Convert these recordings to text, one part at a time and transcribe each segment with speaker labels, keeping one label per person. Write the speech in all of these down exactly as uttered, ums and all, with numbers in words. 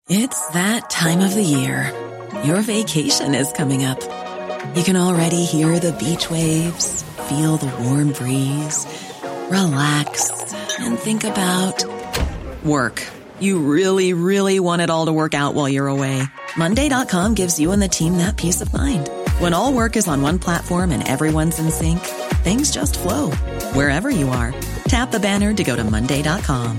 Speaker 1: It's that time of the year. Your vacation is coming up. You can already hear the beach waves, feel the warm breeze, relax, and think about work. You really, really want it all to work out while you're away. Monday dot com gives you and the team that peace of mind. When all work is on one platform and everyone's in sync, things just flow. Wherever you are, tap the banner to go to Monday dot com.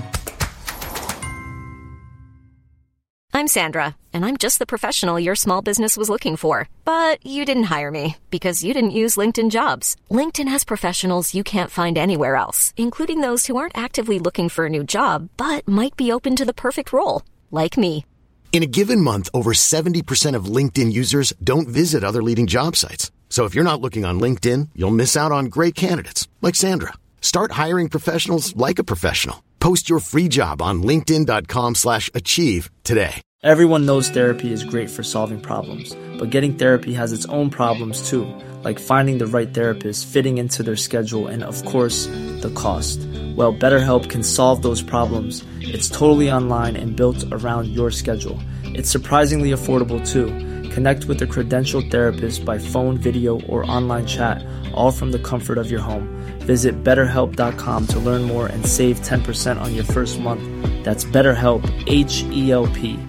Speaker 2: I'm Sandra, and I'm just the professional your small business was looking for. But you didn't hire me because you didn't use LinkedIn Jobs. LinkedIn has professionals you can't find anywhere else, including those who aren't actively looking for a new job, but might be open to the perfect role, like me.
Speaker 3: In a given month, over seventy percent of LinkedIn users don't visit other leading job sites. So if you're not looking on LinkedIn, you'll miss out on great candidates like Sandra. Start hiring professionals like a professional. Post your free job on linkedin dot com slash achieve today.
Speaker 4: Everyone knows therapy is great for solving problems, but getting therapy has its own problems too, like finding the right therapist, fitting into their schedule, and of course, the cost. Well, BetterHelp can solve those problems. It's totally online and built around your schedule. It's surprisingly affordable too. Connect with a credentialed therapist by phone, video, or online chat, all from the comfort of your home. Visit better help dot com to learn more and save ten percent on your first month. That's BetterHelp, H E L P.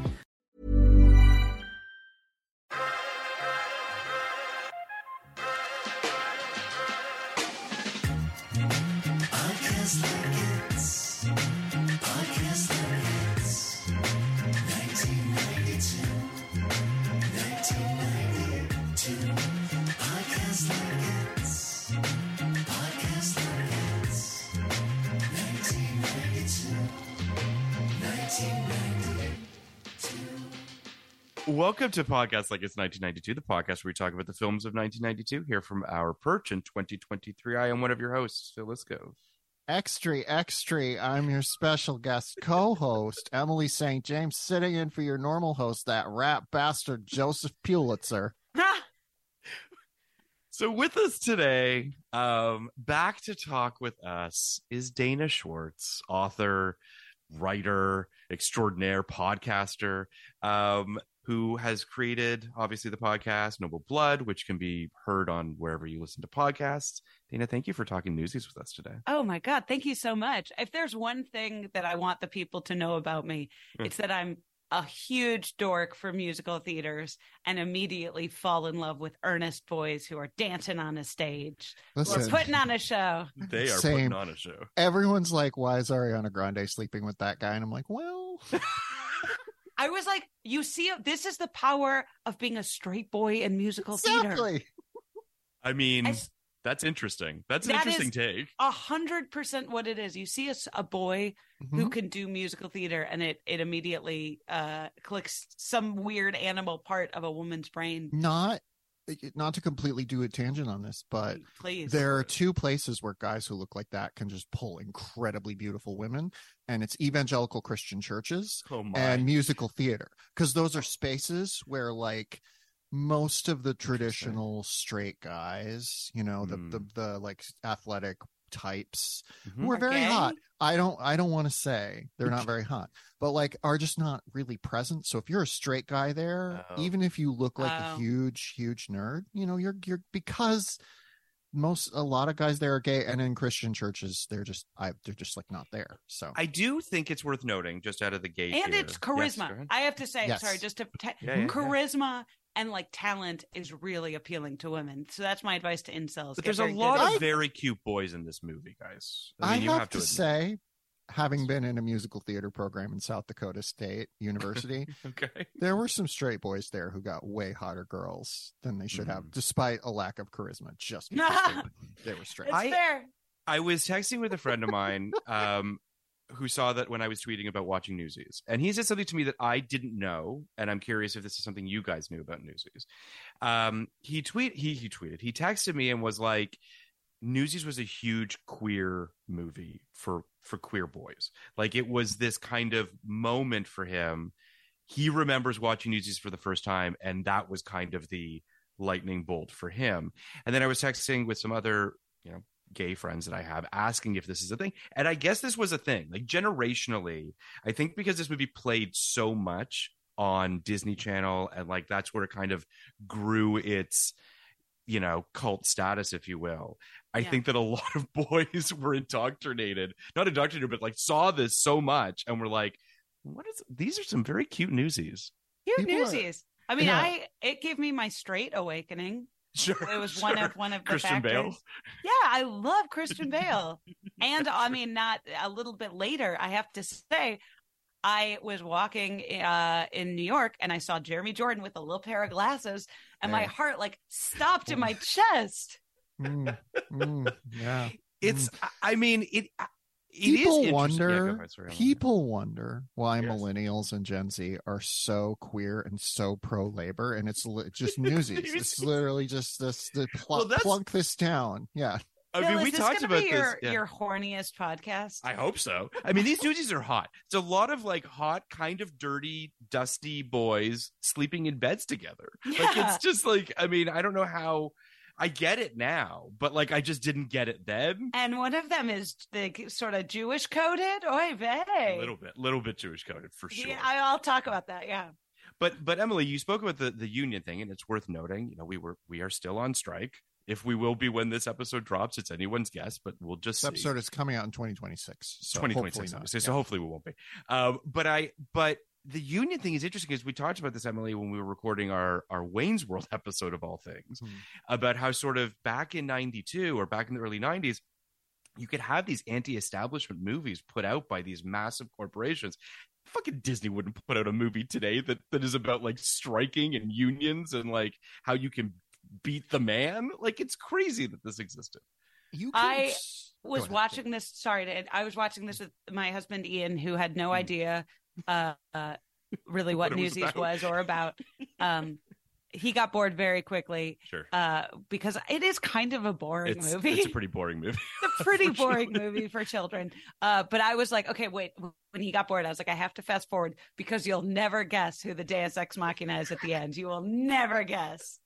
Speaker 5: Welcome to Podcast Like It's nineteen ninety-two, the podcast where we talk about the films of nineteen ninety-two here from our perch in twenty twenty-three. I am one of your hosts, Phil Iscove.
Speaker 6: Extra, extra. I'm your special guest co-host, Emily Saint James, sitting in for your normal host, that rat bastard, Joseph Pulitzer.
Speaker 5: So with us today, um, back to talk with us is Dana Schwartz, author, writer, extraordinaire, podcaster, um, who has created, obviously, the podcast Noble Blood, which can be heard on wherever you listen to podcasts. Dana, thank you for talking Newsies with us today.
Speaker 7: Oh, my God. Thank you so much. If there's one thing that I want the people to know about me, mm. it's that I'm a huge dork for musical theaters and immediately fall in love with earnest boys who are dancing on a stage.
Speaker 6: Listen,
Speaker 7: or putting on a show.
Speaker 5: They are
Speaker 6: Same.
Speaker 5: putting on a show.
Speaker 6: Everyone's like, why is Ariana Grande sleeping with that guy? And I'm like, well...
Speaker 7: I was like, you see, this is the power of being a straight boy in musical
Speaker 6: exactly.
Speaker 7: theater.
Speaker 5: I mean,
Speaker 7: I,
Speaker 5: that's interesting. That's an
Speaker 7: that
Speaker 5: interesting
Speaker 7: is
Speaker 5: take.
Speaker 7: A hundred percent what it is. You see a, a boy mm-hmm. who can do musical theater, and it it immediately uh, clicks some weird animal part of a woman's brain.
Speaker 6: Not. Not to completely do a tangent on this, but
Speaker 7: Please.
Speaker 6: There are two places where guys who look like that can just pull incredibly beautiful women, and it's evangelical Christian churches
Speaker 5: oh
Speaker 6: and musical theater, because those are spaces where, like, most of the traditional straight guys, you know, the mm. the, the like athletic types mm-hmm. who are very okay. hot. I don't I don't want to say they're not very hot, but like are just not really present. So if you're a straight guy there, oh. even if you look like oh. a huge, huge nerd, you know, you're you're because most a lot of guys there are gay, and in Christian churches they're just I they're just like not there. So
Speaker 5: I do think it's worth noting, just out of the gate,
Speaker 7: and
Speaker 5: here.
Speaker 7: It's charisma. Yes, I have to say, yes. sorry, just to te-
Speaker 5: yeah, yeah,
Speaker 7: charisma. Yeah. And like talent is really appealing to women, so that's my advice to incels.
Speaker 5: But there's a lot of very cute boys in this movie, guys. I, mean,
Speaker 6: I
Speaker 5: you
Speaker 6: have,
Speaker 5: have to,
Speaker 6: to say, having been in a musical theater program in South Dakota State University,
Speaker 5: okay,
Speaker 6: there were some straight boys there who got way hotter girls than they should mm. have, despite a lack of charisma. Just because they, were, they were straight.
Speaker 7: It's
Speaker 5: I,
Speaker 7: fair.
Speaker 5: I was texting with a friend of mine. Um, who saw that when I was tweeting about watching Newsies. And he said something to me that I didn't know, and I'm curious if this is something you guys knew about Newsies. Um, he tweet he he tweeted, he texted me and was like, Newsies was a huge queer movie for for queer boys. Like, it was this kind of moment for him. He remembers watching Newsies for the first time, and that was kind of the lightning bolt for him. And then I was texting with some other, you know, gay friends that I have, asking if this is a thing. And I guess this was a thing, like generationally. I think because this movie played so much on Disney Channel, and like that's where it kind of grew its, you know, cult status, if you will. I yeah. think that a lot of boys were indoctrinated, not indoctrinated, but like saw this so much and were like, what is, these are some very cute newsies.
Speaker 7: Cute People newsies. Are, I mean, yeah. I, it gave me my straight awakening.
Speaker 5: Sure.
Speaker 7: It was
Speaker 5: sure.
Speaker 7: one of, one of the
Speaker 5: Christian
Speaker 7: factors.
Speaker 5: Bale.
Speaker 7: Yeah. I love Christian Bale. And sure. I mean, not a little bit later, I have to say, I was walking uh, in New York and I saw Jeremy Jordan with a little pair of glasses and hey. my heart like stopped in my chest.
Speaker 6: Mm, mm, yeah.
Speaker 5: It's, mm. I mean, it, it
Speaker 6: people
Speaker 5: is
Speaker 6: wonder,
Speaker 5: yeah, sorry,
Speaker 6: people wonder why
Speaker 5: yes.
Speaker 6: millennials and Gen Z are so queer and so pro labor. And it's li- just newsies. It's literally just this, the pl-
Speaker 5: well,
Speaker 6: plunk this down. Yeah.
Speaker 5: I
Speaker 7: Bill,
Speaker 5: mean, we
Speaker 7: is this
Speaker 5: talked about
Speaker 7: be your,
Speaker 5: this. Yeah.
Speaker 7: Your horniest podcast.
Speaker 5: I hope so. I mean, these newsies are hot. It's a lot of like hot, kind of dirty, dusty boys sleeping in beds together.
Speaker 7: Yeah.
Speaker 5: Like it's just like, I mean, I don't know how. I get it now, but like I just didn't get it then.
Speaker 7: And one of them is the sort of Jewish coded. Oy vey.
Speaker 5: A little bit, little bit Jewish coded for sure.
Speaker 7: Yeah, I'll talk about that. Yeah.
Speaker 5: But but Emily, you spoke about the the union thing, and it's worth noting. You know, we were we are still on strike. If we will be when this episode drops, it's anyone's guess, but we'll just
Speaker 6: this
Speaker 5: see.
Speaker 6: episode is coming out in twenty twenty-six. So
Speaker 5: twenty twenty-six,
Speaker 6: hopefully
Speaker 5: so,
Speaker 6: not.
Speaker 5: so
Speaker 6: yeah.
Speaker 5: hopefully we won't be. Um, but I, but the union thing is interesting because we talked about this, Emily, when we were recording our our Wayne's World episode of all things, hmm. about how sort of back in ninety-two or back in the early nineties, you could have these anti-establishment movies put out by these massive corporations. Fucking Disney wouldn't put out a movie today that that is about like striking and unions and like how you can beat the man. Like it's crazy that this existed.
Speaker 6: You
Speaker 7: I was ahead, watching please. this sorry to, I was watching this with my husband Ian, who had no mm. idea uh, uh really what, what Newsies was, was or about. Um he got bored very quickly.
Speaker 5: Sure.
Speaker 7: Uh because it is kind of a boring
Speaker 5: it's,
Speaker 7: movie.
Speaker 5: It's a pretty boring movie.
Speaker 7: It's a pretty boring movie for children. Uh but I was like, okay, wait, when he got bored, I was like, I have to fast forward because you'll never guess who the Deus Ex Machina is at the end. You will never guess.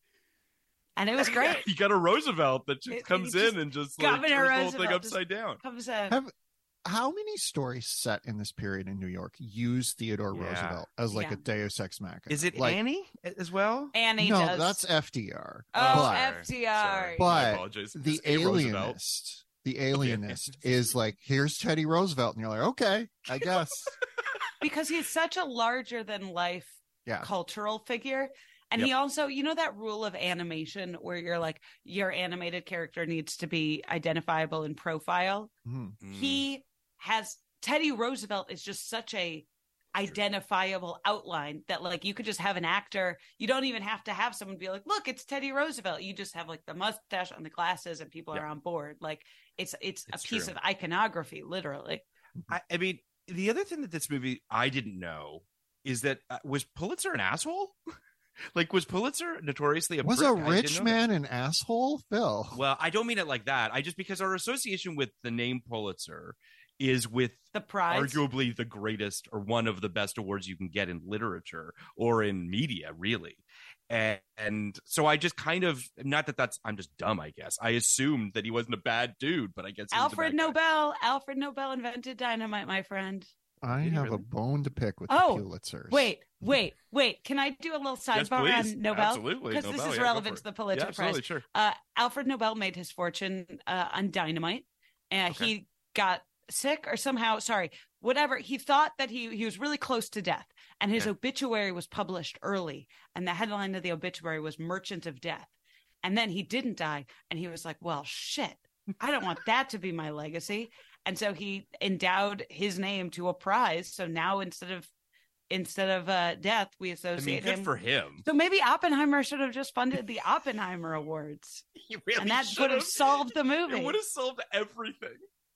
Speaker 7: And it was great.
Speaker 5: You got a Roosevelt that just it, comes just in and just like turns the whole thing upside down.
Speaker 7: Comes in.
Speaker 6: Have, how many stories set in this period in New York use Theodore yeah. Roosevelt as like yeah. a Deus Ex Machina?
Speaker 5: Is it
Speaker 6: like,
Speaker 5: Annie as well?
Speaker 7: Annie
Speaker 6: no,
Speaker 7: does.
Speaker 6: that's F D R.
Speaker 7: Oh,
Speaker 6: but,
Speaker 7: F D R.
Speaker 6: But the alienist, the alienist is like, here's Teddy Roosevelt. And you're like, okay, I guess.
Speaker 7: Because he's such a larger than life
Speaker 6: yeah.
Speaker 7: cultural figure. And yep. he also, you know, that rule of animation where you're like, your animated character needs to be identifiable in profile.
Speaker 6: Mm.
Speaker 7: He has, Teddy Roosevelt is just such a identifiable outline that like you could just have an actor. You don't even have to have someone be like, look, it's Teddy Roosevelt. You just have like the mustache and the glasses and people yep. are on board. Like it's, it's, it's a piece true. of iconography, literally.
Speaker 5: I, I mean, the other thing that this movie, I didn't know is that uh, was Pulitzer an asshole? Like, was Pulitzer notoriously a
Speaker 6: was
Speaker 5: prick?
Speaker 6: a rich man an asshole, Phil?
Speaker 5: Well, I don't mean it like that. I just because our association with the name Pulitzer is with
Speaker 7: the prize,
Speaker 5: arguably the greatest or one of the best awards you can get in literature or in media, really. And, and so I just kind of, not that that's, I'm just dumb, I guess. I assumed that he wasn't a bad dude, but I guess he
Speaker 7: Alfred
Speaker 5: was a bad
Speaker 7: Nobel.
Speaker 5: guy.
Speaker 7: Alfred Nobel invented dynamite, my friend.
Speaker 6: I have really? a bone to pick with
Speaker 7: oh,
Speaker 6: the Pulitzers.
Speaker 7: Wait, wait, wait. Can I do a little sidebar
Speaker 5: yes,
Speaker 7: on Nobel?
Speaker 5: Absolutely.
Speaker 7: Because this is yeah, relevant to the Pulitzer
Speaker 5: yeah,
Speaker 7: Prize.
Speaker 5: Sure.
Speaker 7: Uh, Alfred Nobel made his fortune uh, on dynamite. And okay. he got sick or somehow, sorry, whatever. He thought that he, he was really close to death. And his okay. obituary was published early. And the headline of the obituary was Merchant of Death. And then he didn't die. And he was like, well, shit, I don't want that to be my legacy. And so he endowed his name to a prize. So now instead of instead of uh, death, we associate
Speaker 5: I mean, good
Speaker 7: him.
Speaker 5: for him.
Speaker 7: So maybe Oppenheimer should have just funded the Oppenheimer Awards.
Speaker 5: He really
Speaker 7: and that
Speaker 5: should
Speaker 7: would
Speaker 5: have
Speaker 7: have solved the movie.
Speaker 5: It would have solved everything.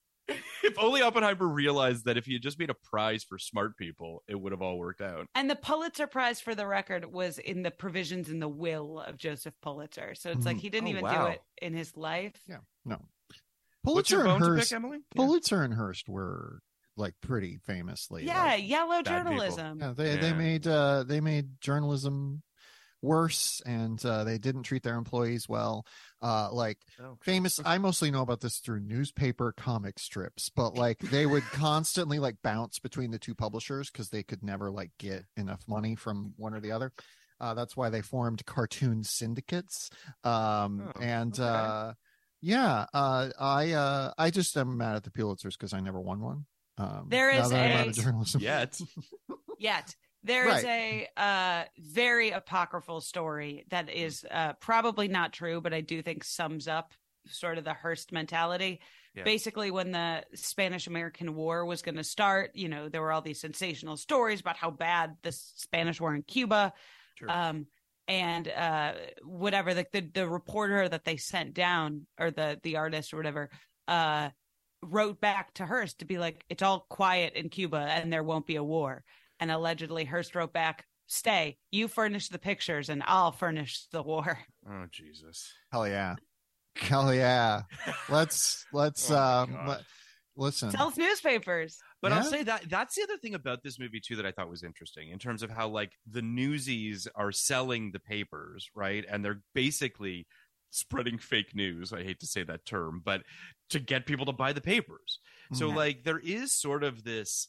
Speaker 5: If only Oppenheimer realized that if he had just made a prize for smart people, it would have all worked out.
Speaker 7: And the Pulitzer Prize, for the record, was in the provisions in the will of Joseph Pulitzer. So it's mm-hmm. like he didn't
Speaker 5: oh,
Speaker 7: even
Speaker 5: wow.
Speaker 7: do it in his life.
Speaker 6: Yeah, no.
Speaker 5: Pulitzer
Speaker 6: and
Speaker 5: Hearst,
Speaker 6: pick,
Speaker 5: Emily?
Speaker 6: Pulitzer yeah. and Hearst were like pretty famously.
Speaker 7: Yeah,
Speaker 6: like,
Speaker 7: yellow journalism.
Speaker 6: Yeah, they
Speaker 5: yeah.
Speaker 6: they made uh, they made journalism worse, and uh, they didn't treat their employees well. Uh, like oh, famous, I mostly know about this through newspaper comic strips, but like they would constantly like bounce between the two publishers because they could never like get enough money from one or the other. Uh, that's why they formed cartoon syndicates. Um, oh, and okay. uh, yeah, uh, I uh, I just am mad at the Pulitzers because I never won one. Um,
Speaker 7: there is a
Speaker 6: journalism
Speaker 5: yet.
Speaker 7: Yet. There is right. a uh, very apocryphal story that is uh, probably not true, but I do think sums up sort of the Hearst mentality. Yeah. Basically, when the Spanish-American War was going to start, you know, there were all these sensational stories about how bad the Spanish war in Cuba. Sure. Um, and uh, whatever, the, the the reporter that they sent down, or the, the artist or whatever, uh, wrote back to Hearst to be like, it's all quiet in Cuba and there won't be a war. And allegedly Hearst wrote back, stay, you furnish the pictures and I'll furnish the war.
Speaker 5: Oh, Jesus.
Speaker 6: Hell yeah. Hell yeah. Let's, let's, oh um, let, listen.
Speaker 7: Sells newspapers.
Speaker 5: But yeah. I'll say that that's the other thing about this movie, too, that I thought was interesting in terms of how, like, the newsies are selling the papers, right? And they're basically spreading fake news. I hate to say that term, but to get people to buy the papers. So, yeah. like, there is sort of this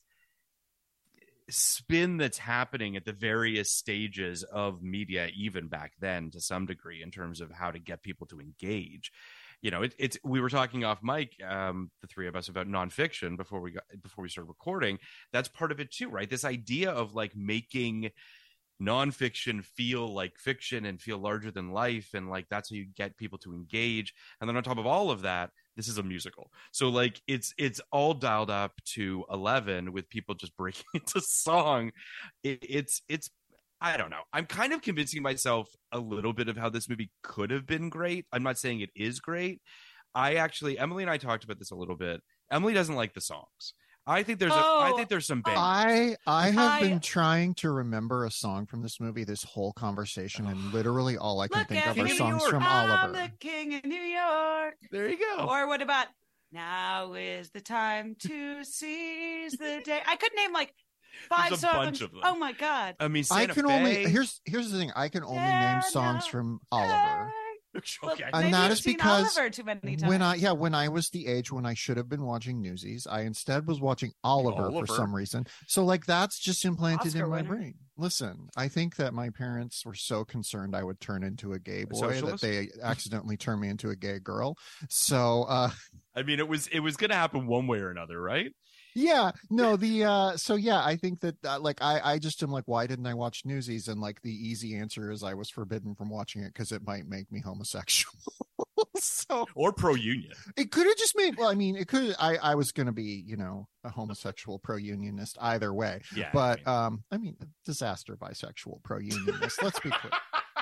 Speaker 5: spin that's happening at the various stages of media, even back then, to some degree, in terms of how to get people to engage. You know, it, it's we were talking off mic, um, the three of us, about nonfiction before we got before we started recording. That's part of it too, right? This idea of like making nonfiction feel like fiction and feel larger than life, and like that's how you get people to engage. And then on top of all of that, this is a musical, so like it's it's all dialed up to eleven with people just breaking into song. It, it's it's. I don't know. I'm kind of convincing myself a little bit of how this movie could have been great. I'm not saying it is great. I actually, Emily and I talked about this a little bit. Emily doesn't like the songs. I think there's
Speaker 7: oh,
Speaker 5: a, I think there's some bangers.
Speaker 6: I I have I, been trying to remember a song from this movie this whole conversation, and literally all I can think of are songs from
Speaker 7: I'm
Speaker 6: Oliver.
Speaker 7: The King of New York.
Speaker 5: There you go.
Speaker 7: Or what about now is the time to seize the day? I could name like five
Speaker 5: There's a
Speaker 7: songs.
Speaker 5: bunch of them.
Speaker 7: Oh my god!
Speaker 5: I mean, Santa
Speaker 6: I can
Speaker 5: Fe.
Speaker 6: only here's here's the thing. I can only name songs from Oliver.
Speaker 5: Okay.
Speaker 6: And that is because
Speaker 7: Oliver too many times.
Speaker 6: when I yeah when I was the age when I should have been watching Newsies, I instead was watching Oliver, Oliver. for some reason. So like that's just implanted Oscar in my winner. brain. Listen, I think that my parents were so concerned I would turn into a gay boy a that they accidentally turned me into a gay girl. So uh
Speaker 5: I mean, it was it was going to happen one way or another, right?
Speaker 6: Yeah, no, the uh so yeah, I think that uh, like I I just am like, why didn't I watch Newsies? And like the easy answer is I was forbidden from watching it because it might make me homosexual. So
Speaker 5: or pro-union.
Speaker 6: It could have just made well, I mean, it could I I was gonna be, you know, a homosexual pro-unionist either way.
Speaker 5: Yeah.
Speaker 6: But I mean, um I mean disaster bisexual pro-unionist, let's be clear.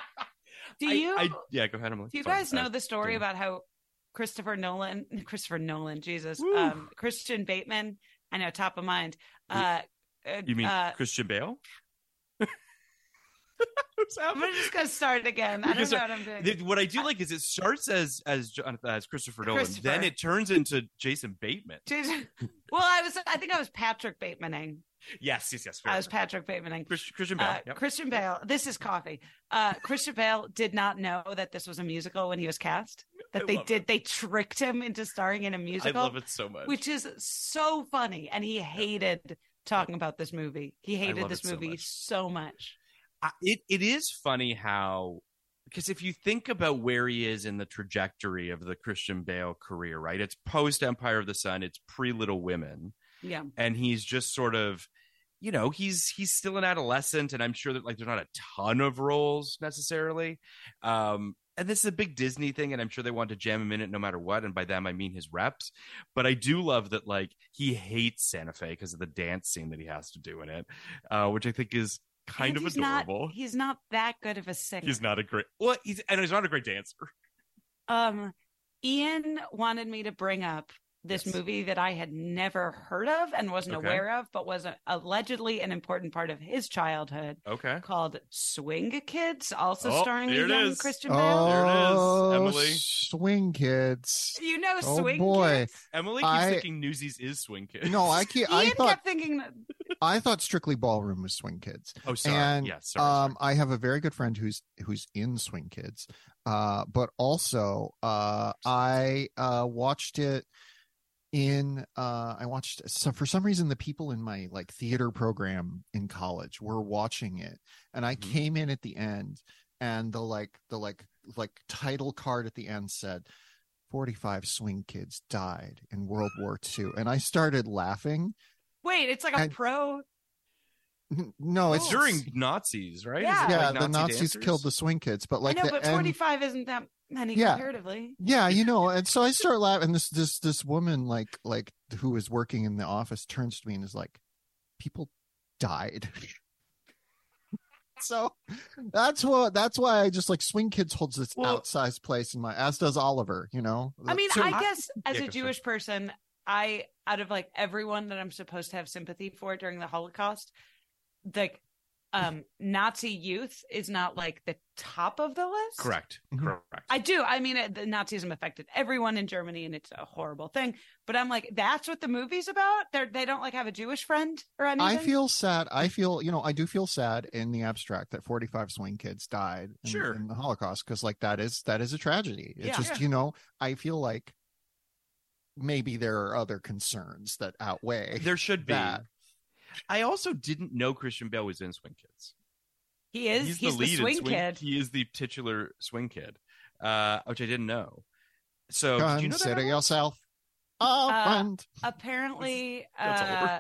Speaker 7: Do you
Speaker 5: I, I, yeah, go ahead, Emily.
Speaker 7: Do you
Speaker 5: Sorry,
Speaker 7: guys know the story yeah. about how Christopher Nolan Christopher Nolan, Jesus, Woo. um Christian Bateman, I know, top of mind. Uh,
Speaker 5: you mean
Speaker 7: uh,
Speaker 5: Christian Bale?
Speaker 7: I'm just gonna start again. I don't know what I'm doing.
Speaker 5: What I do like is it starts as as as Christopher Nolan, Christopher. Then it turns into Jason Bateman.
Speaker 7: Jason, well, I was I think I was Patrick Batemaning.
Speaker 5: Yes, yes, yes.
Speaker 7: I was Patrick Batemaning.
Speaker 5: Christian Bale.
Speaker 7: Uh,
Speaker 5: yep.
Speaker 7: Christian Bale. This is coffee. Uh, Christian Bale did not know that this was a musical when he was cast. That I they did. It. They tricked him into starring in a musical.
Speaker 5: I love it so much.
Speaker 7: Which is so funny, and he hated talking about this movie. He hated this movie so much. So much.
Speaker 5: I, it it is funny how, because if you think about where he is in the trajectory of the Christian Bale career, right? It's post Empire of the Sun. It's pre Little Women.
Speaker 7: Yeah.
Speaker 5: And he's just sort of, you know, he's he's still an adolescent, and I'm sure that like there's not a ton of roles necessarily. Um, and this is a big Disney thing, and I'm sure they want to jam him in it no matter what. And by them, I mean his reps. But I do love that, like, he hates Santa Fe because of the dance scene that he has to do in it, uh, which I think is kind
Speaker 7: and
Speaker 5: of
Speaker 7: he's
Speaker 5: adorable.
Speaker 7: Not, he's not that good of a singer.
Speaker 5: He's not a great, well, he's and he's not a great dancer.
Speaker 7: Um, Ian wanted me to bring up this yes. movie that I had never heard of and wasn't okay. aware of, but was a, allegedly an important part of his childhood.
Speaker 5: Okay.
Speaker 7: Called Swing Kids, also
Speaker 5: oh,
Speaker 7: starring a young is. Christian Bale.
Speaker 6: Oh,
Speaker 5: there it is, Emily.
Speaker 6: Swing Kids.
Speaker 7: You know
Speaker 6: oh,
Speaker 7: Swing
Speaker 6: boy.
Speaker 7: Kids?
Speaker 5: Emily keeps
Speaker 6: I...
Speaker 5: thinking Newsies is Swing Kids.
Speaker 6: No, I can't.
Speaker 7: Ian
Speaker 6: I thought...
Speaker 7: kept thinking that
Speaker 6: I thought Strictly Ballroom was Swing Kids.
Speaker 5: Oh, sorry.
Speaker 6: And
Speaker 5: yes, sorry,
Speaker 6: um, I have a very good friend who's who's in Swing Kids. Uh, but also, uh, I uh, watched it in. Uh, I watched so for some reason the people in my like theater program in college were watching it, and I mm-hmm. came in at the end, and the like the like like title card at the end said, forty-five swing kids died in World War Two. And I started laughing.
Speaker 7: Wait, it's like a
Speaker 6: and,
Speaker 7: pro.
Speaker 6: No, it's
Speaker 5: oh. during Nazis, right?
Speaker 7: Yeah,
Speaker 6: yeah
Speaker 5: like
Speaker 6: the
Speaker 5: Nazi
Speaker 6: Nazis
Speaker 5: dancers?
Speaker 6: killed the swing kids. But like
Speaker 7: I know,
Speaker 6: the
Speaker 7: but
Speaker 6: end,
Speaker 7: forty-five isn't that many
Speaker 6: yeah,
Speaker 7: comparatively.
Speaker 6: Yeah, you know, and so I start laughing. This this this woman like like who was working in the office turns to me and is like, people died. So that's what that's why I just like Swing Kids holds this well, outsized place in my, as does Oliver, you know.
Speaker 7: I mean,
Speaker 5: so
Speaker 7: I
Speaker 5: I,
Speaker 7: guess as
Speaker 5: yeah,
Speaker 7: a Jewish person, I out of like everyone that I'm supposed to have sympathy for during the Holocaust, like um Nazi youth is not like the top of the list.
Speaker 5: Correct.
Speaker 6: Mm-hmm.
Speaker 5: Correct.
Speaker 7: I do. I mean, it, the Nazism affected everyone in Germany, and it's a horrible thing. But I'm like, that's what the movie's about. They they don't like have a Jewish friend or anything.
Speaker 6: I feel sad. I feel, you know, I do feel sad in the abstract that forty-five swing kids died in,
Speaker 5: sure.
Speaker 6: in the Holocaust, because like that is that is a tragedy. It's
Speaker 7: yeah.
Speaker 6: just
Speaker 7: yeah.
Speaker 6: you know, I feel like maybe there are other concerns that outweigh.
Speaker 5: There should be.
Speaker 6: That.
Speaker 5: I also didn't know Christian Bale was in Swing Kids.
Speaker 7: He is.
Speaker 5: He's,
Speaker 7: He's
Speaker 5: the,
Speaker 7: the,
Speaker 5: lead
Speaker 7: swing,
Speaker 5: swing
Speaker 7: kid.
Speaker 5: He is the titular swing kid, uh, which I didn't know. So did you know
Speaker 6: Consider
Speaker 5: that?
Speaker 6: yourself a
Speaker 7: Uh,
Speaker 6: friend.
Speaker 7: Apparently,
Speaker 5: That's
Speaker 7: uh,
Speaker 5: over.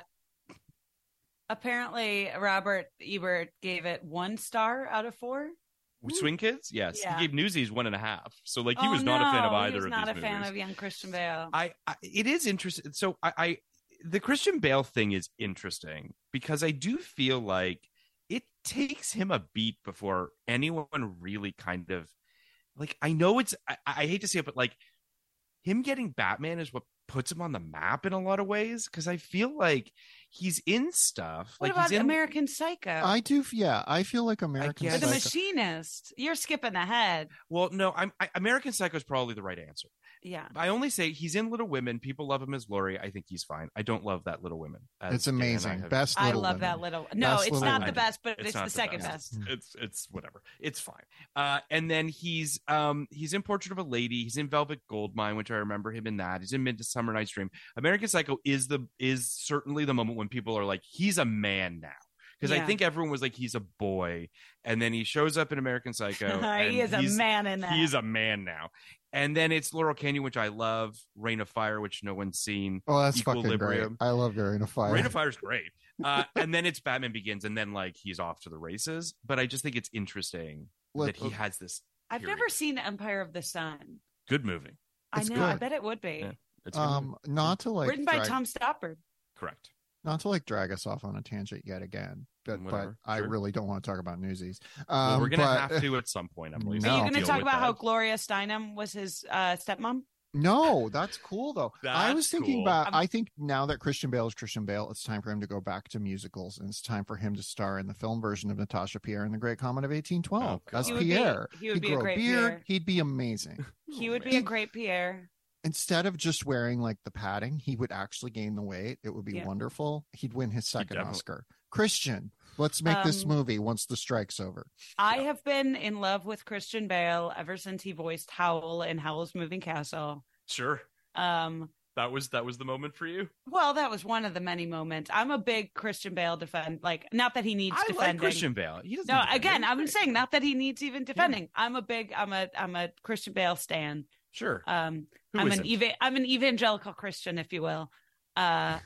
Speaker 7: apparently Robert Ebert gave it one star out of four.
Speaker 5: Swing Kids? Yes.
Speaker 7: Yeah.
Speaker 5: He gave Newsies one and a half. So like he
Speaker 7: oh,
Speaker 5: was not
Speaker 7: no,
Speaker 5: a fan of
Speaker 7: he
Speaker 5: either
Speaker 7: was
Speaker 5: of
Speaker 7: not
Speaker 5: these
Speaker 7: a fan
Speaker 5: movies.
Speaker 7: of young Christian Bale.
Speaker 5: I, I it is interesting. So I, I the Christian Bale thing is interesting because I do feel like it takes him a beat before anyone really kind of like, I know it's I, I hate to say it, but like him getting Batman is what puts him on the map in a lot of ways, because I feel like he's in stuff.
Speaker 7: What
Speaker 5: like
Speaker 7: about
Speaker 5: he's in
Speaker 7: American Psycho?
Speaker 6: I do. Yeah, I feel like American
Speaker 5: guess-
Speaker 7: Or The
Speaker 6: Psycho.
Speaker 7: Machinist. You're skipping ahead.
Speaker 5: Well, no, I'm I, American Psycho is probably the right answer.
Speaker 7: Yeah.
Speaker 5: I only say he's in Little Women. People love him as Laurie. I think he's fine. I don't love that Little Women. as
Speaker 6: It's
Speaker 5: Dan and I
Speaker 6: amazing.
Speaker 5: have-
Speaker 6: Best
Speaker 7: I
Speaker 6: Little
Speaker 7: love
Speaker 6: Women.
Speaker 7: that little. No,
Speaker 6: Best
Speaker 7: it's
Speaker 6: Little
Speaker 7: not
Speaker 6: Women.
Speaker 7: the best, but it's,
Speaker 5: not
Speaker 7: the second
Speaker 5: best.
Speaker 7: best.
Speaker 5: It's it's whatever. It's fine. Uh, and then he's um he's in Portrait of a Lady. He's in Velvet Goldmine, which I remember him in that. He's in Midsummer Night's Dream. American Psycho is the is certainly the moment when people are like, he's a man now. Because
Speaker 7: Yeah.
Speaker 5: I think everyone was like, he's a boy, and then he shows up in American Psycho. and
Speaker 7: he is a
Speaker 5: he's-
Speaker 7: man in that.
Speaker 5: He is a man now. And then it's Laurel Canyon, which I love. Rain of Fire, which no one's seen.
Speaker 6: Oh, that's fucking great.
Speaker 5: Equilibrium.
Speaker 6: I love Rain of Fire.
Speaker 5: Rain of Fire is great. Uh, and then it's Batman Begins, and then like he's off to the races. But I just think it's interesting
Speaker 6: Let-
Speaker 5: that he has this.
Speaker 7: I've
Speaker 5: period.
Speaker 7: never seen Empire of the Sun.
Speaker 5: Good movie.
Speaker 6: It's
Speaker 7: I know. I
Speaker 6: good.
Speaker 7: bet it would be.
Speaker 5: Yeah. It's a good movie.
Speaker 6: Um, not to like
Speaker 7: Written by
Speaker 6: drag-
Speaker 7: Tom Stoppard.
Speaker 5: Correct.
Speaker 6: not to like drag us off on a tangent yet again, but, but
Speaker 5: Whatever.
Speaker 6: I
Speaker 5: Sure.
Speaker 6: really don't want to talk about Newsies.
Speaker 5: Well,
Speaker 6: Um,
Speaker 5: we're gonna
Speaker 6: but-
Speaker 5: have to at some point. Emily.
Speaker 6: No.
Speaker 7: Are you
Speaker 6: I'll
Speaker 7: going to
Speaker 5: Deal
Speaker 7: talk
Speaker 5: with
Speaker 7: about how
Speaker 5: that.
Speaker 7: Gloria Steinem was his uh, stepmom?
Speaker 6: No, that's cool though. I was
Speaker 5: That's
Speaker 6: thinking
Speaker 5: cool.
Speaker 6: about.
Speaker 7: I'm-
Speaker 6: I think now that Christian Bale is Christian Bale, it's time for him to go back to musicals, and it's time for him to star in the film version of Natasha Pierre in The Great Comet of eighteen twelve
Speaker 5: Oh,
Speaker 6: as
Speaker 5: God.
Speaker 7: He would be-
Speaker 6: Pierre.
Speaker 7: he would
Speaker 6: He'd
Speaker 7: be a
Speaker 6: grow
Speaker 7: great
Speaker 6: beard.
Speaker 7: Pierre.
Speaker 6: He'd be amazing.
Speaker 7: He would be a great Pierre.
Speaker 6: Instead of just wearing like the padding, he would actually gain the weight. It would be
Speaker 7: Yeah.
Speaker 6: wonderful. He'd win his second
Speaker 5: definitely-
Speaker 6: Oscar. Christian, let's make this
Speaker 7: Um,
Speaker 6: movie once the strike's over.
Speaker 7: I have been in love with Christian Bale ever since he voiced Howl in Howl's Moving Castle.
Speaker 5: Sure.
Speaker 7: Um,
Speaker 5: That was that was the moment for you.
Speaker 7: well, that was one of the many moments. I'm a big Christian Bale defend, like not that he needs
Speaker 5: I
Speaker 7: defending.
Speaker 5: like Christian Bale. He doesn't.
Speaker 7: No,
Speaker 5: defend
Speaker 7: again,
Speaker 5: it.
Speaker 7: I'm saying not that he needs even defending. I'm a big, I'm a, I'm a Christian Bale stan.
Speaker 5: Sure.
Speaker 7: Um,
Speaker 5: Who
Speaker 7: I'm
Speaker 5: isn't?
Speaker 7: an eva- I'm an evangelical Christian, if you will. Uh,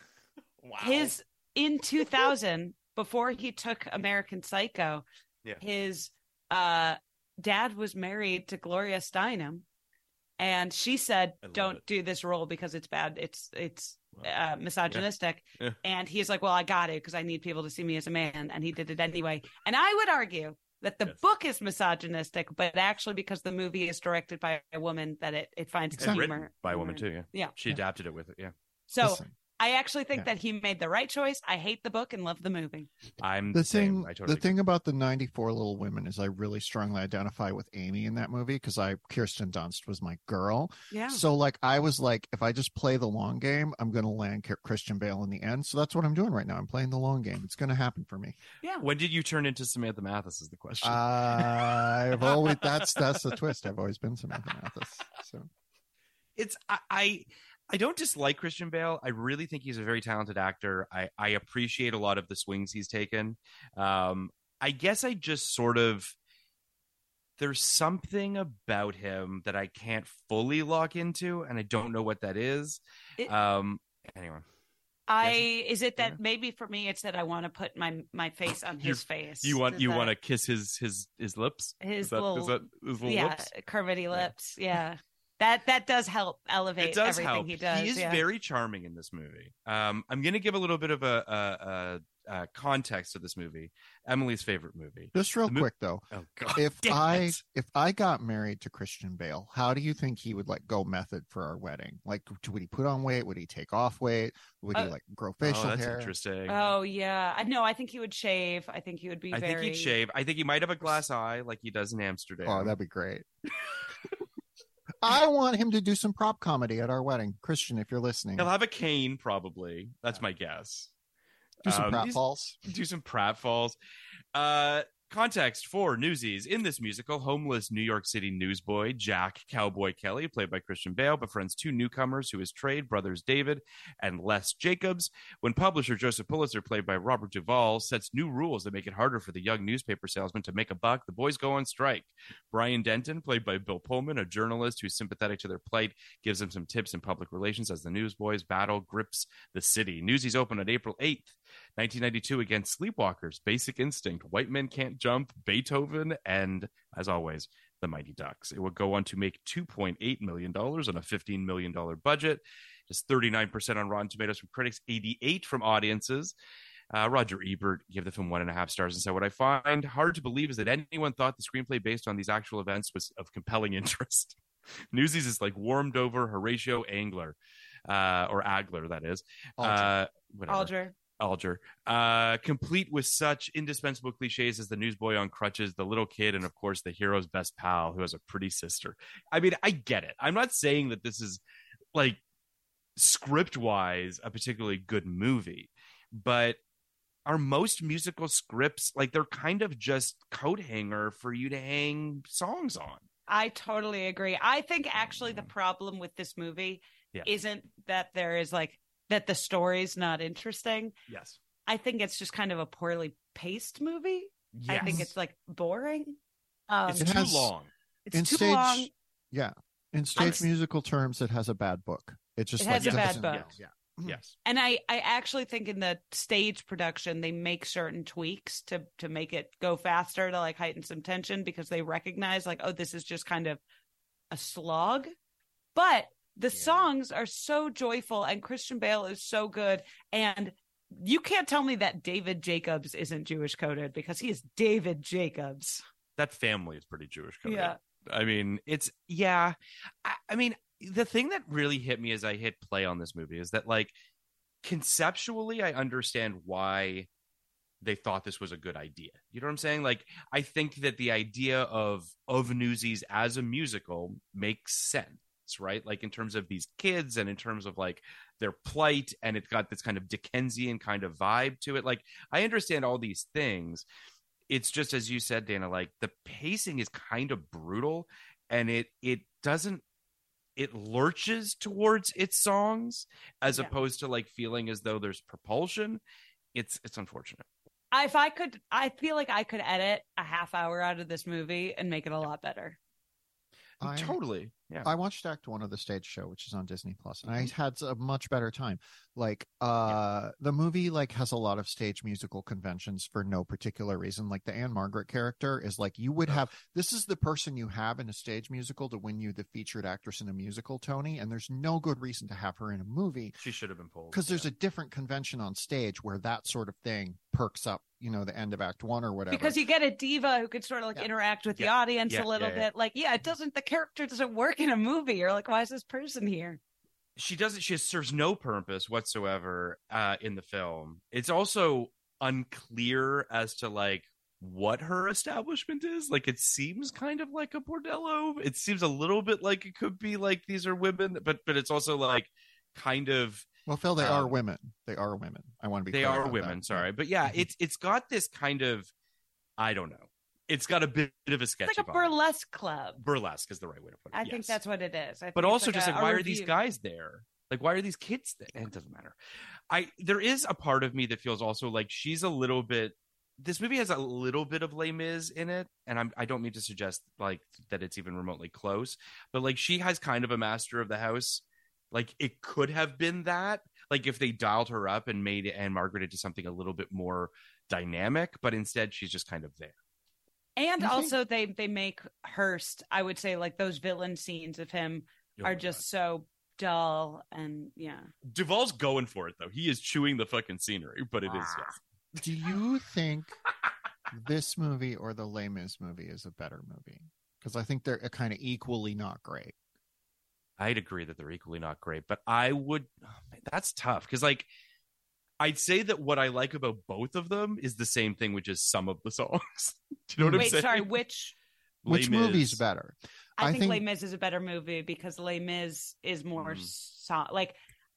Speaker 5: Wow.
Speaker 7: his in two thousand, before he took American Psycho,
Speaker 5: Yeah.
Speaker 7: his uh dad was married to Gloria Steinem, and she said,
Speaker 5: I love
Speaker 7: "Don't
Speaker 5: it.
Speaker 7: do this role because it's bad. It's it's
Speaker 5: Wow.
Speaker 7: uh, misogynistic."
Speaker 5: Yeah. Yeah.
Speaker 7: And he's like, "Well, I got it because I need people to see me as a man," and he did it anyway. And I would argue that the
Speaker 5: Yes.
Speaker 7: book is misogynistic, but actually because the movie is directed by a woman, that it it finds
Speaker 5: And
Speaker 7: humor
Speaker 5: written by a woman too. Yeah.
Speaker 7: Yeah.
Speaker 5: She adapted it with it. Yeah.
Speaker 7: So
Speaker 6: Listen.
Speaker 7: I actually think
Speaker 6: Yeah.
Speaker 7: that he made the right choice. I hate the book and love the movie.
Speaker 5: I'm
Speaker 6: The
Speaker 5: the same.
Speaker 6: thing,
Speaker 5: I totally
Speaker 6: the thing about the ninety-four Little Women is I really strongly identify with Amy in that movie because I Kirsten Dunst was my girl.
Speaker 7: Yeah.
Speaker 6: So like I was like, if I just play the long game, I'm going to land K- Christian Bale in the end. So that's what I'm doing right now. I'm playing the long game. It's going to happen for me.
Speaker 7: Yeah.
Speaker 5: When did you turn into Samantha Mathis? Is the question.
Speaker 6: I've always that's that's the twist. I've always been Samantha Mathis. So
Speaker 5: it's I, I I don't dislike Christian Bale. I really think he's a very talented actor. I I appreciate a lot of the swings he's taken. Um, I guess I just sort of there's something about him that I can't fully lock into, and I don't know what that is.
Speaker 7: It-
Speaker 5: um, anyway.
Speaker 7: I is it that
Speaker 5: Yeah.
Speaker 7: maybe for me it's that I want to put my my face on
Speaker 5: You-
Speaker 7: his face.
Speaker 5: You want
Speaker 7: Is
Speaker 5: you
Speaker 7: that-
Speaker 5: want to kiss his his his lips?
Speaker 7: his
Speaker 5: is that,
Speaker 7: little
Speaker 5: is that his little
Speaker 7: yeah
Speaker 5: lips?
Speaker 7: curvity lips. Yeah, that that does help elevate
Speaker 5: It does
Speaker 7: everything
Speaker 5: help.
Speaker 7: he does.
Speaker 5: He is
Speaker 7: yeah.
Speaker 5: very charming in this movie. Um, I'm going to give a little bit of a, a, a, a context to this movie. Emily's favorite movie.
Speaker 6: just real
Speaker 5: The mo-
Speaker 6: quick though,
Speaker 5: Oh God!
Speaker 6: if
Speaker 5: damn
Speaker 6: I
Speaker 5: it.
Speaker 6: if I got married to Christian Bale, how do you think he would like go method for our wedding? Like, would he put on weight? Would he take off weight? Would he
Speaker 7: Uh,
Speaker 6: like grow
Speaker 5: oh,
Speaker 6: facial
Speaker 5: that's
Speaker 6: hair?
Speaker 5: interesting.
Speaker 7: Oh yeah, I know. I think he would shave. I think he would be
Speaker 5: I
Speaker 7: very.
Speaker 5: think he'd shave. I think he might have a glass eye like he does in Amsterdam.
Speaker 6: Oh, that'd be great. I want him to do some prop comedy at our wedding. Christian, if you're listening,
Speaker 5: He'll have a cane, probably. That's my guess.
Speaker 6: do some
Speaker 5: Um,
Speaker 6: prop
Speaker 5: he's-
Speaker 6: falls.
Speaker 5: do some pratfalls. Uh, context for Newsies. In this musical, homeless New York City newsboy Jack Cowboy Kelly, played by Christian Bale, befriends two newcomers who is trade brothers David and Les Jacobs. When publisher Joseph Pulitzer, played by Robert Duvall, sets new rules that make it harder for the young newspaper salesman to make a buck, the boys go on strike. Brian Denton, played by Bill Pullman, a journalist who's sympathetic to their plight, gives them some tips in public relations as the newsboys' battle grips the city. Newsies open on April eighth, nineteen ninety-two against Sleepwalkers, Basic Instinct, White Men Can't Jump, Beethoven, and, as always, the Mighty Ducks. It would go on to make two point eight million dollars on a fifteen million dollars budget, just thirty-nine percent on Rotten Tomatoes from critics, eighty-eight from audiences. Uh, Roger Ebert gave the film one and a half stars and said, "What I find hard to believe is that anyone thought the screenplay based on these actual events was of compelling interest." Newsies is like warmed over Horatio Angler, uh, or Agler, that is. Uh, whatever.
Speaker 7: Alger.
Speaker 5: Alger, uh, complete with such indispensable cliches as the newsboy on crutches, the little kid, and of course the hero's best pal who has a pretty sister. I mean, I get it. I'm not saying that this is like script wise a particularly good movie, but are most musical scripts like they're kind of just coat hanger for you to hang songs on?
Speaker 7: I totally agree. I think actually the problem with this movie
Speaker 5: Yeah.
Speaker 7: isn't that there is like that the story's not interesting.
Speaker 5: Yes.
Speaker 7: I think it's just kind of a poorly paced movie. I
Speaker 5: Yes.
Speaker 7: think it's like boring. Um,
Speaker 5: It's
Speaker 6: It
Speaker 5: too
Speaker 6: has-
Speaker 5: long.
Speaker 7: it's
Speaker 6: in
Speaker 7: too
Speaker 6: stage,
Speaker 7: long.
Speaker 6: yeah, in stage musical terms, it has a bad book. It just
Speaker 7: It
Speaker 6: like
Speaker 7: has a bad
Speaker 6: doesn't-
Speaker 7: book.
Speaker 6: Yeah,
Speaker 5: Yes.
Speaker 7: And I, I actually think in the stage production they make certain tweaks to to make it go faster, to like heighten some tension, because they recognize like, oh, this is just kind of a slog. But the songs are so joyful and Christian Bale is so good. And you can't tell me that David Jacobs isn't Jewish coded, because he is David Jacobs.
Speaker 5: That family is pretty Jewish coded.
Speaker 7: Yeah.
Speaker 5: I mean, it's yeah. I, I mean, the thing that really hit me as I hit play on this movie is that, like, conceptually, I understand why they thought this was a good idea. You know what I'm saying? Like, I think that the idea of of Newsies as a musical makes sense, right? Like in terms of these kids and in terms of like their plight, and it's got this kind of Dickensian kind of vibe to it. Like, I understand all these things. It's just, as you said, Dana, like the pacing is kind of brutal, and it it doesn't it lurches towards its songs as
Speaker 7: Yeah.
Speaker 5: opposed to like feeling as though there's propulsion. It's it's unfortunate.
Speaker 7: If I could, I feel like I could edit a half hour out of this movie and make it a lot better.
Speaker 6: I-
Speaker 5: Totally. Yeah.
Speaker 6: I watched Act One of the stage show, which is on Disney Plus, and I
Speaker 5: Mm-hmm.
Speaker 6: had a much better time. Like, uh, the movie like has a lot of stage musical conventions for no particular reason. Like the Anne Margaret character is like you would have. This is the person you have in a stage musical to win you the featured actress in a musical, Tony. And there's no good reason to have her in a movie
Speaker 5: She should have been pulled.
Speaker 6: because there's
Speaker 5: yeah.
Speaker 6: a different convention on stage where that sort of thing perks up. You know, the end of Act One or whatever.
Speaker 7: Because you get a diva who could sort of like
Speaker 6: Yeah.
Speaker 7: interact with the
Speaker 5: Yeah.
Speaker 7: audience
Speaker 5: Yeah,
Speaker 7: a little
Speaker 5: yeah, yeah.
Speaker 7: bit. Like, yeah, it doesn't, the character doesn't work in a movie. You're like, why is this person here?
Speaker 5: she doesn't she serves no purpose whatsoever uh in the film. It's also unclear as to like what her establishment is. Like it seems kind of like a bordello. It seems a little bit like it could be like these are women, but but it's also like kind of
Speaker 6: well, Phil, they
Speaker 5: um,
Speaker 6: are women. They are women. I want to be
Speaker 5: they
Speaker 6: clear
Speaker 5: are
Speaker 6: about
Speaker 5: women,
Speaker 6: that.
Speaker 5: sorry. But yeah, it's it's got this kind of, I don't know. It's got a bit of a sketchy
Speaker 7: It's like a
Speaker 5: vibe.
Speaker 7: burlesque club.
Speaker 5: Burlesque is the right way to put it.
Speaker 7: I
Speaker 5: yes.
Speaker 7: think that's what it is. I think
Speaker 5: but also
Speaker 7: like
Speaker 5: just
Speaker 7: a,
Speaker 5: like
Speaker 7: a
Speaker 5: why
Speaker 7: review.
Speaker 5: are these guys there? Like why are these kids there? It doesn't matter. I there is a part of me that feels also like she's a little bit. This movie has a little bit of Les Mis in it, and I'm, I don't mean to suggest like that it's even remotely close, but like she has kind of a master of the house. Like it could have been that, like if they dialed her up and made Anne Margaret into something a little bit more dynamic, but instead she's just kind of there.
Speaker 7: And also they they make Hearst, I would say, like those villain scenes of him
Speaker 5: Oh
Speaker 7: are
Speaker 5: my
Speaker 7: just
Speaker 5: God.
Speaker 7: so dull and yeah.
Speaker 5: Duvall's going for it though. He is chewing the fucking scenery, but it is yes.
Speaker 6: Do you think this movie or the Les Mis movie is a better movie? Because I think they're kind of equally not great.
Speaker 5: I'd agree that they're equally not great, but I would. Oh man, that's tough because, like, I'd say that what I like about both of them is the same thing, which is some of the songs. Do you know what
Speaker 7: Wait,
Speaker 5: I'm saying?
Speaker 7: sorry, which
Speaker 6: Which
Speaker 5: Les Mis.
Speaker 6: movie's better?
Speaker 7: I,
Speaker 6: I
Speaker 7: think,
Speaker 6: think-
Speaker 7: Les Mis is a better movie because Les Mis is more
Speaker 5: Mm.
Speaker 7: so, like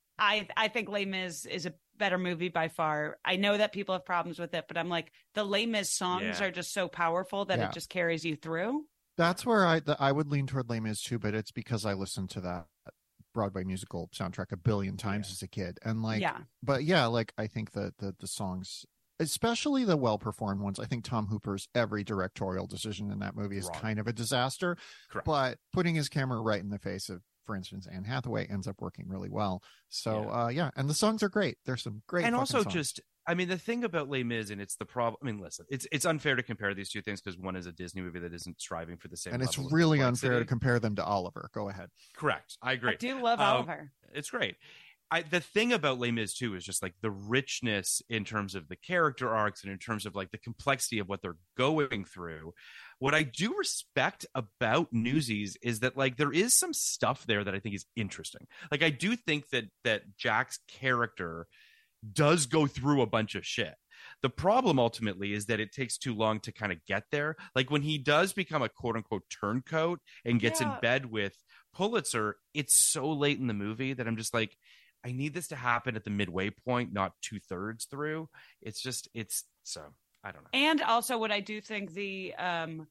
Speaker 7: I I think Les Mis is a better movie by far. I know that people have problems with it, but I'm like the Les Mis songs
Speaker 5: Yeah.
Speaker 7: are just so powerful that
Speaker 6: Yeah.
Speaker 7: it just carries you through.
Speaker 6: That's where I the, I would lean toward Les Mis too, but it's because I listened to that Broadway musical soundtrack a billion times
Speaker 5: Yeah.
Speaker 6: as a kid, and like,
Speaker 7: Yeah.
Speaker 6: but yeah, like I think that the the songs, especially the well performed ones, I think Tom Hooper's every directorial decision in that movie is
Speaker 5: Wrong.
Speaker 6: kind of a disaster.
Speaker 5: Correct.
Speaker 6: But putting his camera right in the face of, for instance, Anne Hathaway ends up working really well. So
Speaker 5: Yeah.
Speaker 6: uh yeah, and the songs are great. There's some great
Speaker 5: and
Speaker 6: fucking
Speaker 5: also
Speaker 6: songs.
Speaker 5: just, I mean, the thing about Les Mis, and it's the problem. I mean, listen, it's it's unfair to compare these two things because one is a Disney movie that isn't striving for the same.
Speaker 6: and it's
Speaker 5: level of
Speaker 6: really unfair to
Speaker 5: complexity.
Speaker 6: compare them to Oliver. Go ahead.
Speaker 5: Correct. I agree.
Speaker 7: I do love
Speaker 5: Um,
Speaker 7: Oliver.
Speaker 5: It's great. I, the thing about Les Mis too is just like the richness in terms of the character arcs and in terms of like the complexity of what they're going through. What I do respect about Newsies is that like there is some stuff there that I think is interesting. Like I do think that that Jack's character does go through a bunch of shit. The problem ultimately is that it takes too long to kind of get there. Like when he does become a quote unquote turncoat and gets
Speaker 7: Yeah.
Speaker 5: in bed with Pulitzer, it's so late in the movie that I'm just like, I need this to happen at the midway point, not two thirds through. It's just, it's so, I don't know.
Speaker 7: And also what I do think the um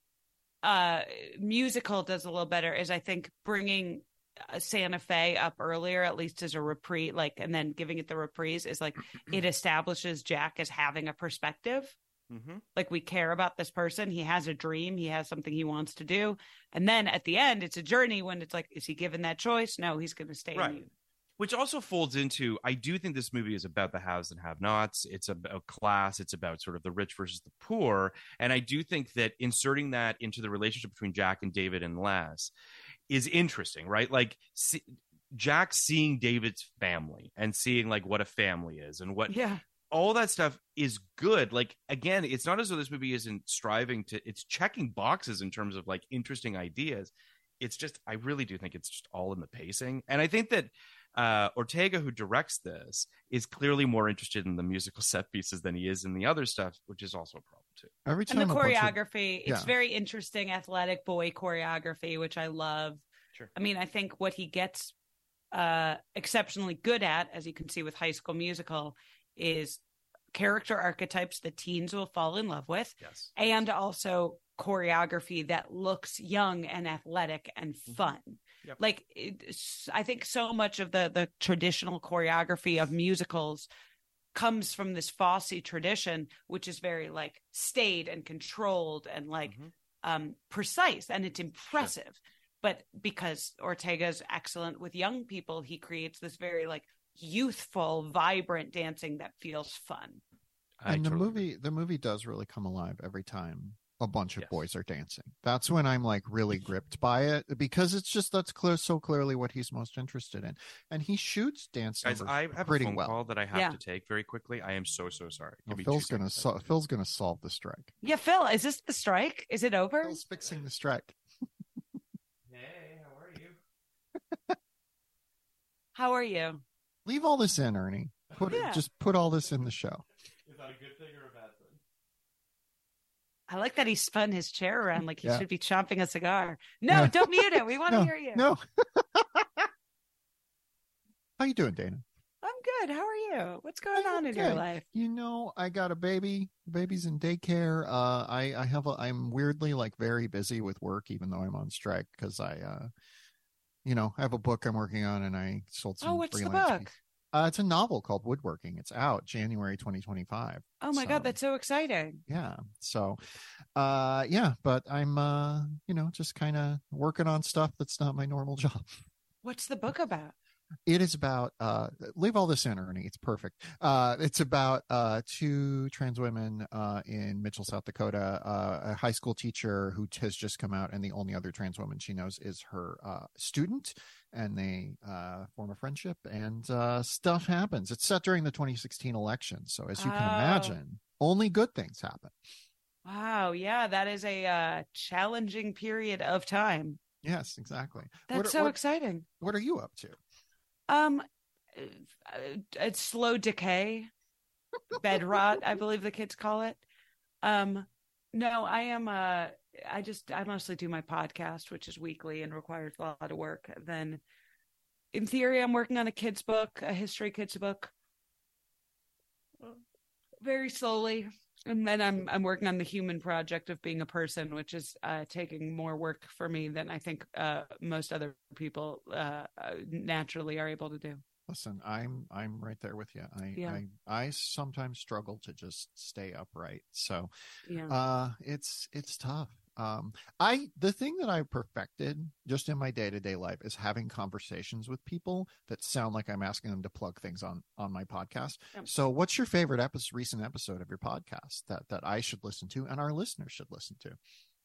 Speaker 7: uh musical does a little better is I think bringing uh, Santa Fe up earlier, at least as a reprise, like, and then giving it the reprise is like it establishes Jack as having a perspective.
Speaker 5: Mm-hmm.
Speaker 7: Like we care about this person. He has a dream. He has something he wants to do. And then at the end, it's a journey when it's like, is he given that choice? No, he's going to stay.
Speaker 5: Right.
Speaker 7: in you.
Speaker 5: Which also folds into, I do think this movie is about the haves and have-nots. It's about class. It's about sort of the rich versus the poor. And I do think that inserting that into the relationship between Jack and David and Les is interesting, right? Like see, Jack seeing David's family and seeing like what a family is and what
Speaker 7: Yeah.
Speaker 5: all that stuff is good. Like, again, it's not as though this movie isn't striving to, it's checking boxes in terms of like interesting ideas. It's just, I really do think it's just all in the pacing. And I think that uh, Ortega, who directs this, is clearly more interested in the musical set pieces than he is in the other stuff, which is also a problem too.
Speaker 6: Every time
Speaker 7: And the
Speaker 6: a bunch of-
Speaker 7: choreography, it's
Speaker 6: yeah.
Speaker 7: very interesting, athletic boy choreography, which I love.
Speaker 5: Sure.
Speaker 7: I mean, I think what he gets uh, exceptionally good at, as you can see with High School Musical, is character archetypes that teens will fall in love with,
Speaker 5: Yes.
Speaker 7: and also choreography that looks young and athletic and fun.
Speaker 5: Yep.
Speaker 7: Like, it's, I think so much of the the traditional choreography of musicals comes from this Fosse tradition, which is very like staid and controlled and like
Speaker 5: Mhm.
Speaker 7: um, precise, and it's impressive. But because Ortega's excellent with young people, he creates this very like youthful, vibrant dancing that feels fun.
Speaker 5: I
Speaker 6: and the
Speaker 5: totally
Speaker 6: movie the movie does really come alive every time a bunch of
Speaker 5: Yes.
Speaker 6: boys are dancing. That's when I'm like really gripped by it, because it's just that's clear so clearly what he's most interested in, and he shoots dance
Speaker 5: Guys,
Speaker 6: numbers
Speaker 5: I have
Speaker 6: pretty
Speaker 5: a phone
Speaker 6: well.
Speaker 5: call that I have
Speaker 7: Yeah.
Speaker 5: to take very quickly. I am so, so sorry. Give
Speaker 6: Well,
Speaker 5: me two
Speaker 6: Phil's gonna
Speaker 5: seconds.
Speaker 6: so, Phil's gonna solve the strike.
Speaker 7: Yeah, Phil, is this the strike? Is it over?
Speaker 6: Phil's fixing the strike.
Speaker 5: Hey, how are you?
Speaker 7: How are you?
Speaker 6: Leave all this in, Ernie. Put
Speaker 7: Yeah.
Speaker 6: it, just put all this in the show.
Speaker 5: Is that a good thing or a bad thing?
Speaker 7: I like that he spun his chair around like he
Speaker 6: Yeah.
Speaker 7: should be chomping a cigar. No,
Speaker 6: Yeah.
Speaker 7: don't mute it. We want to
Speaker 6: No,
Speaker 7: hear you.
Speaker 6: no. How you doing, Dana?
Speaker 7: I'm good. How are you? What's going on in
Speaker 6: Okay.
Speaker 7: your life?
Speaker 6: You know, I got a baby. The baby's in daycare. Uh, I I have a, I'm weirdly like very busy with work, even though I'm on strike because I, uh, you know, I have a book I'm working on, and I sold some.
Speaker 7: Oh, what's the
Speaker 6: freelance
Speaker 7: book?
Speaker 6: pieces. Uh, it's a novel called Woodworking. It's out January twenty twenty-five.
Speaker 7: Oh my
Speaker 6: So,
Speaker 7: God, that's so exciting.
Speaker 6: yeah. So, uh, yeah, but I'm, uh, you know, just kind of working on stuff that's not my normal job.
Speaker 7: What's the book about?
Speaker 6: It is about uh leave all this in, Ernie. It's perfect. Uh it's about uh two trans women uh in Mitchell, South Dakota, uh a high school teacher who has just come out, and the only other trans woman she knows is her uh student, and they uh form a friendship, and uh stuff happens. It's set during the twenty sixteen election, so as you can
Speaker 7: Oh.
Speaker 6: imagine, only good things happen.
Speaker 7: Wow. Yeah, that is a uh, challenging period of time.
Speaker 6: Yes, exactly.
Speaker 7: That's
Speaker 6: What-
Speaker 7: so
Speaker 6: what-
Speaker 7: exciting.
Speaker 6: What are you up to?
Speaker 7: Um, uh, it's slow decay, bed rot, I believe the kids call it. Um, no, I am. Uh, I just I mostly do my podcast, which is weekly and requires a lot of work. Then, in theory, I'm working on a kids book, a history kids book, very slowly. And then I'm I'm working on the human project of being a person, which is uh, taking more work for me than I think uh, most other people uh, uh, naturally are able to do.
Speaker 6: Listen, I'm I'm right there with you. I
Speaker 7: Yeah.
Speaker 6: I, I sometimes struggle to just stay upright. So
Speaker 7: Yeah.
Speaker 6: uh it's it's tough. Um I the thing that I perfected just in my day-to-day life is having conversations with people that sound like I'm asking them to plug things on on my podcast.
Speaker 7: Yep.
Speaker 6: So what's your favorite episode recent episode of your podcast that that I should listen to and our listeners should listen to?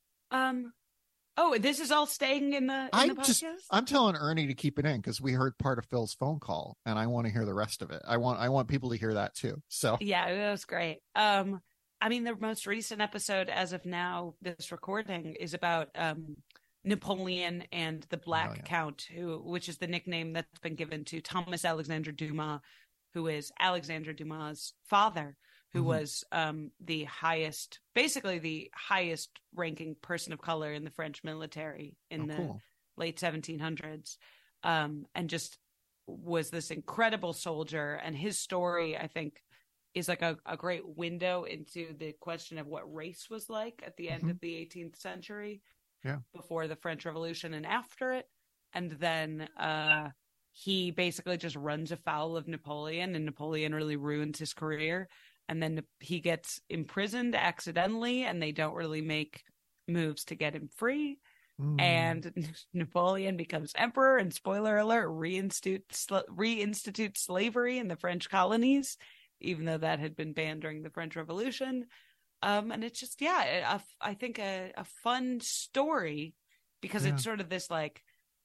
Speaker 7: Um. Oh, this is all staying in the in
Speaker 6: I
Speaker 7: the podcast.
Speaker 6: just I'm telling Ernie to keep it in because we heard part of Phil's phone call and I want to hear the rest of it. I want I want people to hear that too. So
Speaker 7: Yeah, it was great. Um, I mean, the most recent episode, as of now, this recording is about um Napoleon and the Black
Speaker 6: Oh, yeah.
Speaker 7: Count, who, which is the nickname that's been given to Thomas Alexandre Dumas, who is Alexandre Dumas' father, who
Speaker 6: Mhm.
Speaker 7: was um the highest, basically the highest ranking person of color in the French military in
Speaker 6: Oh,
Speaker 7: the
Speaker 6: cool.
Speaker 7: late seventeen hundreds, um, and just was this incredible soldier. And his story, I think, is like a, a great window into the question of what race was like at the end
Speaker 6: Mhm.
Speaker 7: of the eighteenth century,
Speaker 6: Yeah.
Speaker 7: before the French Revolution and after it. And then uh, he basically just runs afoul of Napoleon, and Napoleon really ruins his career. And then he gets imprisoned accidentally, and they don't really make moves to get him free.
Speaker 6: Mm.
Speaker 7: And Napoleon becomes emperor, and spoiler alert, reinstitute sl- reinstitute slavery in the French colonies, even though that had been banned during the French Revolution. Um, and it's just, yeah, a, I think a, a fun story, because
Speaker 6: Yeah.
Speaker 7: it's sort of this like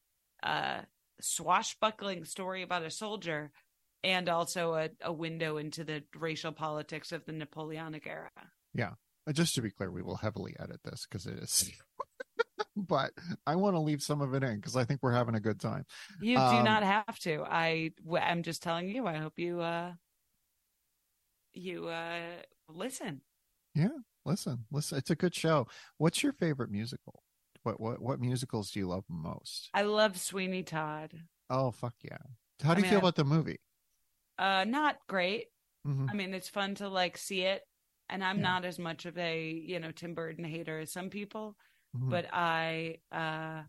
Speaker 7: uh, swashbuckling story about a soldier, and also a, a window into the racial politics of the Napoleonic era.
Speaker 6: Uh, just to be clear, we will heavily edit this because it is. But I want to leave some of it in because I think we're having a good time.
Speaker 7: You do
Speaker 6: Um,
Speaker 7: not have to. I, w- I'm just telling you. I hope you, uh, you uh, listen.
Speaker 6: Listen, listen, it's a good show. What's your favorite musical? What what what musicals do you love most?
Speaker 7: I love Sweeney Todd.
Speaker 6: Oh, fuck yeah! How do
Speaker 7: I
Speaker 6: you
Speaker 7: mean,
Speaker 6: feel
Speaker 7: I-
Speaker 6: about the movie?
Speaker 7: Uh, not great.
Speaker 6: Mhm.
Speaker 7: I mean, it's fun to like see it, and I'm
Speaker 6: Yeah.
Speaker 7: not as much of a, you know, Tim Burton hater as some people,
Speaker 6: Mhm.
Speaker 7: but I, uh,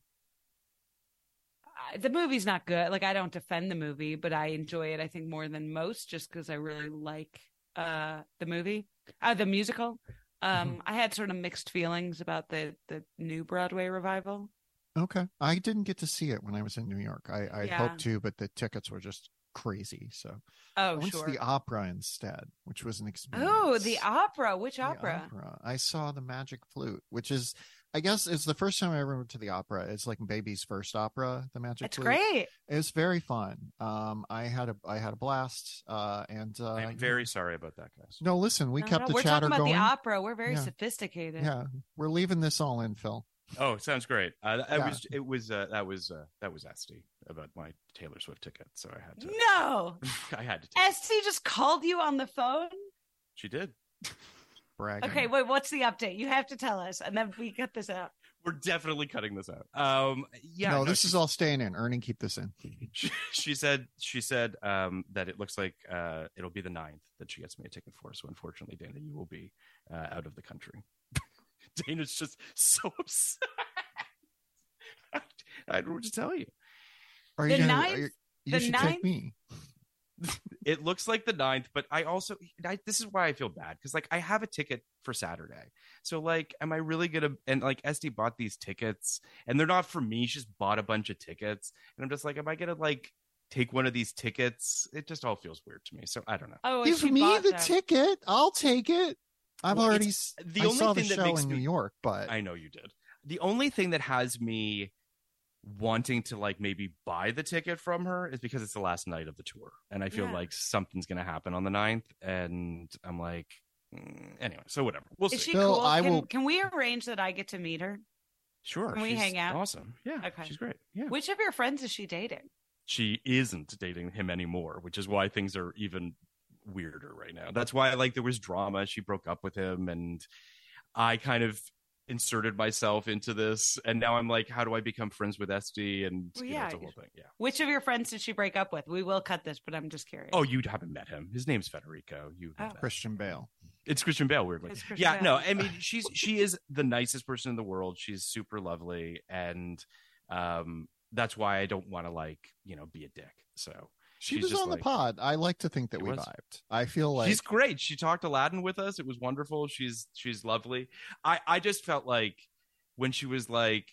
Speaker 7: I, the movie's not good. Like, I don't defend the movie, but I enjoy it, I think, more than most, just because I really like uh the movie, uh, the musical. Um, I had sort of mixed feelings about the the new Broadway revival.
Speaker 6: Okay, I didn't get to see it when I was in New York. I I
Speaker 7: Yeah.
Speaker 6: hoped to, but the tickets were just crazy. So I
Speaker 7: Oh,
Speaker 6: went
Speaker 7: sure.
Speaker 6: to the opera instead, which was an experience.
Speaker 7: Oh, the opera. Which
Speaker 6: The
Speaker 7: opera?
Speaker 6: opera. I saw the Magic Flute, which is, I guess, it's the first time I ever went to the opera. It's like baby's first opera, the Magic
Speaker 7: It's
Speaker 6: Flute.
Speaker 7: great.
Speaker 6: It was very fun. Um, I had a I had a blast. Uh, and uh,
Speaker 5: I'm very sorry about that, guys.
Speaker 6: no. Listen, we
Speaker 7: No,
Speaker 6: kept
Speaker 7: no,
Speaker 6: the
Speaker 7: we're
Speaker 6: chatter
Speaker 7: talking about
Speaker 6: going.
Speaker 7: the opera. We're very
Speaker 6: Yeah.
Speaker 7: sophisticated.
Speaker 6: Yeah, we're leaving this all in, Phil.
Speaker 5: Oh, sounds great. Uh, that
Speaker 6: Yeah.
Speaker 5: was it was uh, that was uh, that was Esty. about my Taylor Swift ticket, so I had to.
Speaker 7: No,
Speaker 5: I had to.
Speaker 7: S T just called you on the phone.
Speaker 5: She did.
Speaker 6: Bragging.
Speaker 7: Okay, wait. What's the update? You have to tell us, and then we cut this out.
Speaker 5: We're definitely cutting this out. Um, yeah,
Speaker 6: no,
Speaker 5: no,
Speaker 6: this
Speaker 5: she,
Speaker 6: is all staying in. Ernie, keep this in.
Speaker 5: She, she said. She said um, that it looks like uh, it'll be the ninth that she gets me a ticket for. So unfortunately, Dana, you will be uh, out of the country. Dana's just so upset. I, I don't know what to tell you.
Speaker 6: Are
Speaker 7: The
Speaker 6: you gonna,
Speaker 7: ninth-
Speaker 6: are you, you
Speaker 7: the
Speaker 6: should
Speaker 7: ninth-
Speaker 6: take me.
Speaker 5: It looks like the ninth, but I also I, this is why I feel bad because like I have a ticket for Saturday, so like, am I really gonna? And like Esty bought these tickets, and they're not for me. She just bought a bunch of tickets, and I'm just like, am I gonna like take one of these tickets? It just all feels weird to me. So I don't know.
Speaker 7: Oh,
Speaker 6: Give
Speaker 7: she
Speaker 6: me
Speaker 7: bought
Speaker 6: the
Speaker 7: them.
Speaker 6: ticket. I'll take it. I've
Speaker 5: Well,
Speaker 6: already.
Speaker 5: it's-
Speaker 6: s-
Speaker 5: the
Speaker 6: I
Speaker 5: only
Speaker 6: saw the
Speaker 5: thing that
Speaker 6: show
Speaker 5: makes
Speaker 6: in
Speaker 5: me-
Speaker 6: New York, but
Speaker 5: I know you did. The only thing that has me wanting to like maybe buy the ticket from her is because it's the last night of the tour, and I feel
Speaker 7: Yeah.
Speaker 5: like something's gonna happen on the ninth, and I'm like, mm, anyway. So whatever, we'll
Speaker 7: Is
Speaker 5: see.
Speaker 7: she
Speaker 6: Bill,
Speaker 7: cool?
Speaker 6: I
Speaker 7: can,
Speaker 6: will-
Speaker 7: can we arrange that I get to meet her?
Speaker 5: Sure,
Speaker 7: Can we
Speaker 5: she's
Speaker 7: hang out?
Speaker 5: Awesome, yeah.
Speaker 7: Okay.
Speaker 5: She's great. Yeah,
Speaker 7: Which of your friends is she dating?
Speaker 5: she isn't dating him anymore, which is why things are even weirder right now. That's why like there was drama. She broke up with him, and I kind of inserted myself into this, and now I'm like, how do I become friends with Esty? And
Speaker 7: Well,
Speaker 5: you know,
Speaker 7: yeah,
Speaker 5: it's a whole thing. Yeah.
Speaker 7: Which of your friends did she break up with? We will cut this, but I'm just curious.
Speaker 5: Oh, you haven't met him. His name's Federico. You
Speaker 7: Oh.
Speaker 5: know that.
Speaker 6: Christian Bale.
Speaker 5: It's Christian Bale, weirdly.
Speaker 7: It's Christian
Speaker 5: Yeah,
Speaker 7: Bale.
Speaker 5: no, I mean she's she is the nicest person in the world. She's super lovely, and um that's why I don't want to like, you know, be a dick. So
Speaker 6: She
Speaker 5: she's
Speaker 6: was
Speaker 5: just
Speaker 6: on
Speaker 5: like-
Speaker 6: the pod. I like to think that
Speaker 5: She
Speaker 6: we
Speaker 5: was.
Speaker 6: vibed. I feel like
Speaker 5: she's great. She talked Aladdin with us. It was wonderful. She's she's lovely. I I just felt like when she was like,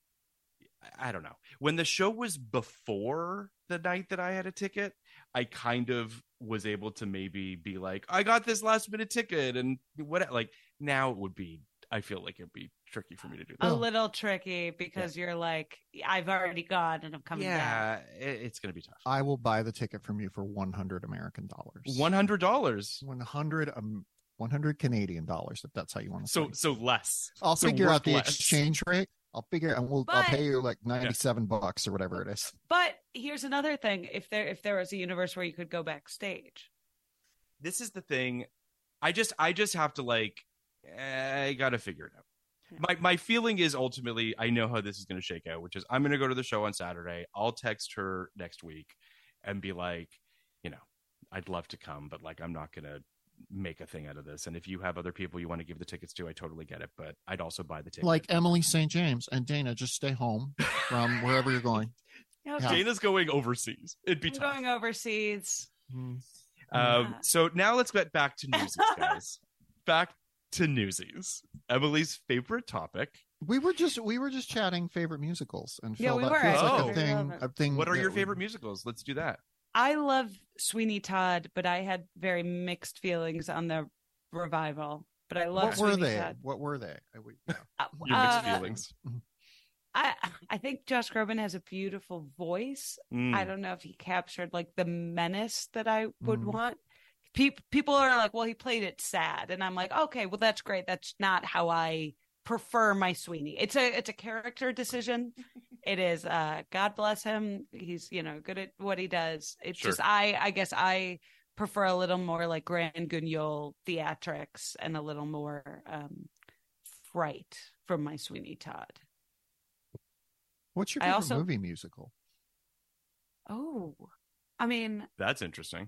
Speaker 5: I don't know, when the show was before the night that I had a ticket, I kind of was able to maybe be like, I got this last minute ticket, and what like now it would be. I feel like it'd be tricky for me to do that.
Speaker 7: A little tricky because you're like, I've already gone and I'm coming back.
Speaker 5: Yeah, it, it's gonna be tough.
Speaker 6: I will buy the ticket from you for one hundred American dollars.
Speaker 5: One hundred dollars.
Speaker 6: one hundred um, one hundred Canadian dollars, if that's how you want to
Speaker 5: So
Speaker 6: say.
Speaker 5: so less.
Speaker 6: I'll
Speaker 5: So
Speaker 6: figure
Speaker 5: worth
Speaker 6: out the
Speaker 5: less.
Speaker 6: exchange rate. I'll figure and we'll I'll
Speaker 7: But-
Speaker 6: pay you like ninety-seven bucks or whatever it is.
Speaker 7: But here's another thing: if there if there was a universe where you could go backstage,
Speaker 5: This is the thing. I just I just have to like I gotta figure it out. My my feeling is ultimately I know how this is gonna shake out, which is I'm gonna go to the show on Saturday. I'll text her next week and be like, you know, I'd love to come, but like I'm not gonna make a thing out of this. And if you have other people you want to give the tickets to, I totally get it. But I'd also buy the ticket.
Speaker 6: Like Emily Saint James and Dana, just stay home from wherever you're going.
Speaker 7: okay,
Speaker 6: Yeah.
Speaker 5: Dana's going overseas. It'd be
Speaker 7: I'm
Speaker 5: tough.
Speaker 7: going overseas.
Speaker 5: Um,
Speaker 7: Yeah.
Speaker 5: so now let's get back to Newsies, guys. Back to Newsies. Emily's favorite topic.
Speaker 6: We were just we were just chatting favorite musicals and
Speaker 7: Yeah,
Speaker 6: Phil,
Speaker 7: we
Speaker 6: that
Speaker 7: were
Speaker 6: feels like
Speaker 5: actually.
Speaker 6: a thing
Speaker 7: Love it.
Speaker 6: a thing.
Speaker 5: What are
Speaker 6: that
Speaker 5: your
Speaker 6: we-
Speaker 5: favorite musicals? Let's do that.
Speaker 7: I love Sweeney Todd, but I had very mixed feelings on the revival. But I love
Speaker 6: What were
Speaker 7: Sweeney
Speaker 6: they?
Speaker 7: Todd.
Speaker 6: What were they? I- we- yeah.
Speaker 7: Uh,
Speaker 5: Your mixed
Speaker 7: uh,
Speaker 5: feelings.
Speaker 7: I I think Josh Groban has a beautiful voice.
Speaker 5: Mm.
Speaker 7: I don't know if he captured like the menace that I would
Speaker 6: Mm.
Speaker 7: want. Pe- people are like, well, he played it sad, and I'm like, okay, well, that's great. That's not how I prefer my Sweeney. It's a it's a character decision. It is. Uh, God bless him. He's you know good at what he does. It's
Speaker 5: Sure.
Speaker 7: just I I guess I prefer a little more like Grand Guignol theatrics and a little more um, fright from my Sweeney Todd.
Speaker 6: What's your
Speaker 7: I
Speaker 6: favorite
Speaker 7: also-
Speaker 6: movie musical?
Speaker 7: Oh, I mean,
Speaker 5: That's interesting.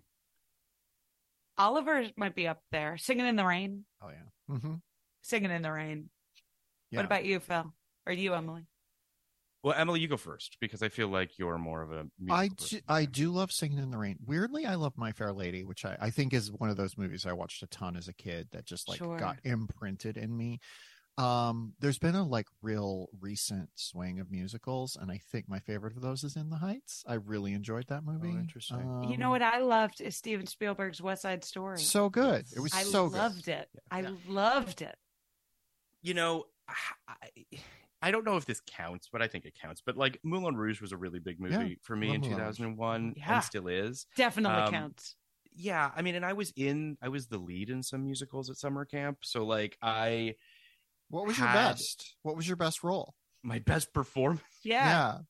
Speaker 7: Oliver might be up there. Singing in the Rain.
Speaker 6: Oh yeah. Mm-hmm.
Speaker 7: Singing in the Rain.
Speaker 6: Yeah.
Speaker 7: What about you, Phil? Or you, Emily?
Speaker 5: Well, Emily, you go first because I feel like you're more of a musical
Speaker 6: I
Speaker 5: person.
Speaker 6: do, I do love Singing in the Rain. Weirdly, I love My Fair Lady, which I, I think is one of those movies I watched a ton as a kid that just like
Speaker 7: Sure.
Speaker 6: got imprinted in me. Um, there's been a like real recent swing of musicals, and I think my favorite of those is In the Heights. I really enjoyed that movie.
Speaker 5: interesting.
Speaker 7: you know
Speaker 6: Um,
Speaker 7: what I loved is Steven Spielberg's West Side Story.
Speaker 6: So good. It was
Speaker 7: I
Speaker 6: so good.
Speaker 7: loved it. I
Speaker 6: Yeah.
Speaker 7: loved it.
Speaker 5: You know, I, I don't know if this counts, but I think it counts. But like Moulin Rouge was a really big movie
Speaker 6: Yeah,
Speaker 5: for me
Speaker 6: love
Speaker 5: in
Speaker 6: Moulin
Speaker 5: two
Speaker 6: Rouge.
Speaker 5: thousand one
Speaker 7: Yeah.
Speaker 5: and still is.
Speaker 7: Definitely
Speaker 5: Um,
Speaker 7: counts.
Speaker 5: Yeah, I mean, and I was in, I was the lead in some musicals at summer camp. So like I,
Speaker 6: What was your
Speaker 5: had-
Speaker 6: best? What was your best role?
Speaker 5: my best performance.
Speaker 7: Yeah.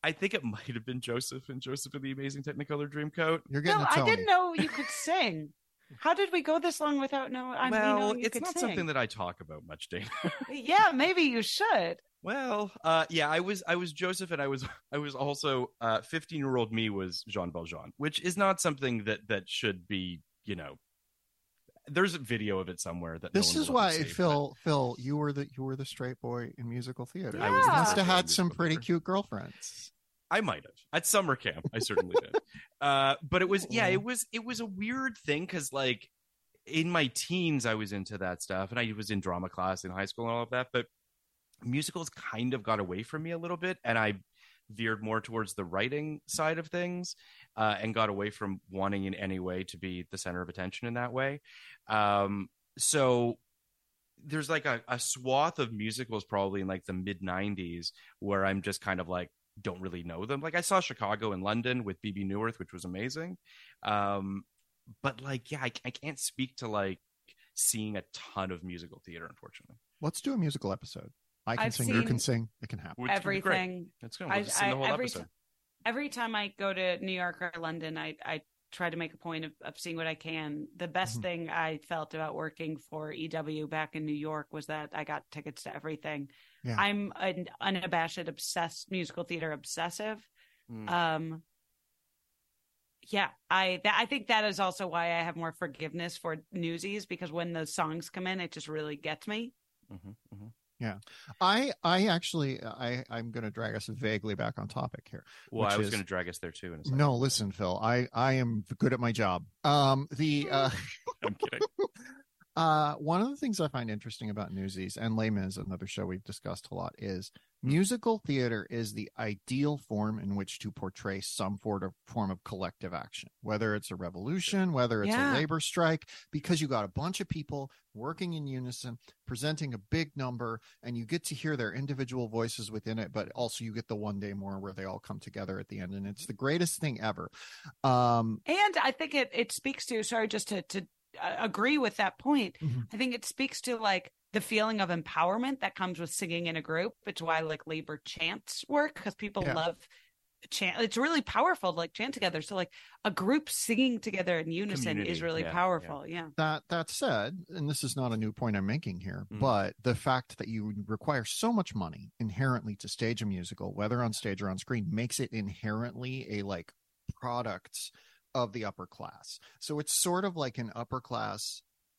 Speaker 5: I think it might have been Joseph and Joseph of the Amazing Technicolor Dreamcoat.
Speaker 6: You're getting
Speaker 7: no,
Speaker 6: a Tony.
Speaker 7: I didn't know you could sing. How did we go this long without knowing? I
Speaker 5: well,
Speaker 7: knowing you
Speaker 5: it's
Speaker 7: could
Speaker 5: not
Speaker 7: sing?
Speaker 5: something that I talk about much, Dana.
Speaker 7: Yeah, maybe you should.
Speaker 5: Well, uh, yeah, I was I was Joseph, and I was I was also uh, fifteen year old me was Jean Valjean, which is not something that that should be, you know. There's a video of it somewhere that
Speaker 6: this
Speaker 5: no one
Speaker 6: is
Speaker 5: will
Speaker 6: why
Speaker 5: ever see,
Speaker 6: Phil Phil you were the you were the straight boy in musical theater.
Speaker 7: Yeah.
Speaker 6: I was must have
Speaker 5: Yeah.
Speaker 6: had some pretty cute girlfriends.
Speaker 5: I might have at summer camp. I certainly did. Uh, but it was yeah, it was it was a weird thing because like in my teens I was into that stuff, and I was in drama class in high school and all of that. But musicals kind of got away from me a little bit, and I veered more towards the writing side of things, uh, and got away from wanting in any way to be the center of attention in that way. Um, so there's like a, a swath of musicals probably in like the mid nineties where I'm just kind of like don't really know them. Like I saw Chicago and London with B B Newirth, which was amazing. Um, but like, yeah, I, I can't speak to like seeing a ton of musical theater, unfortunately.
Speaker 6: Let's do a musical episode. I can
Speaker 7: I've
Speaker 6: sing, you
Speaker 7: seen
Speaker 6: can sing. It can happen.
Speaker 5: Which would be great.
Speaker 7: Everything.
Speaker 5: That's good. We'll just sing
Speaker 7: I-
Speaker 5: the whole
Speaker 7: every
Speaker 5: episode.
Speaker 7: ti- every time I go to New York or London, I, I try to make a point of, of seeing what I can. The best
Speaker 6: Mhm.
Speaker 7: thing I felt about working for E W back in New York was that I got tickets to everything.
Speaker 6: Yeah.
Speaker 7: I'm an unabashed, obsessed musical theater obsessive.
Speaker 5: Mm.
Speaker 7: Um, yeah, I that, I think that is also why I have more forgiveness for Newsies, because when those songs come in, it just really gets me.
Speaker 5: Mm-hmm, mm-hmm.
Speaker 6: Yeah, I I actually I I'm going to drag us vaguely back on topic here.
Speaker 5: Well, I
Speaker 6: which
Speaker 5: was
Speaker 6: is-
Speaker 5: going to drag us there too. In a second.
Speaker 6: No, listen, Phil. I I am good at my job. Um, the uh,
Speaker 5: I'm kidding.
Speaker 6: uh, one of the things I find interesting about Newsies and Les Mis, another show we've discussed a lot, is musical theater is the ideal form in which to portray some sort of form of collective action, whether it's a revolution, whether it's
Speaker 7: Yeah.
Speaker 6: a labor strike, because you got a bunch of people working in unison, presenting a big number, and you get to hear their individual voices within it, but also you get the one day more where they all come together at the end, and it's the greatest thing ever. Um,
Speaker 7: And I think it it speaks to, sorry, just to to uh, agree with that point.
Speaker 6: Mhm.
Speaker 7: I think it speaks to like the feeling of empowerment that comes with singing in a group. It's why like labor chants work, because people
Speaker 6: Yeah.
Speaker 7: love chant. It's really powerful to like chant together. So like a group singing together in unison
Speaker 5: Community,
Speaker 7: is really
Speaker 5: yeah,
Speaker 7: powerful. Yeah.
Speaker 6: That that said, and this is not a new point I'm making here,
Speaker 5: Mhm.
Speaker 6: but the fact that you require so much money inherently to stage a musical, whether on stage or on screen, makes it inherently a like product of the upper class. So it's sort of like an upper class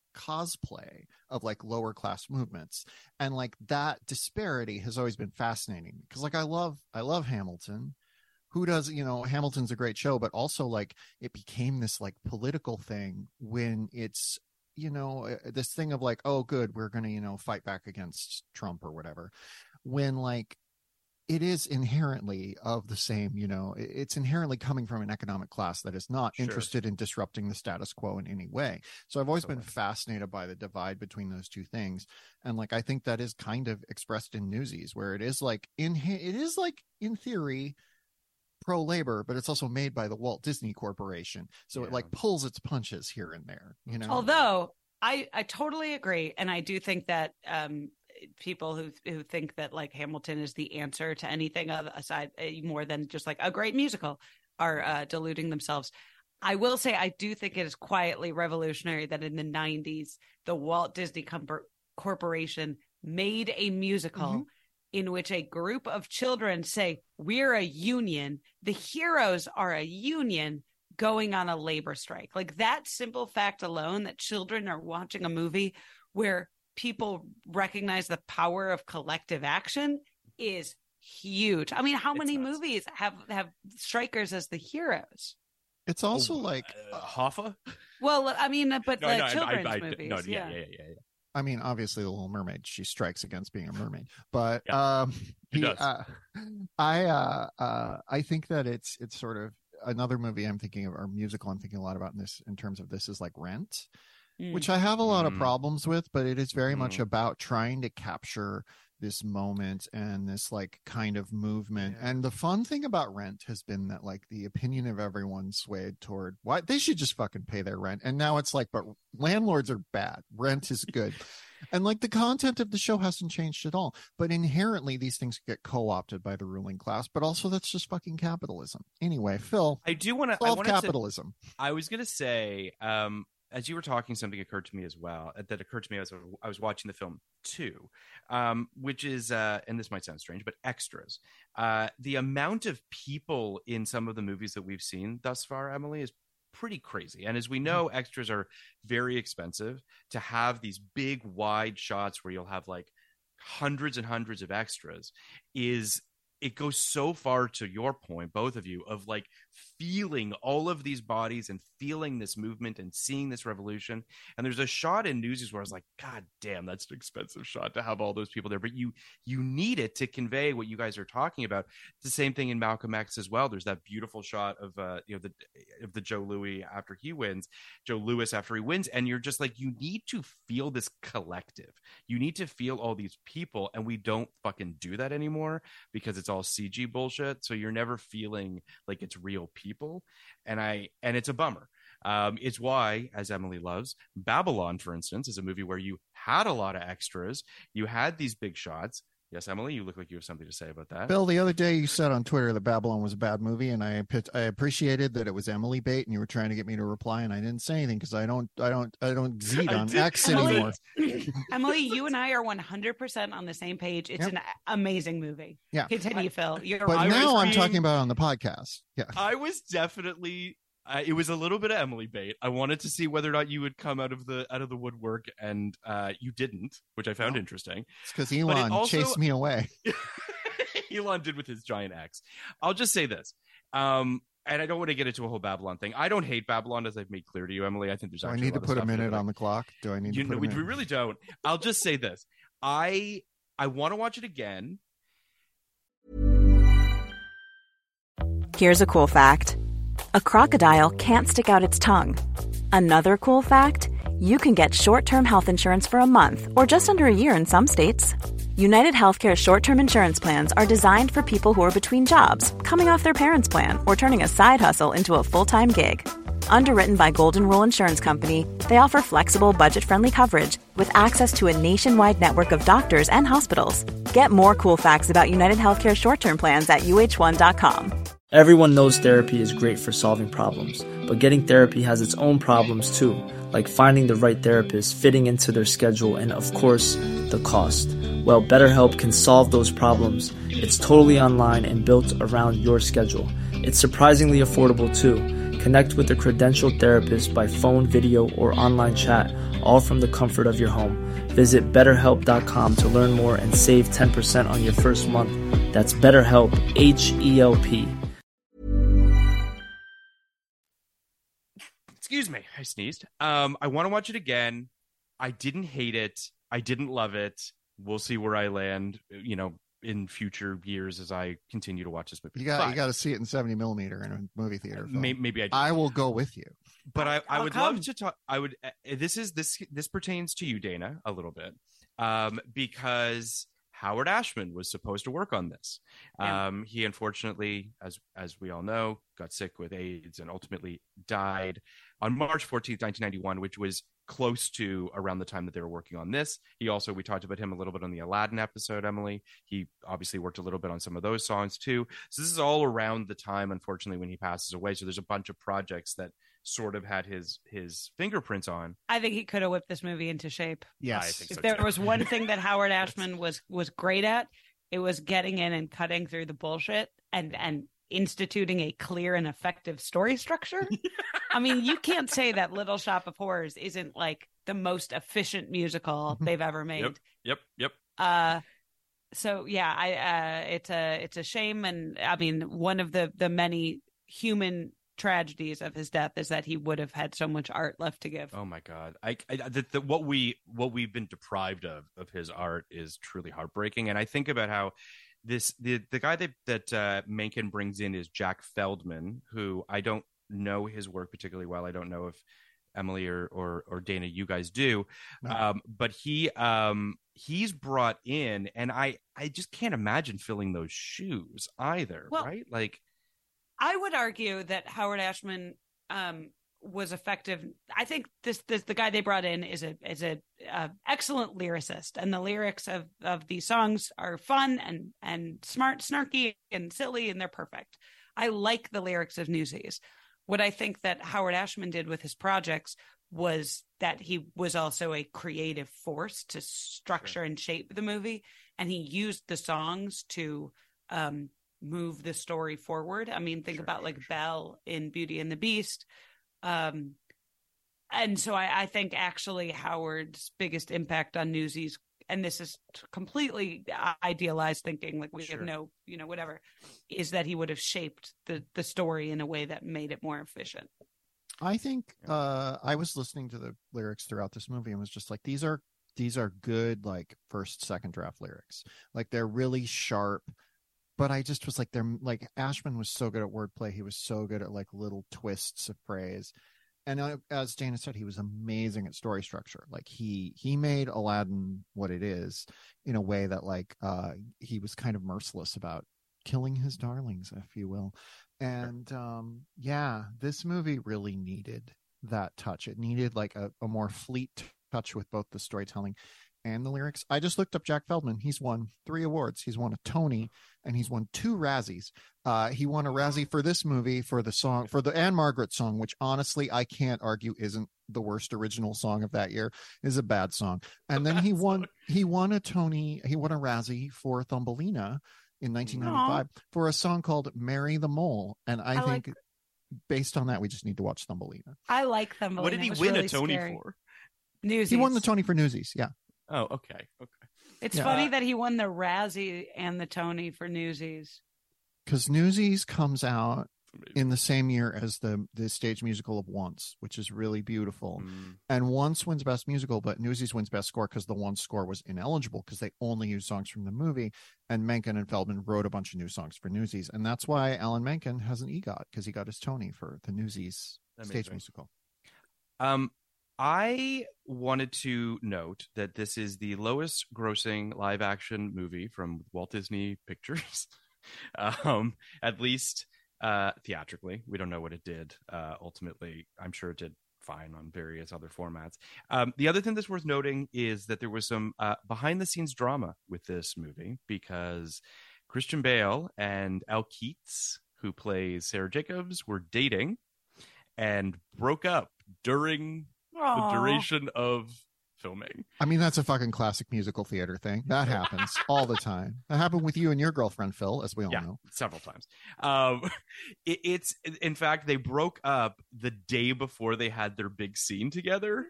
Speaker 6: cosplay of like lower class movements, and like that disparity has always been fascinating because like I love I love Hamilton. Who does, you know, Hamilton's a great show, but also like it became this like political thing when it's, you know, uh, this thing of like, oh, good, we're going to, you know, fight back against Trump or whatever. When like it is inherently of the same, you know, it- it's inherently coming from an economic class that is not
Speaker 5: Sure.
Speaker 6: interested in disrupting the status quo in any way. So I've always been
Speaker 5: Totally.
Speaker 6: fascinated by the divide between those two things. And like, I think that is kind of expressed in Newsies, where it is like in, it is like in theory, pro labor, but it's also made by the Walt Disney Corporation. So it
Speaker 5: Yeah.
Speaker 6: like pulls its punches here and there, you know?
Speaker 7: Although I, I totally agree. And I do think that um, people who who think that like Hamilton is the answer to anything other, aside uh, more than just like a great musical are uh, deluding themselves. I will say I do think it is quietly revolutionary that in the nineties, the Walt Disney Com- Corporation made a musical
Speaker 6: Mhm.
Speaker 7: in which a group of children say, we're a union. The heroes are a union going on a labor strike. Like that simple fact alone, that children are watching a movie where people recognize the power of collective action, is huge. I mean, how
Speaker 5: It's
Speaker 7: many
Speaker 5: nuts.
Speaker 7: movies have have strikers as the heroes?
Speaker 6: It's also
Speaker 5: Oh,
Speaker 6: like,
Speaker 5: uh, Hoffa.
Speaker 7: Well, I mean, but
Speaker 5: No,
Speaker 7: the
Speaker 5: no, I-
Speaker 7: children's
Speaker 5: I, I,
Speaker 7: movies.
Speaker 5: no,
Speaker 7: yeah.
Speaker 5: yeah, yeah, yeah, yeah.
Speaker 6: I mean, obviously, The Little Mermaid, she strikes against being a mermaid, but
Speaker 5: Yeah,
Speaker 6: um,
Speaker 5: she
Speaker 6: he,
Speaker 5: does.
Speaker 6: uh, I, uh, uh, I think that it's it's sort of another movie I'm thinking of, or musical I'm thinking a lot about in this in terms of this is like Rent,
Speaker 7: Mm.
Speaker 6: which I have a lot of
Speaker 5: Mm.
Speaker 6: problems with, but it is very much
Speaker 5: Mhm.
Speaker 6: about trying to capture this moment and this like kind of movement.
Speaker 5: Yeah.
Speaker 6: And the fun thing about Rent has been that like the opinion of everyone swayed toward why they should just fucking pay their rent. And now it's like, but landlords are bad. Rent is good. And like the content of the show hasn't changed at all. But inherently, these things get co-opted by the ruling class. But also, that's just fucking capitalism. Anyway, Phil,
Speaker 5: I do want to
Speaker 6: solve capitalism.
Speaker 5: To, I was going to say, um, as you were talking, something occurred to me as well. That occurred to me as I was watching the film too, um, which is, uh, and this might sound strange, but extras. Uh, the amount of people in some of the movies that we've seen thus far, Emily, is pretty crazy. And as we know, extras are very expensive. To have these big wide shots where you'll have like hundreds and hundreds of extras is, it goes so far, to your point, both of you, of like feeling all of these bodies and feeling this movement and seeing this revolution. And there's a shot in Newsies where I was like, God damn, that's an expensive shot to have all those people there. But you you need it to convey what you guys are talking about. It's the same thing in Malcolm X as well. There's that beautiful shot of uh you know the of the Joe Louis after he wins, Joe Louis after he wins, and you're just like, you need to feel this collective. You need to feel all these people, and we don't fucking do that anymore because it's all C G bullshit. So you're never feeling like it's real people, and I and it's a bummer. Um, it's why, as Emily loves, Babylon, for instance, is a movie where you had a lot of extras. You had these big shots. Yes, Emily, you look like you have something to say about that.
Speaker 6: Bill, the other day you said on Twitter that Babylon was a bad movie, and I I appreciated that it was Emily bait, and you were trying to get me to reply, and I didn't say anything because I don't I don't I don't zeet on X
Speaker 7: Emily,
Speaker 6: anymore.
Speaker 7: Emily, you and I are one hundred percent on the same page. It's yep. an amazing movie.
Speaker 6: Yeah,
Speaker 7: continue, Phil. You're
Speaker 6: but now I'm
Speaker 5: being...
Speaker 6: talking about it on the podcast. Yeah,
Speaker 5: I was definitely. Uh, it was a little bit of Emily bait. I wanted to see whether or not you would come out of the out of the woodwork, and uh, you didn't, which I found
Speaker 6: no.
Speaker 5: interesting.
Speaker 6: It's because Elon also... chased me away.
Speaker 5: Elon did with his giant axe. I'll just say this, um, and I don't want to get into a whole Babylon thing. I don't hate Babylon, as I've made clear to you, Emily. I think there's.
Speaker 6: Do
Speaker 5: actually
Speaker 6: I need
Speaker 5: a
Speaker 6: to put a minute on the clock? Do I need
Speaker 5: you
Speaker 6: to put
Speaker 5: know,
Speaker 6: a
Speaker 5: we,
Speaker 6: minute?
Speaker 5: we really don't. I'll just say this. I I want to watch it again.
Speaker 8: Here's a cool fact. A crocodile can't stick out its tongue. Another cool fact, you can get short-term health insurance for a month or just under a year in some states. United Healthcare short-term insurance plans are designed for people who are between jobs, coming off their parents' plan, or turning a side hustle into a full-time gig. Underwritten by Golden Rule Insurance Company, they offer flexible, budget-friendly coverage with access to a nationwide network of doctors and hospitals. Get more cool facts about United Healthcare short-term plans at U H one dot com.
Speaker 4: Everyone knows therapy is great for solving problems, but getting therapy has its own problems too, like finding the right therapist, fitting into their schedule, and of course, the cost. Well, BetterHelp can solve those problems. It's totally online and built around your schedule. It's surprisingly affordable too. Connect with a credentialed therapist by phone, video, or online chat, all from the comfort of your home. Visit better help dot com to learn more and save ten percent on your first month. That's BetterHelp, H E L P.
Speaker 5: Excuse me, I sneezed. Um, I want to watch it again. I didn't hate it. I didn't love it. We'll see where I land, you know, in future years as I continue to watch this movie.
Speaker 6: You got but, you got to see it in seventy millimeter in a movie theater.
Speaker 5: Maybe, maybe I. Do.
Speaker 6: I will go with you.
Speaker 5: But I, I would
Speaker 7: come.
Speaker 5: love to talk. I would. Uh, this is this this pertains to you, Dana, a little bit, um, because Howard Ashman was supposed to work on this.
Speaker 7: Yeah.
Speaker 5: Um, he unfortunately, as as we all know, got sick with AIDS and ultimately died on March fourteenth, nineteen ninety-one, which was close to around the time that they were working on this. He also, we talked about him a little bit on the Aladdin episode, Emily. He obviously worked a little bit on some of those songs too. So this is all around the time, unfortunately, when he passes away. So there's a bunch of projects that sort of had his his fingerprints on.
Speaker 7: I think he could have whipped this movie into shape.
Speaker 6: Yes.
Speaker 5: I think
Speaker 7: if
Speaker 5: so
Speaker 7: there
Speaker 5: too.
Speaker 7: was one thing that Howard Ashman was was great at, it was getting in and cutting through the bullshit and and instituting a clear and effective story structure. I mean, you can't say that Little Shop of Horrors isn't like the most efficient musical they've ever made.
Speaker 5: Yep, yep, yep.
Speaker 7: Uh, so yeah, I uh, it's a it's a shame, and I mean, one of the the many human tragedies of his death is that he would have had so much art left to give.
Speaker 5: Oh my God, I, I the, the, what we what we've been deprived of of his art is truly heartbreaking, and I think about how. This the the guy that that uh, Menken brings in is Jack Feldman, who I don't know his work particularly well. I don't know if Emily or or, or Dana, you guys do, no. um, but he um, he's brought in, and I I just can't imagine filling those shoes either.
Speaker 7: Well,
Speaker 5: right? Like,
Speaker 7: I would argue that Howard Ashman um, was effective. I think this, this the guy they brought in is a is a uh, excellent lyricist, and the lyrics of of these songs are fun and and smart, snarky and silly, and they're perfect. I like the lyrics of Newsies. What I think that Howard Ashman did with his projects was that he was also a creative force to structure sure. and shape the movie, and he used the songs to um, move the story forward. I mean, think sure, about like sure. Belle in Beauty and the Beast. Um, and so I, I think actually Howard's biggest impact on Newsies, and this is completely idealized thinking, like we sure. have no, you know, whatever, is that he would have shaped the, the story in a way that made it more efficient.
Speaker 6: I think uh, I was listening to the lyrics throughout this movie and was just like, these are, these are good, like first, second draft lyrics. Like they're really sharp. But I just was like, they're like, Ashman was so good at wordplay. He was so good at like little twists of phrase. And uh, as Dana said, he was amazing at story structure. Like he, he made Aladdin what it is in a way that like, uh, he was kind of merciless about killing his darlings, if you will. And, um, yeah, this movie really needed that touch. It needed like a, a more fleet touch with both the storytelling and the lyrics. I just looked up Jack Feldman. He's won three awards. He's won a Tony and he's won two Razzies. Uh, he won a Razzie for this movie for the song, for the Anne Margaret song, which honestly, I can't argue isn't the worst original song of that year. Is a bad song. And then he won, song. he won a Tony, he won a Razzie for Thumbelina in nineteen ninety-five Aww. For a song called Mary the Mole. And I, I think like... based on that, we just need to watch Thumbelina.
Speaker 7: I like Thumbelina.
Speaker 5: What did he win really a Tony scary. for?
Speaker 7: Newsies.
Speaker 6: He won the Tony for Newsies. Yeah.
Speaker 5: Oh, okay. Okay.
Speaker 7: It's
Speaker 6: yeah.
Speaker 7: funny that he won the Razzie and the Tony for Newsies.
Speaker 6: Because Newsies comes out in the same year as the, the stage musical of Once, which is really beautiful. Mm. And Once wins Best Musical, but Newsies wins Best Score because the Once score was ineligible because they only used songs from the movie. And Menken and Feldman wrote a bunch of new songs for Newsies. And that's why Alan Menken has an EGOT, because he got his Tony for the Newsies Amazing. Stage musical.
Speaker 5: Um. I wanted to note that this is the lowest grossing live action movie from Walt Disney Pictures, um, at least uh, theatrically. We don't know what it did. Uh, ultimately, I'm sure it did fine on various other formats. Um, the other thing that's worth noting is that there was some uh, behind the scenes drama with this movie because Christian Bale and Al Keats, who plays Sarah Jacobs, were dating and broke up during Aww. The duration of filming.
Speaker 6: I mean, that's a fucking classic musical theater thing. That happens all the time. That happened with you and your girlfriend, Phil, as we all
Speaker 5: yeah,
Speaker 6: know.
Speaker 5: Several times. Um, it, it's, in fact, they broke up the day before they had their big scene together.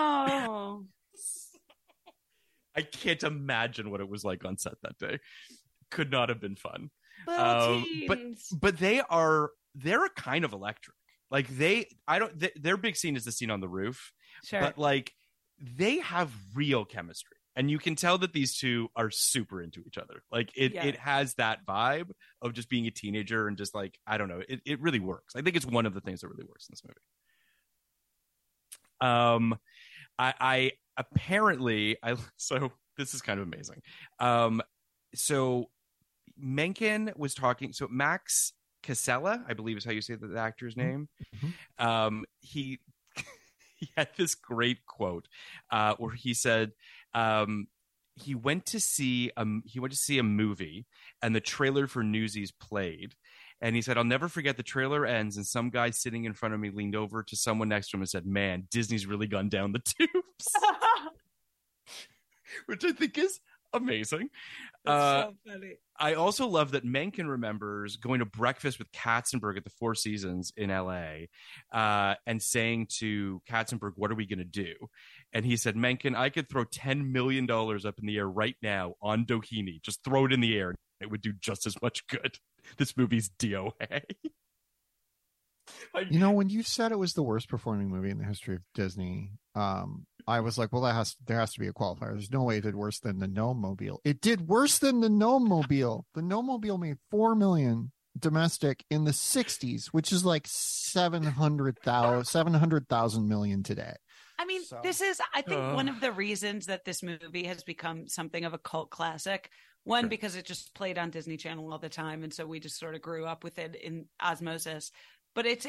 Speaker 7: No.
Speaker 5: I can't imagine what it was like on set that day. Could not have been fun.
Speaker 7: Um,
Speaker 5: but but they are, they're kind of electric. Like they, I don't, th- their big scene is the scene on the roof,
Speaker 7: sure.
Speaker 5: but like they have real chemistry and you can tell that these two are super into each other. Like it, yeah. it has that vibe of just being a teenager and just like, I don't know, it, it really works. I think it's one of the things that really works in this movie. Um, I, I apparently, I, so this is kind of amazing. Um, so Menken was talking, so Max Casella, I believe is how you say the, the actor's name. Mm-hmm. Um, he he had this great quote uh, where he said um, he went to see um he went to see a movie and the trailer for Newsies played, and he said, "I'll never forget the trailer ends and some guy sitting in front of me leaned over to someone next to him and said, 'Man, Disney's really gone down the tubes,'" which I think is amazing.
Speaker 7: That's
Speaker 5: uh,
Speaker 7: so funny.
Speaker 5: I also love that Menken remembers going to breakfast with Katzenberg at the Four Seasons in L A uh, and saying to Katzenberg, "What are we going to do?" And he said, "Menken, I could throw ten million dollars up in the air right now on Doheny. Just throw it in the air. It would do just as much good. This movie's D O A."
Speaker 6: You know, when you said it was the worst performing movie in the history of Disney, um, I was like, well, that has there has to be a qualifier. There's no way it did worse than the Gnome Mobile. It did worse than the Gnome Mobile. The Gnome Mobile made four million domestic in the sixties, which is like seven hundred thousand, seven hundred thousand million today.
Speaker 7: I mean, so, this is, I think, uh, one of the reasons that this movie has become something of a cult classic. One, sure. because it just played on Disney Channel all the time, and so we just sort of grew up with it in osmosis. But it's a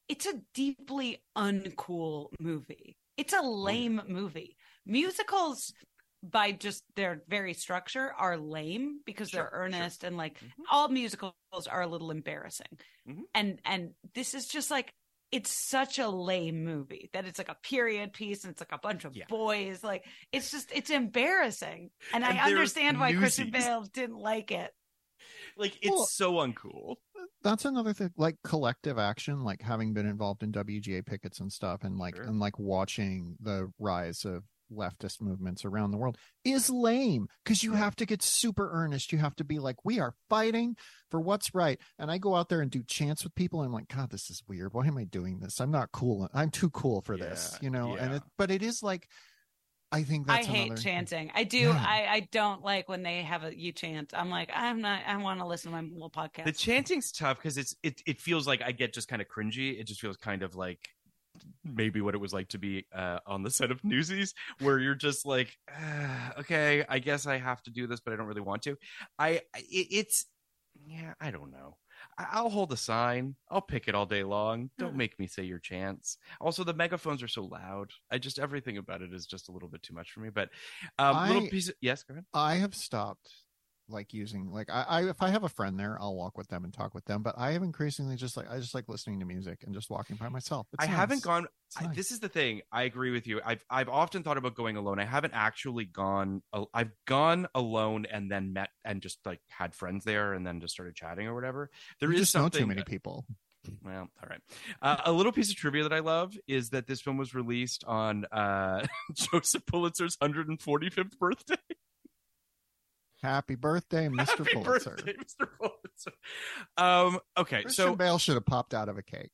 Speaker 7: it's a deeply uncool movie. It's a lame movie. Musicals, by just their very structure, are lame because sure, they're earnest sure. and like mm-hmm. all musicals are a little embarrassing. Mm-hmm. And and this is just like, it's such a lame movie that it's like a period piece and it's like a bunch of yeah. boys. Like, it's just, it's embarrassing. And, and I understand why Newsies. Christian Bale didn't like it.
Speaker 5: Like, it's well, so uncool.
Speaker 6: That's another thing, like collective action, like having been involved in W G A pickets and stuff, and like, sure. and like watching the rise of leftist movements around the world is lame because you have to get super earnest. You have to be like, we are fighting for what's right. And I go out there and do chants with people, and I'm like, God, this is weird. Why am I doing this? I'm not cool. I'm too cool for yeah, this, you know? Yeah. And it, but it is like, I think that's
Speaker 7: I hate
Speaker 6: another...
Speaker 7: chanting. I do. Yeah. I, I don't like when they have a you chant. I'm like, I'm not. I want to listen to my little podcast.
Speaker 5: The chanting's tough because it's it. It feels like I get just kind of cringy. It just feels kind of like maybe what it was like to be uh, on the set of Newsies, where you're just like, uh, okay, I guess I have to do this, but I don't really want to. I it, it's yeah, I don't know. I'll hold a sign. I'll pick it all day long. Don't make me say your chants. Also, the megaphones are so loud. I just, everything about it is just a little bit too much for me. But um,
Speaker 6: I,
Speaker 5: little piece of, yes, go ahead.
Speaker 6: I have stopped like using, like, I, I, if I have a friend there, I'll walk with them and talk with them. But I have increasingly just like, I just like listening to music and just walking by myself. It's
Speaker 5: I
Speaker 6: nice.
Speaker 5: haven't gone,
Speaker 6: nice.
Speaker 5: I, this is the thing. I agree with you. I've, I've often thought about going alone. I haven't actually gone, I've gone alone and then met and just like had friends there and then just started chatting or whatever. There
Speaker 6: you
Speaker 5: is
Speaker 6: just
Speaker 5: something.
Speaker 6: Know too many people.
Speaker 5: Well, all right. Uh, a little piece of trivia that I love is that this film was released on uh, Joseph Pulitzer's one hundred forty-fifth birthday.
Speaker 6: Happy birthday, Mister
Speaker 5: Happy
Speaker 6: Pulitzer.
Speaker 5: Birthday, Mister Pulitzer. Um, okay,
Speaker 6: Christian
Speaker 5: so
Speaker 6: Bale should have popped out of a cake.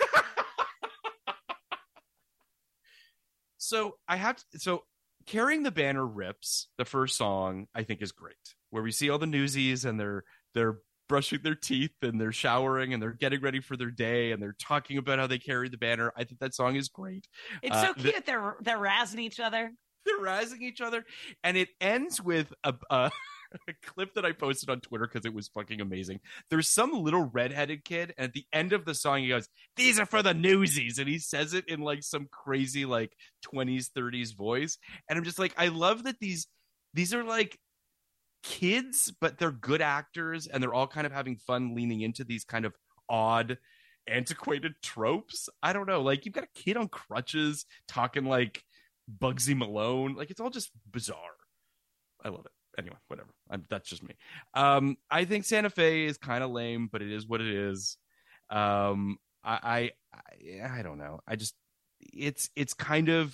Speaker 5: so I have to, so Carrying the Banner rips, the first song, I think is great. Where we see all the Newsies and they're they're brushing their teeth and they're showering and they're getting ready for their day and they're talking about how they carry the banner. I think that song is great.
Speaker 7: It's uh, so cute. The, they're they're razzing each other.
Speaker 5: They're razzing each other, and it ends with a, a, a clip that I posted on Twitter because it was fucking amazing. There's some little redheaded kid, and at the end of the song, he goes, "These are for the Newsies," and he says it in like some crazy like twenties, thirties voice, and I'm just like, I love that these these are like kids, but they're good actors, and they're all kind of having fun leaning into these kind of odd, antiquated tropes. I don't know, like you've got a kid on crutches talking like Bugsy Malone, like it's all just bizarre. I love it. Anyway, whatever. I'm, that's just me. Um, I think Santa Fe is kind of lame, but it is what it is. Um, I, I, I, I don't know. I just, it's, it's kind of,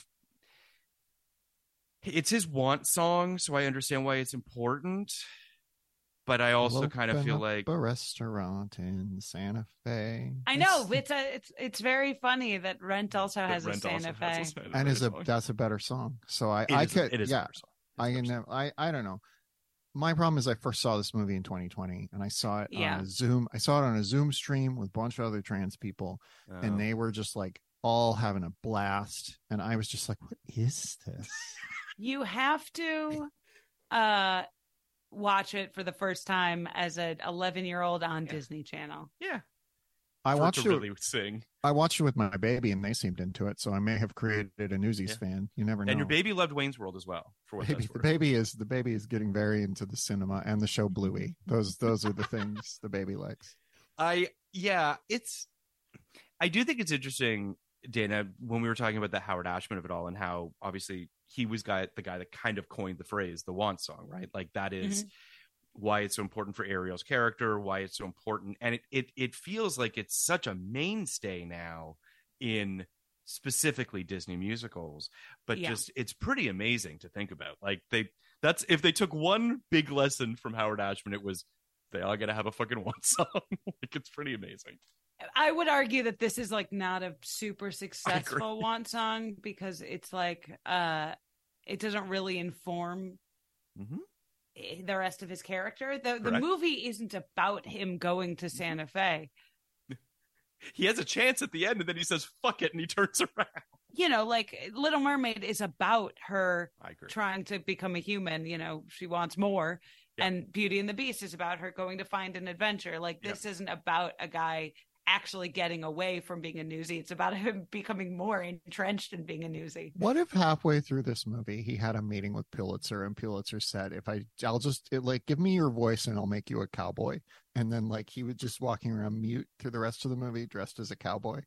Speaker 5: it's his want song, so I understand why it's important. But I also
Speaker 6: We'll
Speaker 5: kind of feel like
Speaker 6: a restaurant in Santa Fe.
Speaker 7: I know it's a it's it's very funny that Rent also has a Santa Fe,
Speaker 6: and is a that's a better song. So I I could
Speaker 5: it is
Speaker 6: yeah I can I I don't know. My problem is I first saw this movie in twenty twenty, and I saw it
Speaker 7: yeah.
Speaker 6: on a Zoom. I saw it on a Zoom stream with a bunch of other trans people, oh. and they were just like all having a blast, and I was just like, "What is this?"
Speaker 7: You have to. uh watch it for the first time as an eleven year old on yeah. Disney Channel.
Speaker 5: Yeah.
Speaker 6: I
Speaker 5: for
Speaker 6: watched
Speaker 5: to
Speaker 6: it.
Speaker 5: Really sing.
Speaker 6: I watched it with my baby and they seemed into it. So I may have created a Newsies yeah. fan. You never know.
Speaker 5: And your baby loved Wayne's World as well. For what
Speaker 6: baby,
Speaker 5: that's
Speaker 6: the
Speaker 5: worth.
Speaker 6: baby is the baby is getting very into the cinema and the show Bluey. Those, those are the things the baby likes.
Speaker 5: I, yeah, it's, I do think it's interesting, Dana, when we were talking about the Howard Ashman of it all and how obviously he was guy, the guy that kind of coined the phrase, the want song, right? Like that is mm-hmm. why it's so important for Ariel's character, why it's so important. And it, it, it feels like it's such a mainstay now in specifically Disney musicals, but yeah. just, it's pretty amazing to think about. Like they, that's, if they took one big lesson from Howard Ashman, it was they all got to have a fucking want song. Like it's pretty amazing.
Speaker 7: I would argue that this is like not a super successful want song because it's like uh it doesn't really inform mm-hmm. the rest of his character. The the movie isn't about him going to Santa Fe.
Speaker 5: He has a chance at the end and then he says fuck it and he turns around.
Speaker 7: You know, like Little Mermaid is about her trying to become a human, you know, she wants more. Yeah. And Beauty and the Beast is about her going to find an adventure. Like this yeah. isn't about a guy actually getting away from being a newsie. It's about him becoming more entrenched in being a newsie.
Speaker 6: What if halfway through this movie he had a meeting with Pulitzer and Pulitzer said, if I I'll just it, like give me your voice and I'll make you a cowboy, and then like he was just walking around mute through the rest of the movie dressed as a cowboy.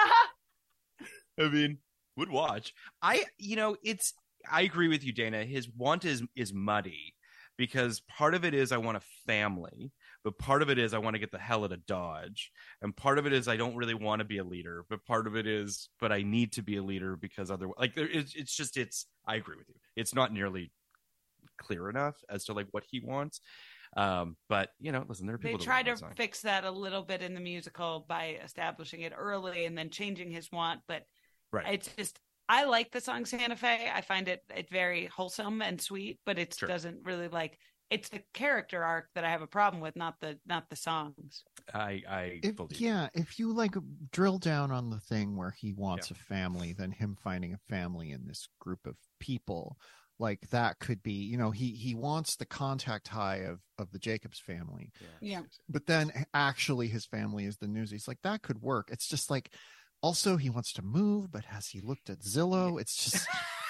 Speaker 5: I mean, would watch. I you know it's I agree with you, Dana. His want is is muddy because part of it is I want a family, but part of it is I want to get the hell out of Dodge. And part of it is I don't really want to be a leader, but part of it is, but I need to be a leader because otherwise, like, there is, it's just, it's, I agree with you. It's not nearly clear enough as to like what he wants. Um, but you know, listen, there are people
Speaker 7: they try to
Speaker 5: design.
Speaker 7: fix that a little bit in the musical by establishing it early and then changing his want. But
Speaker 5: right.
Speaker 7: It's just, I like the song Santa Fe. I find it it very wholesome and sweet, but it
Speaker 5: Sure.
Speaker 7: doesn't really like it's the character arc that I have a problem with, not the not the songs.
Speaker 5: I I
Speaker 6: if,
Speaker 5: believe.
Speaker 6: Yeah, if you like drill down on the thing where he wants
Speaker 5: Yeah.
Speaker 6: a family, then him finding a family in this group of people, like that could be, you know, he he wants the contact high of of the Jacobs family,
Speaker 7: Yeah.
Speaker 6: but then actually his family is the Newsies. Like that could work. It's just like, also he wants to move, but has he looked at Zillow? It's just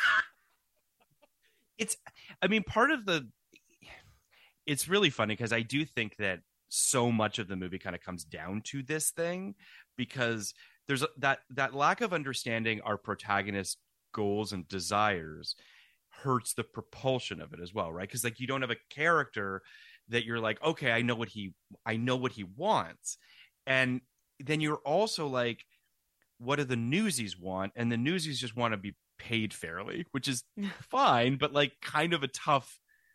Speaker 5: It's, I mean, part of the, it's really funny because I do think that so much of the movie kind of comes down to this thing because there's a, that that lack of understanding our protagonist's goals and desires hurts the propulsion of it as well, right? Because like you don't have a character that you're like, okay, I know what he I know what he wants, and then you're also like, what do the Newsies want? And the Newsies just want to be paid fairly, which is fine, but like kind of a tough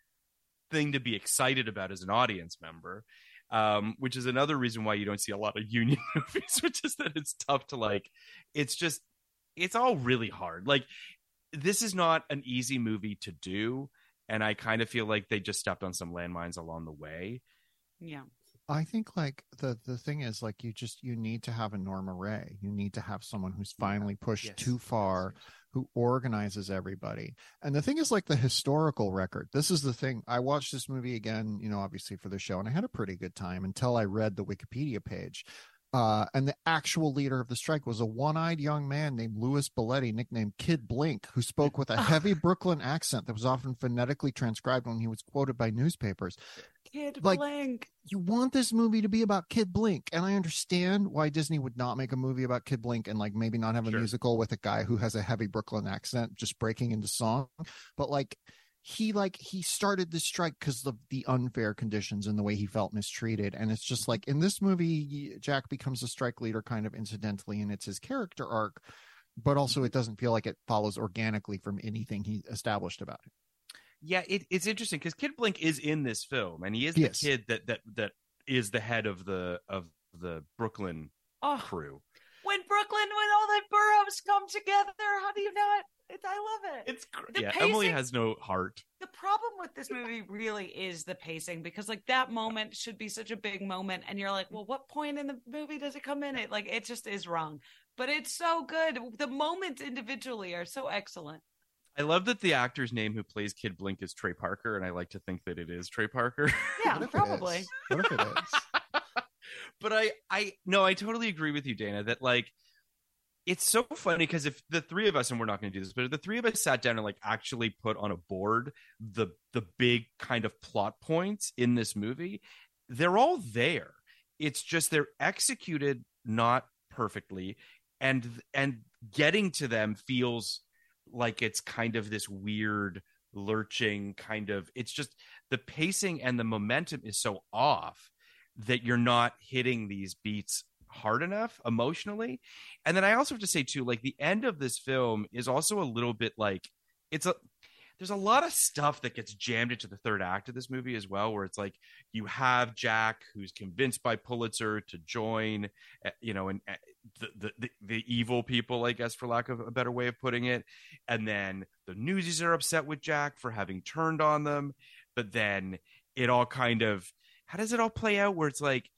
Speaker 5: thing to be excited about as an audience member, um, which is another reason why you don't see a lot of union movies, which is that it's tough to like, it's just, it's all really hard. Like, this is not an easy movie to do. And I kind of feel like they just stepped on some landmines along the way.
Speaker 7: Yeah.
Speaker 6: I think like the the thing is like you just you need to have a Norma Ray. You need to have someone who's finally pushed
Speaker 5: Yes.
Speaker 6: too far, who organizes everybody. And the thing is like the historical record. This is the thing. I watched this movie again, you know, obviously for the show, and I had a pretty good time until I read the Wikipedia page. Uh, and the actual leader of the strike was a one-eyed young man named Louis Belletti, nicknamed Kid Blink, who spoke with a heavy Brooklyn accent that was often phonetically transcribed when he was quoted by newspapers.
Speaker 7: Kid
Speaker 6: Like,
Speaker 7: Blink.
Speaker 6: You want this movie to be about Kid Blink, and I understand why Disney would not make a movie about Kid Blink and like maybe not have a
Speaker 5: Sure.
Speaker 6: musical with a guy who has a heavy Brooklyn accent just breaking into song, but like he like he started this strike because of the unfair conditions and the way he felt mistreated. And it's just like in this movie Jack becomes a strike leader kind of incidentally, and it's his character arc, but also it doesn't feel like it follows organically from anything he established about it.
Speaker 5: Yeah, it, it's interesting because Kid Blink is in this film, and he is
Speaker 6: Yes.
Speaker 5: the kid that that that is the head of the of the Brooklyn
Speaker 7: Oh,
Speaker 5: crew.
Speaker 7: when Brooklyn, when all the boroughs come together, how do you not? It's, I love it.
Speaker 5: It's cr-
Speaker 7: The
Speaker 5: yeah.
Speaker 7: pacing-
Speaker 5: Emily has no heart.
Speaker 7: The problem with this movie really is the pacing, because like that moment should be such a big moment, and you're like, well, what point in the movie does it come in? It like it just is wrong, but it's so good. The moments individually are so excellent.
Speaker 5: I love that the actor's name who plays Kid Blink is Trey Parker, and I like to think that it is Trey Parker.
Speaker 7: Yeah,
Speaker 6: What if it
Speaker 7: probably.
Speaker 6: is? What if it is?
Speaker 5: But I, I no, I totally agree with you, Dana, that like it's so funny because if the three of us, and we're not going to do this, but if the three of us sat down and like actually put on a board the the big kind of plot points in this movie, they're all there. It's just they're executed not perfectly, and and getting to them feels like it's kind of this weird lurching kind of, it's just the pacing and the momentum is so off that you're not hitting these beats hard enough emotionally. And then I also have to say too, like the end of this film is also a little bit like, it's a there's a lot of stuff that gets jammed into the third act of this movie as well, where it's like you have Jack who's convinced by Pulitzer to join, you know, and the, the, the, the evil people, I guess, for lack of a better way of putting it. And then the Newsies are upset with Jack for having turned on them. But then it all kind of, how does it all play out where it's like,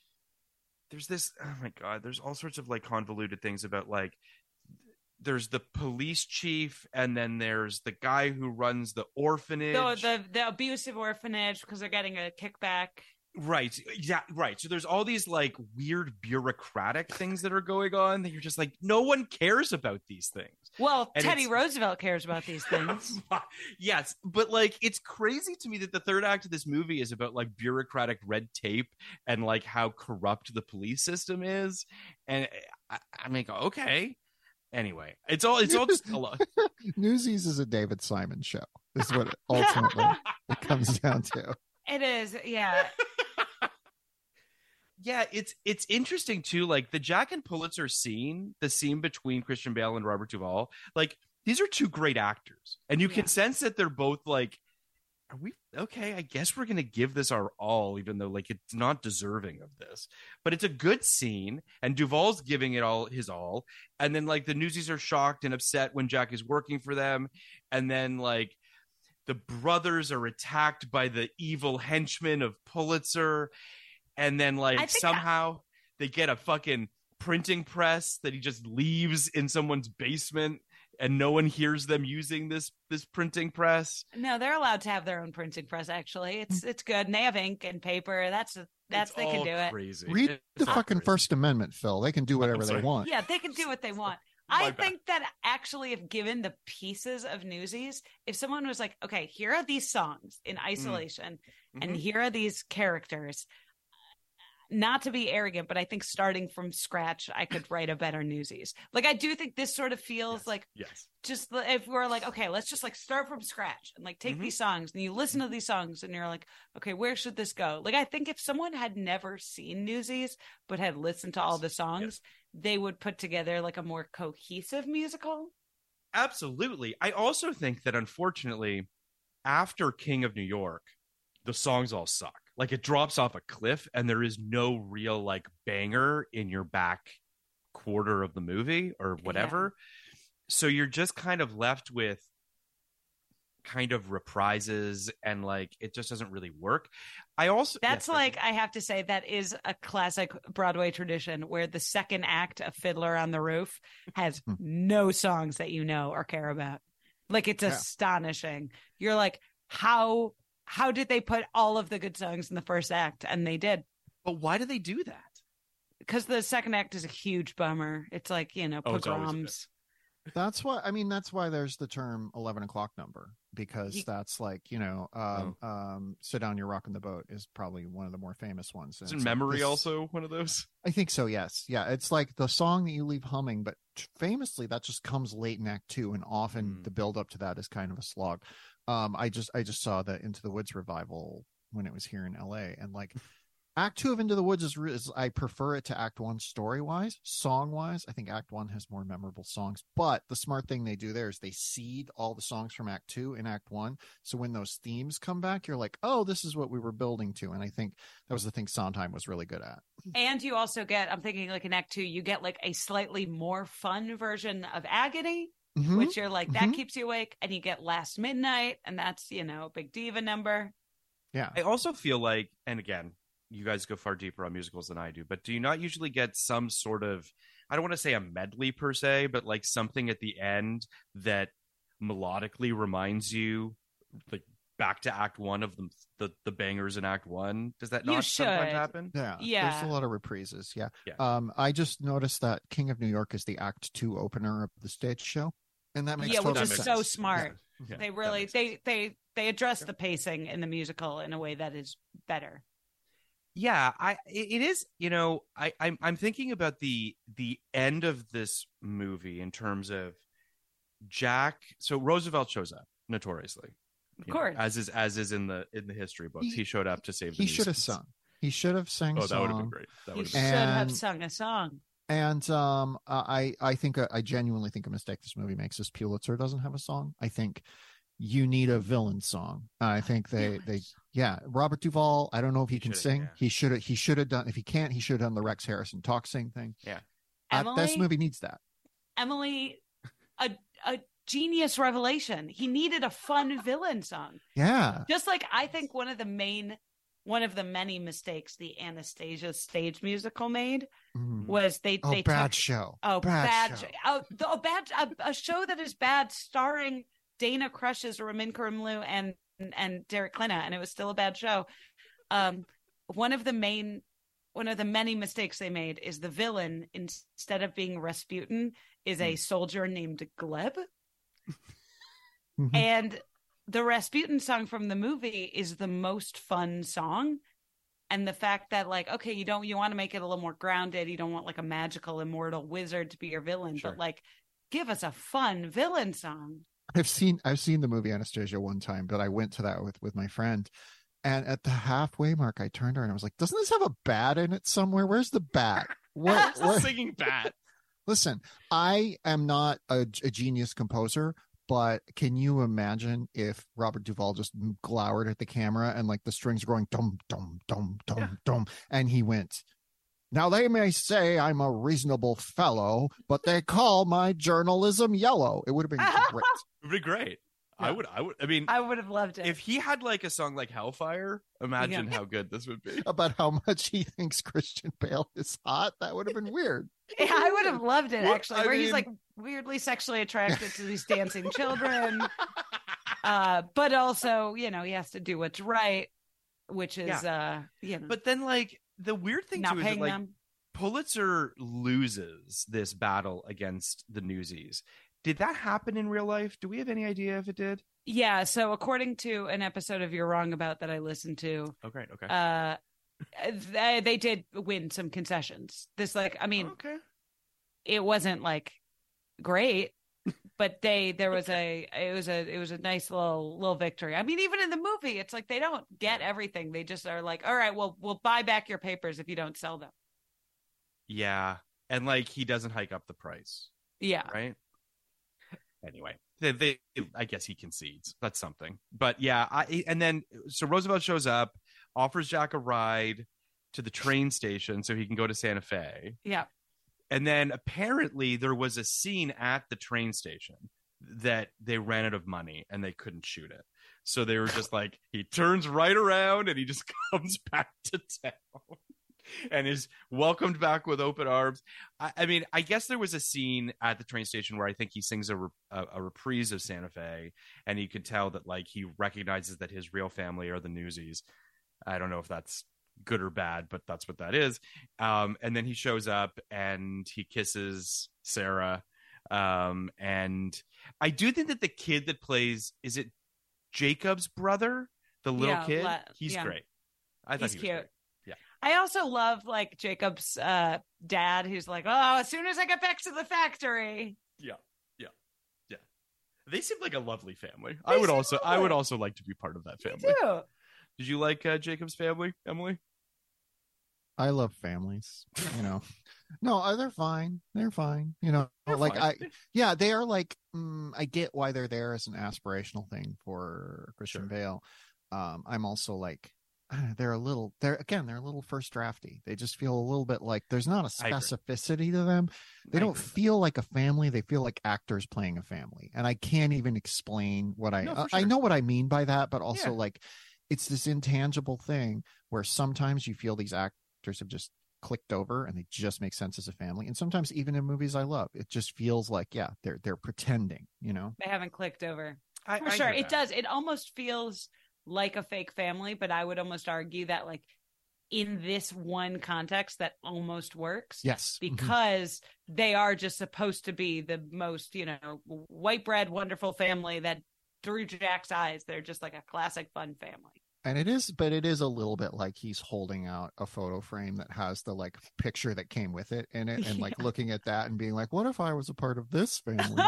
Speaker 5: there's this, oh my God, there's all sorts of like convoluted things about like, there's the police chief, and then there's the guy who runs the orphanage.
Speaker 7: So the the abusive orphanage because they're getting a kickback.
Speaker 5: Right. Yeah. Right. So there's all these like weird bureaucratic things that are going on that you're just like, no one cares about these things.
Speaker 7: Well,
Speaker 5: And
Speaker 7: Teddy
Speaker 5: it's-
Speaker 7: Roosevelt cares about these things.
Speaker 5: Yes. But like, it's crazy to me that the third act of this movie is about like bureaucratic red tape and like how corrupt the police system is. And I, I'm like, okay. Anyway, it's all, it's all just a lot.
Speaker 6: Newsies is a David Simon show. Is what it ultimately it comes down to.
Speaker 7: It is. Yeah.
Speaker 5: Yeah, it's it's interesting too. Like the Jack and Pulitzer scene, the scene between Christian Bale and Robert Duvall, like these are two great actors, and you
Speaker 7: Yeah.
Speaker 5: can sense that they're both like, are we okay? I guess we're gonna give this our all, even though like it's not deserving of this. But it's a good scene, and Duvall's giving it all his all, and then like the Newsies are shocked and upset when Jack is working for them, and then like the brothers are attacked by the evil henchmen of Pulitzer. And then, like, somehow I... they get a fucking printing press that he just leaves in someone's basement, and no one hears them using this this printing press.
Speaker 7: No, they're allowed to have their own printing press. Actually, it's it's good, and they have ink and paper. That's that's
Speaker 5: it's
Speaker 7: they can do it.
Speaker 5: Crazy.
Speaker 6: Read
Speaker 5: it's
Speaker 6: the fucking
Speaker 5: crazy.
Speaker 6: First Amendment, Phil. They can do whatever they want.
Speaker 7: Yeah, they can do what they want.
Speaker 5: My
Speaker 7: I
Speaker 5: bad.
Speaker 7: think that actually, if given the pieces of Newsies, if someone was like, okay, here are these songs in isolation,
Speaker 5: Mm.
Speaker 7: and
Speaker 5: Mhm.
Speaker 7: here are these characters. Not to be arrogant, but I think starting from scratch, I could write a better Newsies. Like, I do think this sort of feels
Speaker 5: Yes.
Speaker 7: like
Speaker 5: Yes.
Speaker 7: just the- if we're like, okay, let's just like start from scratch and like take
Speaker 5: Mhm.
Speaker 7: these songs, and you listen to these songs and you're like, okay, where should this go? Like, I think if someone had never seen Newsies but had listened to all the songs, they would put together like a more cohesive musical.
Speaker 5: Absolutely. I also think that unfortunately, after King of New York, the songs all suck. Like it drops off a cliff, and there is no real like banger in your back quarter of the movie or whatever. So you're just kind of left with kind of reprises, and like it just doesn't really work. I also
Speaker 7: That's
Speaker 5: yes,
Speaker 7: like, I have to say, that is a classic Broadway tradition where the second act of Fiddler on the Roof has no songs that you know or care about. Like, it's
Speaker 6: Yeah.
Speaker 7: astonishing. You're like, how how did they put all of the good songs in the first act? And they did.
Speaker 5: But why do they do that?
Speaker 7: Because the second act is a huge bummer. It's like, you know,
Speaker 5: Oh, it's always a
Speaker 7: pogroms.
Speaker 6: That's why I mean that's why there's the term eleven o'clock number, because
Speaker 7: He-
Speaker 6: that's like, you know, um, um, Sit Down, You're Rocking the Boat is probably one of the more famous ones. And
Speaker 5: Isn't
Speaker 6: it's like
Speaker 5: Memory
Speaker 6: this-
Speaker 5: also one of those?
Speaker 6: I think so, yes. Yeah, it's like the song that you leave humming, but t- famously that just comes late in act two, and often
Speaker 5: Mm.
Speaker 6: the build up to that is kind of a slog. Um, I just I just saw the Into the Woods revival when it was here in L A, and like Act two of Into the Woods is, re- is I prefer it to Act one story wise. Song wise, I think Act one has more memorable songs. But the smart thing they do there is they seed all the songs from Act two in Act one. So when those themes come back, you're like, oh, this is what we were building to. And I think that was the thing Sondheim was really good at.
Speaker 7: And you also get, I'm thinking like in Act Two, you get like a slightly more fun version of Agony,
Speaker 6: Mhm.
Speaker 7: which you're like, that
Speaker 6: Mhm.
Speaker 7: keeps you awake. And you get Last Midnight, and that's, you know, a big diva number.
Speaker 6: Yeah.
Speaker 5: I also feel like, and again, you guys go far deeper on musicals than I do, but do you not usually get some sort of, I don't want to say a medley per se, but like something at the end that melodically reminds you like back to Act One of the the, the bangers in Act One? Does that
Speaker 7: You
Speaker 5: not sometimes
Speaker 7: should.
Speaker 5: happen?
Speaker 6: Yeah,
Speaker 7: Yeah.
Speaker 6: There's a lot of reprises. Yeah.
Speaker 5: Yeah.
Speaker 6: Um, I just noticed that King of New York is the Act Two opener of the stage show, and that makes
Speaker 7: Yeah,
Speaker 6: total
Speaker 7: which is
Speaker 6: sense.
Speaker 7: so smart.
Speaker 5: Yeah,
Speaker 7: They
Speaker 5: that
Speaker 7: really,
Speaker 5: makes
Speaker 7: they,
Speaker 5: sense.
Speaker 7: they, they address the pacing in the musical in a way that is better.
Speaker 5: Yeah, I it it is, you know, I I'm I'm thinking about the the end of this movie in terms of Jack. So Roosevelt shows up notoriously,
Speaker 7: Of
Speaker 5: you know,
Speaker 7: course.
Speaker 5: as is as is in the in the history books.
Speaker 6: He-
Speaker 5: He, showed up to save. The
Speaker 6: He should have
Speaker 5: Newsies.
Speaker 6: sung. He should have sang.
Speaker 5: Oh,
Speaker 6: a
Speaker 5: that would have been
Speaker 6: song.
Speaker 5: great. That
Speaker 7: You
Speaker 5: would
Speaker 7: should
Speaker 5: have
Speaker 6: And-
Speaker 7: have sung a song.
Speaker 6: And um, uh, I I think uh, I genuinely think a mistake this movie makes is Pulitzer doesn't have a song. I think you need a villain song. I think they
Speaker 7: Villain
Speaker 6: they
Speaker 7: song.
Speaker 6: yeah. Robert Duvall. I don't know if he,
Speaker 5: He
Speaker 6: can
Speaker 5: should've,
Speaker 6: sing.
Speaker 5: yeah.
Speaker 6: He should have. He should have done. If he can't, he should have done the Rex Harrison talk sing thing.
Speaker 5: Yeah.
Speaker 6: Uh, this
Speaker 7: Emily?
Speaker 6: movie needs that.
Speaker 7: Emily, a a genius revelation. He needed a fun villain song.
Speaker 6: Yeah.
Speaker 7: Just like I think one of the main, one of the many mistakes the Anastasia stage musical made
Speaker 6: Mhm.
Speaker 7: was they
Speaker 6: Oh,
Speaker 7: they
Speaker 6: bad
Speaker 7: took,
Speaker 6: show.
Speaker 7: oh bad,
Speaker 6: show.
Speaker 7: show. oh the, a bad a, a show that is bad starring Dana Crushes, Ramin Karimloo, and and Derek Klina, and it was still a bad show. Um, one of the main, one of the many mistakes they made is the villain, instead of being Rasputin, is a soldier named Gleb. And the Rasputin song from the movie is the most fun song. And the fact that, like, okay, you don't, you want to make it a little more grounded. You don't want like a magical immortal wizard to be your villain,
Speaker 5: Sure.
Speaker 7: but like, give us a fun villain song.
Speaker 6: I've seen I've seen the movie Anastasia one time, but I went to that with with my friend, and at the halfway mark, I turned to her and I was like, "Doesn't this have a bat in it somewhere? Where's the bat? What? what?
Speaker 5: Singing bat.
Speaker 6: Listen, I am not a, a genius composer, but can you imagine if Robert Duvall just glowered at the camera and like the strings are going dum dum dum dum
Speaker 5: Yeah.
Speaker 6: dum, and he went, "Now they may say I'm a reasonable fellow, but they call my journalism yellow." It would have been great.
Speaker 5: It would be great. I would. I would. I mean,
Speaker 7: I would have loved it.
Speaker 5: if he had like a song like Hellfire, imagine
Speaker 7: Yeah.
Speaker 5: how good this would be.
Speaker 6: About how much he thinks Christian Bale is hot. That would have been weird.
Speaker 7: Yeah, I would have loved it,
Speaker 5: What-
Speaker 7: actually,
Speaker 5: I
Speaker 7: where he's
Speaker 5: mean-
Speaker 7: like weirdly sexually attracted to these dancing children. Uh, but also, you know, he has to do what's right, which is, uh, you know,
Speaker 5: But then, like, the weird thing
Speaker 7: not
Speaker 5: too is that,
Speaker 7: paying
Speaker 5: like,
Speaker 7: them.
Speaker 5: Pulitzer loses this battle against the Newsies. Did that happen in real life? Do we have any idea if it did?
Speaker 7: Yeah. So according to an episode of You're Wrong About that I listened to,
Speaker 5: Oh, great. Okay.
Speaker 7: uh, they, they did win some concessions. This, like, I mean,
Speaker 5: okay.
Speaker 7: it wasn't like great, but they there was a it was a it was a nice little little victory. I mean, even in the movie, it's like they don't get everything. They just are like, all right, well, we'll buy back your papers if you don't sell them.
Speaker 5: Yeah. And, like, he doesn't hike up the price,
Speaker 7: Yeah.
Speaker 5: right? Anyway, they, they I guess he concedes. That's something. But yeah, I and then so Roosevelt shows up, offers Jack a ride to the train station so he can go to Santa Fe.
Speaker 7: Yeah.
Speaker 5: And then apparently there was a scene at the train station that they ran out of money and they couldn't shoot it. So they were just like, he turns right around and he just comes back to town and is welcomed back with open arms. I, I mean, I guess there was a scene at the train station where I think he sings a, re- a, a reprise of Santa Fe, and you could tell that, like, he recognizes that his real family are the Newsies. I don't know if that's good or bad, but that's what that is. Um, and then he shows up and he kisses Sarah. Um, and I do think that the kid that plays, is it Jacob's brother, the little
Speaker 7: Yeah,
Speaker 5: kid?
Speaker 7: La-
Speaker 5: He's
Speaker 7: yeah.
Speaker 5: great. I thought
Speaker 7: He's
Speaker 5: he was
Speaker 7: cute.
Speaker 5: great. Yeah.
Speaker 7: I also love like Jacob's uh, dad, who's like, oh, as soon as I get back to the factory.
Speaker 5: Yeah, yeah, yeah. They seem like a lovely family. I
Speaker 7: They
Speaker 5: would
Speaker 7: seem
Speaker 5: also, I would
Speaker 7: lovely.
Speaker 5: also like to be part of that
Speaker 7: Me
Speaker 5: family.
Speaker 7: too.
Speaker 5: Did you like uh, Jacob's family, Emily?
Speaker 6: I love families, you know. No, uh, they're fine. They're fine. You know,
Speaker 5: They're
Speaker 6: like
Speaker 5: fine.
Speaker 6: I, yeah, they are like, mm, I get why they're there as an aspirational thing for Christian
Speaker 5: Sure.
Speaker 6: Bale. Um, I'm also like, uh, they're a little, they're again, they're a little first drafty. They just feel a little bit like there's not a
Speaker 5: I agree.
Speaker 6: specificity to them. They
Speaker 5: I
Speaker 6: don't
Speaker 5: agree with that.
Speaker 6: feel like a family. They feel like actors playing a family. And I can't even explain what I,
Speaker 5: No, for
Speaker 6: uh, I
Speaker 5: sure.
Speaker 6: know what I mean by that, but also
Speaker 5: Yeah.
Speaker 6: like, it's this intangible thing where sometimes you feel these actors have just clicked over and they just make sense as a family. And sometimes even in movies I love, it just feels like, yeah, they're they're pretending, you know.
Speaker 7: They haven't clicked over.
Speaker 5: I,
Speaker 7: For
Speaker 5: I
Speaker 7: sure.
Speaker 5: hear
Speaker 7: It
Speaker 5: that.
Speaker 7: does. It almost feels like a fake family, but I would almost argue that like in this one context that almost works.
Speaker 6: Yes. Mhm.
Speaker 7: Because they are just supposed to be the most, you know, white bread, wonderful family that through Jack's eyes, they're just like a classic fun family.
Speaker 6: And it is, but it is a little bit like he's holding out a photo frame that has the like picture that came with it in it, and like
Speaker 7: Yeah.
Speaker 6: looking at that and being like, what if I was a part of this family?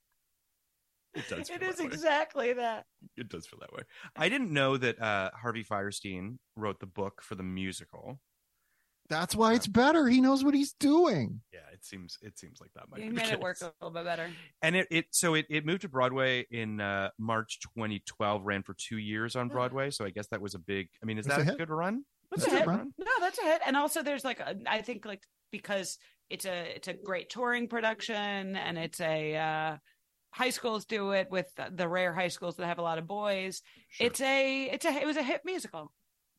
Speaker 5: It does. feel
Speaker 7: It is
Speaker 5: that way.
Speaker 7: exactly that.
Speaker 5: It does feel that way. I didn't know that uh, Harvey Firestein wrote the book for the musical.
Speaker 6: That's why it's better. He knows what he's doing.
Speaker 5: Yeah, it seems it seems like that might
Speaker 7: You
Speaker 5: be the
Speaker 7: made it work
Speaker 5: case.
Speaker 7: a little bit better.
Speaker 5: And it, it so it, it moved to Broadway in uh, March twenty twelve, ran for two years on Broadway. So I guess that was a big. I mean, is
Speaker 6: That's
Speaker 5: that
Speaker 6: a
Speaker 5: a,
Speaker 6: hit.
Speaker 5: good run?
Speaker 7: That's
Speaker 6: That's
Speaker 7: a
Speaker 6: a
Speaker 7: hit.
Speaker 6: run.
Speaker 7: No, that's a hit. And also there's like a, I think like because it's a it's a great touring production and it's a uh high schools do it with the, the rare high schools that have a lot of boys.
Speaker 5: Sure.
Speaker 7: It's a it's a it was a hit musical.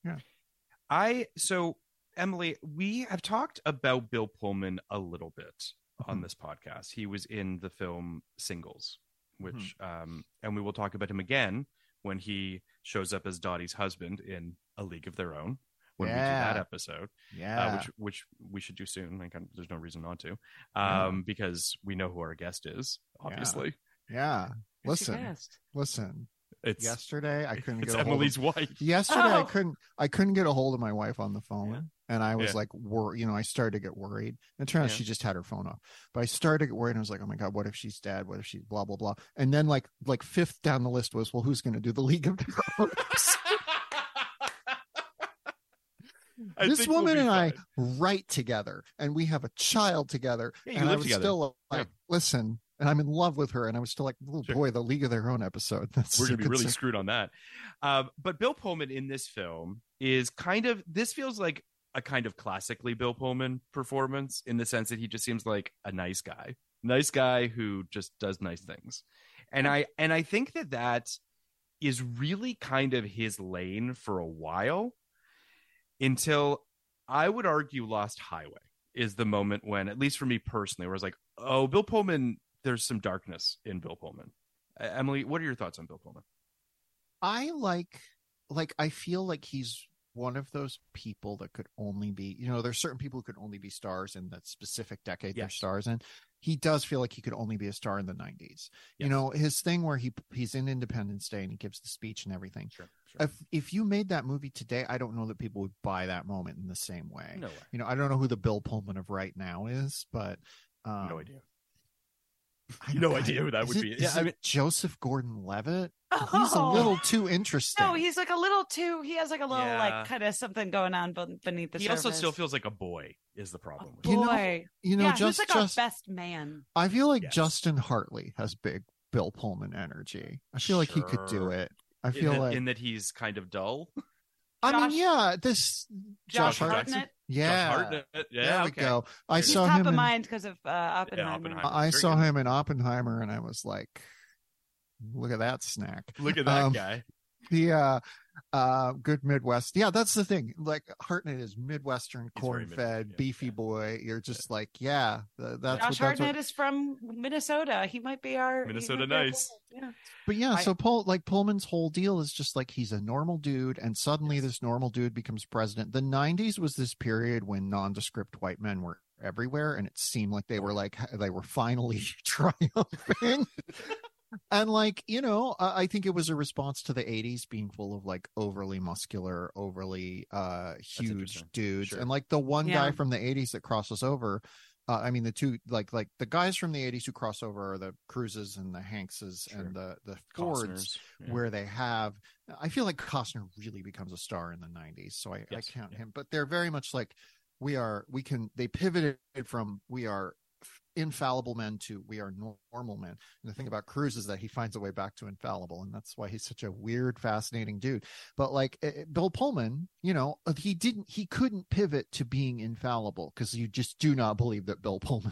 Speaker 5: I so Emily, we have talked about Bill Pullman a little bit on
Speaker 6: Mhm.
Speaker 5: this podcast. He was in the film Singles, which um and we will talk about him again when he shows up as Dottie's husband in A League of Their Own, when
Speaker 6: yeah.
Speaker 5: we do that episode.
Speaker 6: Yeah,
Speaker 5: uh, which which we should do soon. Like, there's no reason not to, um, yeah. because we know who our guest is. Obviously,
Speaker 6: yeah. yeah. Listen,
Speaker 7: guest?
Speaker 6: listen.
Speaker 5: It's
Speaker 6: yesterday I couldn't
Speaker 5: it's
Speaker 6: get a
Speaker 5: Emily's
Speaker 6: hold of,
Speaker 5: wife.
Speaker 6: Yesterday
Speaker 7: oh.
Speaker 6: I couldn't I couldn't get a hold of my wife on the phone, yeah. and I was
Speaker 5: yeah.
Speaker 6: like, wor- you know, I started to get worried. And it turned out
Speaker 5: yeah.
Speaker 6: she just had her phone off. But I started to get worried, and I was like, oh my god, what if she's dead? What if she's blah blah blah? And then like like fifth down the list was, well, who's going to do the League of Their Own? This woman we'll and I write together, and we have a child together.
Speaker 5: Yeah, you
Speaker 6: and
Speaker 5: live
Speaker 6: I was
Speaker 5: together.
Speaker 6: still like,
Speaker 5: yeah.
Speaker 6: listen. And I'm in love with her, and I was still like, oh
Speaker 5: sure.
Speaker 6: boy, the League of Their Own episode. That's
Speaker 5: We're gonna be really
Speaker 6: concern.
Speaker 5: screwed on that. Um, but Bill Pullman in this film is kind of this feels like a kind of classically Bill Pullman performance in the sense that he just seems like a nice guy, nice guy who just does nice things, and I and I think that that is really kind of his lane for a while, until I would argue Lost Highway is the moment when, at least for me personally, where I was like, oh, Bill Pullman. There's some darkness in Bill Pullman. Uh, Emily, what are your thoughts on Bill Pullman?
Speaker 6: I like, like, I feel like he's one of those people that could only be, you know, there's certain people who could only be stars in that specific decade
Speaker 5: yes.
Speaker 6: they're stars in. He does feel like he could only be a star in the nineties.
Speaker 5: Yes.
Speaker 6: You know, his thing where he he's in Independence Day and he gives the speech and everything.
Speaker 5: Sure, sure.
Speaker 6: If if you made that movie today, I don't know that people would buy that moment in the same way.
Speaker 5: No way.
Speaker 6: You know, I don't know who the Bill Pullman of right now is, but um,
Speaker 5: no idea.
Speaker 6: I
Speaker 5: no
Speaker 6: know,
Speaker 5: idea who that
Speaker 6: is
Speaker 5: would
Speaker 6: it,
Speaker 5: be.
Speaker 6: Is
Speaker 5: Yeah, I mean,
Speaker 6: Joseph Gordon-Levitt.
Speaker 7: Oh.
Speaker 6: He's a little too interesting.
Speaker 7: No, he's like a little too. He has like a little
Speaker 5: Yeah.
Speaker 7: like kind of something going on beneath the
Speaker 5: he
Speaker 7: surface.
Speaker 5: also still feels like a boy. Is the problem?
Speaker 7: A
Speaker 5: with
Speaker 7: boy.
Speaker 5: him.
Speaker 6: You know,
Speaker 7: yeah,
Speaker 6: just
Speaker 7: he's like
Speaker 6: just
Speaker 7: our best man.
Speaker 6: I feel like
Speaker 5: Yes.
Speaker 6: Justin Hartley has big Bill Pullman energy. I feel like he could do
Speaker 5: Sure.
Speaker 6: it. I
Speaker 5: In
Speaker 6: feel
Speaker 5: that,
Speaker 6: like
Speaker 5: in that he's kind of dull.
Speaker 6: I mean,
Speaker 7: Josh-
Speaker 6: yeah, this
Speaker 7: Josh,
Speaker 6: Hart-
Speaker 7: Hartnett.
Speaker 6: Yeah,
Speaker 5: Josh Hartnett. Yeah,
Speaker 6: there we
Speaker 5: okay.
Speaker 6: go. I
Speaker 7: He's
Speaker 6: saw
Speaker 7: top
Speaker 6: him.
Speaker 7: of
Speaker 6: in,
Speaker 7: mind because of uh, Oppenheimer.
Speaker 5: Oppenheimer.
Speaker 6: I
Speaker 5: Very
Speaker 6: saw
Speaker 5: good.
Speaker 6: him in Oppenheimer, and I was like, "Look at that snack!
Speaker 5: Look at that
Speaker 6: Um,
Speaker 5: guy.
Speaker 6: The uh, uh, good Midwest. Yeah, that's the thing. Like Hartnett is Midwestern,
Speaker 5: He's very
Speaker 6: corn-fed,
Speaker 5: Midwest, yeah,
Speaker 6: beefy
Speaker 5: yeah.
Speaker 6: boy. You're just like, yeah, th- that's
Speaker 7: Josh
Speaker 6: what. That's
Speaker 7: Hartnett
Speaker 6: what,
Speaker 7: is from Minnesota. He might be our he
Speaker 5: Minnesota
Speaker 7: might be our
Speaker 5: nice.
Speaker 7: Pullman. Yeah.
Speaker 6: But yeah,
Speaker 5: I-
Speaker 6: so Paul, like Pullman's whole deal is just like he's a normal dude, and suddenly this normal dude becomes president. The nineties was this period when nondescript white men were everywhere, and it seemed like they were like they were finally triumphing. And like, you know, uh, I think it was a response to the eighties being full of like overly muscular, overly uh huge
Speaker 5: interesting.
Speaker 6: dudes.
Speaker 5: Sure.
Speaker 6: And like the one
Speaker 7: Yeah.
Speaker 6: guy from the eighties that crosses over, uh, I mean the two like like the guys from the eighties who cross over are the Cruises and the Hankses
Speaker 5: Sure.
Speaker 6: and the the Fords,
Speaker 5: Costners. Yeah.
Speaker 6: where they have I feel like Costner really becomes a star in the nineties. So I,
Speaker 5: Yes.
Speaker 6: I count
Speaker 5: Yeah.
Speaker 6: him. But they're very much like we are we can they pivoted from we are infallible men to we are normal men. And the thing about Cruise is that he finds a way back to infallible, and that's why he's such a weird, fascinating dude. But like uh, Bill Pullman, you know, he didn't he couldn't pivot to being infallible because you just do not believe that Bill Pullman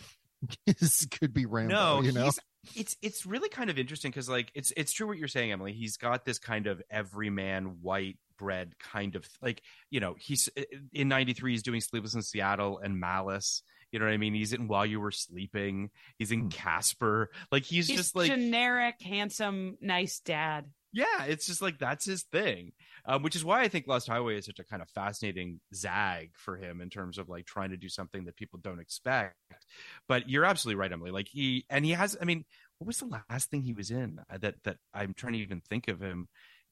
Speaker 6: is could be Rambo.
Speaker 5: No,
Speaker 6: you know,
Speaker 5: he's, it's it's really kind of interesting because like it's it's true what you're saying, Emily. He's got this kind of everyman white bread kind of like, you know, he's in ninety-three he's doing Sleepless in Seattle and Malice. You know what I mean? He's in While You Were Sleeping. He's in Casper. Like he's,
Speaker 7: He's
Speaker 5: just like
Speaker 7: generic, handsome, nice dad.
Speaker 5: yeah, it's just like that's his thing, um, which is why I think Lost Highway is such a kind of fascinating zag for him in terms of like trying to do something that people don't expect. But you're absolutely right, Emily. Like he and he has. I mean, what was the last thing he was in that that I'm trying to even think of him?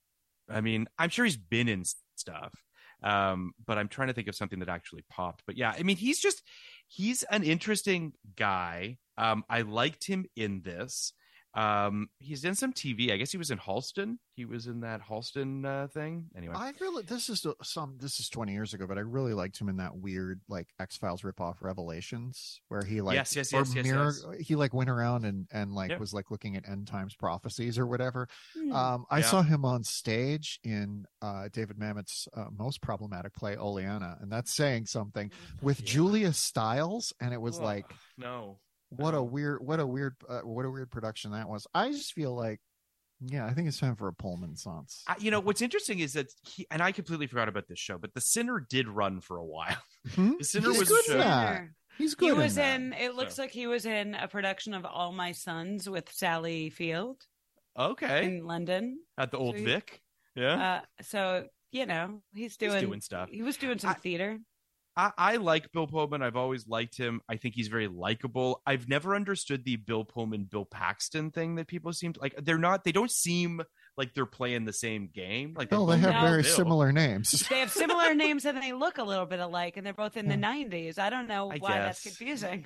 Speaker 5: I mean, I'm sure he's been in stuff, um, but I'm trying to think of something that actually popped. But yeah, I mean, he's just he's an interesting guy. Um, I liked him in this. Um, he's in some T V. I guess he was in Halston. He was in that Halston uh, thing. Anyway,
Speaker 6: I really this is some this is twenty years ago, but I really liked him in that weird like X-Files ripoff Revelations where he like
Speaker 5: Yes, yes,
Speaker 6: or
Speaker 5: yes, yes,
Speaker 6: mirror,
Speaker 5: yes.
Speaker 6: he like went around and and like
Speaker 5: Yeah.
Speaker 6: was like looking at end times prophecies or whatever.
Speaker 7: Hmm.
Speaker 6: Um, I
Speaker 5: Yeah.
Speaker 6: saw him on stage in uh, David Mamet's uh, most problematic play, Oleana, and that's saying something with
Speaker 5: Yeah.
Speaker 6: Julia Stiles, and it was
Speaker 5: Ugh,
Speaker 6: like,
Speaker 5: no.
Speaker 6: what a
Speaker 5: no.
Speaker 6: weird, what a weird, uh, what a weird production that was. I just feel like, yeah, I think it's time for a Pullman Sans.
Speaker 5: I, you know what's interesting is that he and I completely forgot about this show, but The Sinner did run for a while.
Speaker 6: Hmm?
Speaker 5: The Sinner
Speaker 6: He's
Speaker 5: was
Speaker 6: good
Speaker 5: a
Speaker 6: in
Speaker 5: show.
Speaker 6: that. He's good.
Speaker 7: He was
Speaker 6: that.
Speaker 7: in, it looks
Speaker 5: So.
Speaker 7: like he was in a production of All My Sons with Sally Field
Speaker 5: Okay,
Speaker 7: in London.
Speaker 5: at the old
Speaker 7: So he-
Speaker 5: Vic. Yeah,
Speaker 7: Uh, so you know, he's doing,
Speaker 5: he's doing stuff.
Speaker 7: He was doing some
Speaker 5: I,
Speaker 7: theater.
Speaker 5: I, I like Bill Pullman. I've always liked him. I think he's very likable. I've never understood the Bill Pullman, Bill Paxton thing that people seem to like. They're not, they don't seem like they're playing the same game. Like,
Speaker 6: no, they have
Speaker 7: no.
Speaker 6: very
Speaker 5: Bill.
Speaker 6: similar names.
Speaker 7: They have similar names and they look a little bit alike, and they're both in yeah. the nineties. I don't know
Speaker 5: I
Speaker 7: why
Speaker 5: guess.
Speaker 7: that's confusing.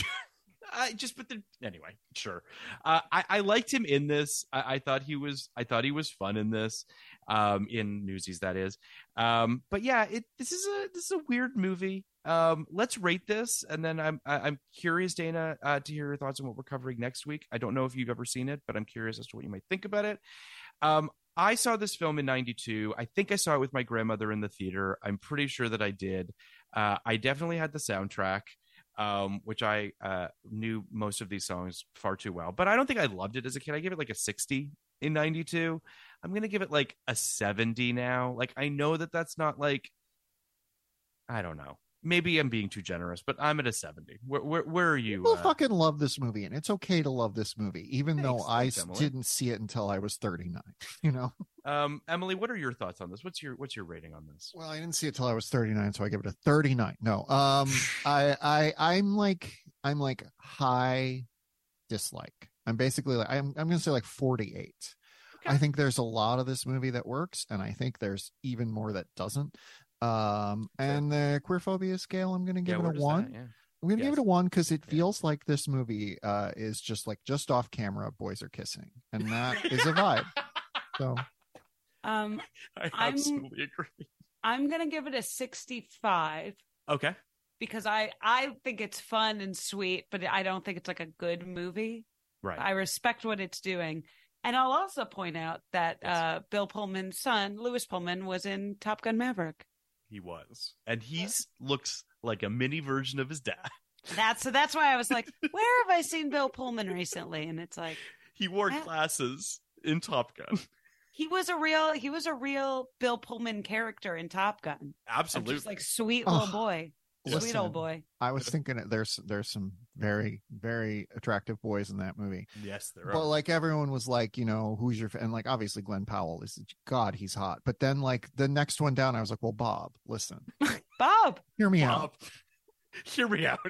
Speaker 5: I just, but the, anyway, sure. Uh, I, I liked him in this. I, I thought he was, I thought he was fun in this, um, in Newsies, that is. Um, but yeah, it, this is a, this is a weird movie. Um, let's rate this. And then I'm, I, I'm curious, Dana, uh, to hear your thoughts on what we're covering next week. I don't know if you've ever seen it, but I'm curious as to what you might think about it. Um, I saw this film in ninety-two. I think I saw it with my grandmother in the theater. I'm pretty sure that I did. Uh, I definitely had the soundtrack. Um, which I uh, knew most of these songs far too well. But I don't think I loved it as a kid. I gave it like a sixty in ninety-two. I'm going to give it like a seventy now. Like, I know that that's not like, I don't know. Maybe I'm being too generous, but I'm at a seventy. Where, where, where are you?
Speaker 6: People
Speaker 5: uh...
Speaker 6: fucking love this movie, and it's okay to love this movie, even
Speaker 5: Thanks,
Speaker 6: though I
Speaker 5: thanks,
Speaker 6: didn't see it until I was thirty-nine. You know,
Speaker 5: um, Emily, what are your thoughts on this? What's your what's your rating on this?
Speaker 6: Well, I didn't see it till I was thirty-nine, so I give it a thirty-nine. No, um, I, I, I'm like, I'm like high dislike. I'm basically like, I'm, I'm gonna say like forty-eight. Okay. I think there's a lot of this movie that works, and I think there's even more that doesn't. Um, and the queerphobia scale, I'm going to give
Speaker 5: yeah,
Speaker 6: it a one.
Speaker 5: That, yeah.
Speaker 6: I'm going to
Speaker 5: yes.
Speaker 6: give it a one because it
Speaker 5: yeah.
Speaker 6: feels like this movie uh, is just like just off camera, boys are kissing, and that is a vibe. So,
Speaker 7: um,
Speaker 5: I
Speaker 7: I'm,
Speaker 5: absolutely agree.
Speaker 7: I'm going to give it a sixty-five.
Speaker 5: Okay.
Speaker 7: Because I I think it's fun and sweet, but I don't think it's like a good movie.
Speaker 5: Right.
Speaker 7: I respect what it's doing. And I'll also point out that yes. uh, Bill Pullman's son, Lewis Pullman, was in Top Gun Maverick.
Speaker 5: He was, and he looks like a mini version of his dad.
Speaker 7: That's so. That's why I was like, "Where have I seen Bill Pullman recently?" And it's like
Speaker 5: he wore that... glasses in Top Gun.
Speaker 7: He was a real. He was a real Bill Pullman character in Top Gun.
Speaker 5: Absolutely,
Speaker 7: just like sweet little oh, boy,
Speaker 6: listen,
Speaker 7: sweet old boy.
Speaker 6: I was thinking that there's there's some very very attractive boys in that movie.
Speaker 5: Yes, there are.
Speaker 6: But like everyone was like, you know, who's your f-? and like obviously Glenn Powell is God, he's hot. But then like the next one down, I was like, well, Bob, listen,
Speaker 7: Bob,
Speaker 6: hear me
Speaker 5: Bob.
Speaker 6: out.
Speaker 5: Hear me out.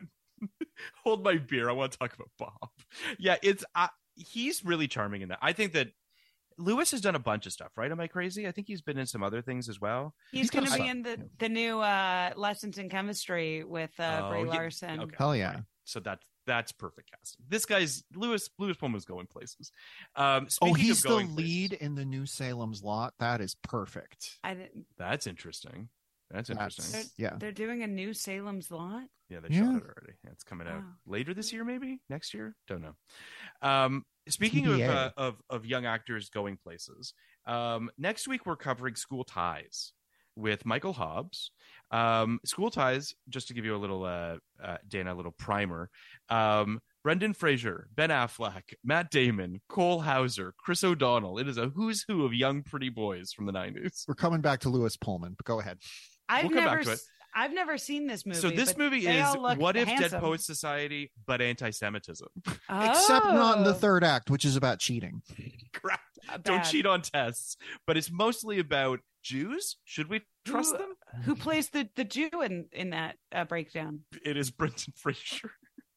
Speaker 5: Hold my beer. I want to talk about Bob. Yeah, it's uh, he's really charming in that. I think that Lewis has done a bunch of stuff, right? Am I crazy? I think he's been in some other things as well.
Speaker 7: He's, he's going to be in the, the new uh, Lessons in Chemistry with uh,
Speaker 5: oh,
Speaker 7: Brie
Speaker 5: yeah.
Speaker 7: Larson.
Speaker 5: Okay.
Speaker 6: Hell yeah.
Speaker 5: Right. So that's that's perfect casting. This guy's Lewis Lewis Pullman's going places. Um,
Speaker 6: oh, he's
Speaker 5: of going
Speaker 6: the lead
Speaker 5: places,
Speaker 6: in the new Salem's Lot. That is perfect.
Speaker 7: I didn't...
Speaker 5: That's interesting. That's interesting.
Speaker 7: They're,
Speaker 6: yeah,
Speaker 7: they're doing a new Salem's Lot.
Speaker 5: Yeah, they
Speaker 6: yeah.
Speaker 5: shot it already. Yeah, it's coming out
Speaker 7: wow.
Speaker 5: later this year, maybe next year. Don't know. Um, speaking of, uh, of of young actors going places, um, next week we're covering School Ties with Michael Hobbs. Um, School Ties, just to give you a little, uh, uh, Dana, a little primer. Um, Brendan Fraser, Ben Affleck, Matt Damon, Cole Hauser, Chris O'Donnell. It is a who's who of young pretty boys from the nineties.
Speaker 6: We're coming back to Lewis Pullman, but go ahead.
Speaker 7: I've
Speaker 5: we'll come
Speaker 7: never,
Speaker 5: back to it.
Speaker 7: I've never seen this movie.
Speaker 5: So this movie is What If
Speaker 7: handsome.
Speaker 5: Dead Poets Society, but anti-Semitism.
Speaker 7: Oh.
Speaker 6: Except not in the third act, which is about cheating.
Speaker 5: Correct.
Speaker 7: Bad.
Speaker 5: Don't cheat on tests, but it's mostly about Jews. Should we trust
Speaker 7: who,
Speaker 5: them?
Speaker 7: Who plays the, the Jew in, in that uh, breakdown?
Speaker 5: It is Brendan Fraser.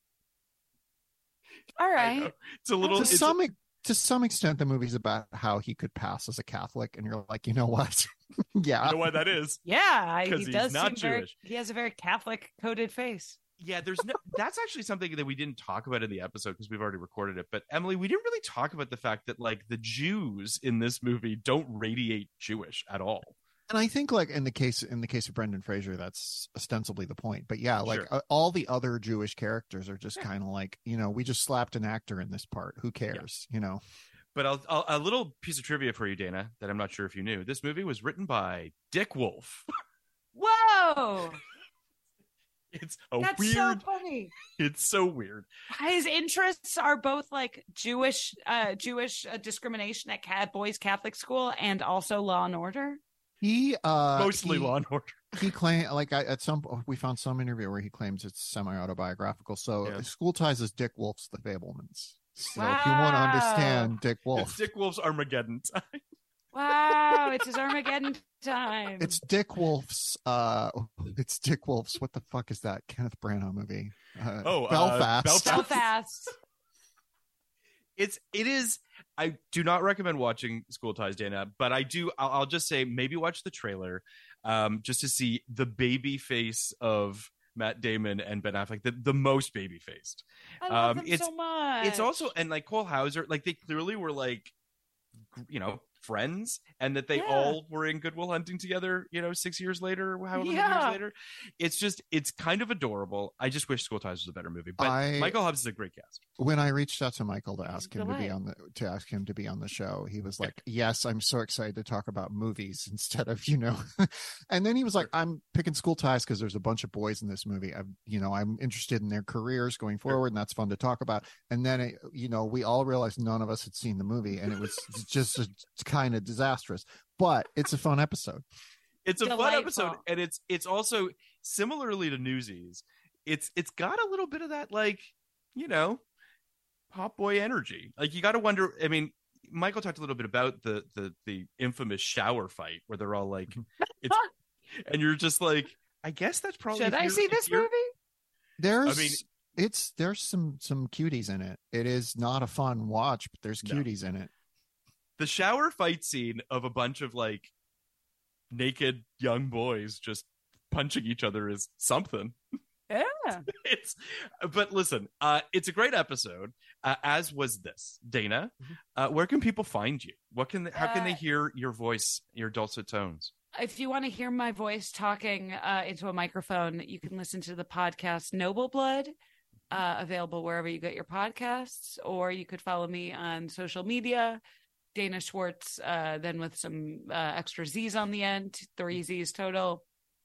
Speaker 7: All right.
Speaker 5: It's a little...
Speaker 6: To
Speaker 5: it's
Speaker 6: some,
Speaker 5: a,
Speaker 6: to some extent, the movie's about how he could pass as a Catholic, and you're like, you know what? yeah.
Speaker 5: You know why that is?
Speaker 7: Yeah, he
Speaker 5: he's
Speaker 7: does
Speaker 5: not
Speaker 7: seem very,
Speaker 5: Jewish.
Speaker 7: he has a very Catholic coded face.
Speaker 5: Yeah, there's no. That's actually something that we didn't talk about in the episode because we've already recorded it. But Emily, we didn't really talk about the fact that like the Jews in this movie don't radiate Jewish at all.
Speaker 6: And I think like in the case in the case of Brendan Fraser, that's ostensibly the point. But yeah, like
Speaker 5: Sure.
Speaker 6: uh, all the other Jewish characters are just kind of like, you know, we just slapped an actor in this part. Who cares? Yeah. You know.
Speaker 5: But I'll, I'll, a little piece of trivia for you, Dana, that I'm not sure if you knew. This movie was written by Dick Wolf.
Speaker 7: Whoa!
Speaker 5: It's a
Speaker 7: That's
Speaker 5: weird.
Speaker 7: so funny.
Speaker 5: It's so weird.
Speaker 7: His interests are both like Jewish, uh, Jewish uh, discrimination at Cat Boys Catholic School and also Law and Order.
Speaker 6: He uh,
Speaker 5: Mostly
Speaker 6: he,
Speaker 5: Law and Order.
Speaker 6: He claimed like I, at some we found some interview where he claims it's semi autobiographical. So
Speaker 5: Yeah.
Speaker 6: School Ties is Dick Wolf's The Fabelmans. So
Speaker 7: Wow.
Speaker 6: if you want to understand Dick Wolf,
Speaker 5: It's Dick Wolf's Armageddon time.
Speaker 7: Wow, it's his Armageddon time.
Speaker 6: It's Dick Wolf's. Uh, it's Dick Wolf's. What the fuck is that Kenneth Branagh movie? Uh,
Speaker 5: oh,
Speaker 6: Belfast.
Speaker 5: Uh, Belfast.
Speaker 7: Belfast.
Speaker 5: It's it is. I do not recommend watching School Ties, Dana, but I do. I'll, I'll just say maybe watch the trailer, um, just to see the baby face of Matt Damon and Ben Affleck, the, the most baby faced.
Speaker 7: I love
Speaker 5: um,
Speaker 7: them
Speaker 5: it's,
Speaker 7: so much.
Speaker 5: It's also, and like Cole Hauser, like they clearly were like, you know, friends, and that they
Speaker 7: yeah.
Speaker 5: all were in Good Will Hunting together, you know, six years later, however many
Speaker 7: yeah.
Speaker 5: years later. It's just, it's kind of adorable. I just wish School Ties was a better movie, but
Speaker 6: I,
Speaker 5: Michael Hubbs is a great cast.
Speaker 6: When I reached out to Michael to ask him
Speaker 7: Delight.
Speaker 6: to be on the to ask him to be on the show, he was like, "Yes, I'm so excited to talk about movies instead of you know." And then he was like, "I'm picking School Ties because there's a bunch of boys in this movie. I'm you know I'm interested in their careers going forward, and that's fun to talk about." And then it, you know we all realized none of us had seen the movie, and it was just a, kind of disastrous. But it's a fun episode.
Speaker 5: It's a
Speaker 7: Delightful.
Speaker 5: fun episode, and it's it's also similarly to Newsies. It's it's got a little bit of that, like, you know, pop boy energy. Like, you got to wonder. I mean, Michael talked a little bit about the the the infamous shower fight where they're all like, it's, and you're just like, I guess that's probably.
Speaker 7: Should I see this movie?
Speaker 6: There's,
Speaker 5: I mean,
Speaker 6: it's there's some some cuties in it. It is not a fun watch, but there's
Speaker 5: No.
Speaker 6: cuties in it.
Speaker 5: The shower fight scene of a bunch of like naked young boys just punching each other is something.
Speaker 7: Yeah.
Speaker 5: It's, but listen, uh, it's a great episode, uh, as was this. Dana, uh, where can people find you? What can they, how can they
Speaker 7: Uh,
Speaker 5: hear your voice, your dulcet tones?
Speaker 7: If you want to hear my voice talking uh, into a microphone, you can listen to the podcast Noble Blood, uh, available wherever you get your podcasts, or you could follow me on social media, Dana Schwartz, uh, then with some uh, extra Z's on the end, three Z's total.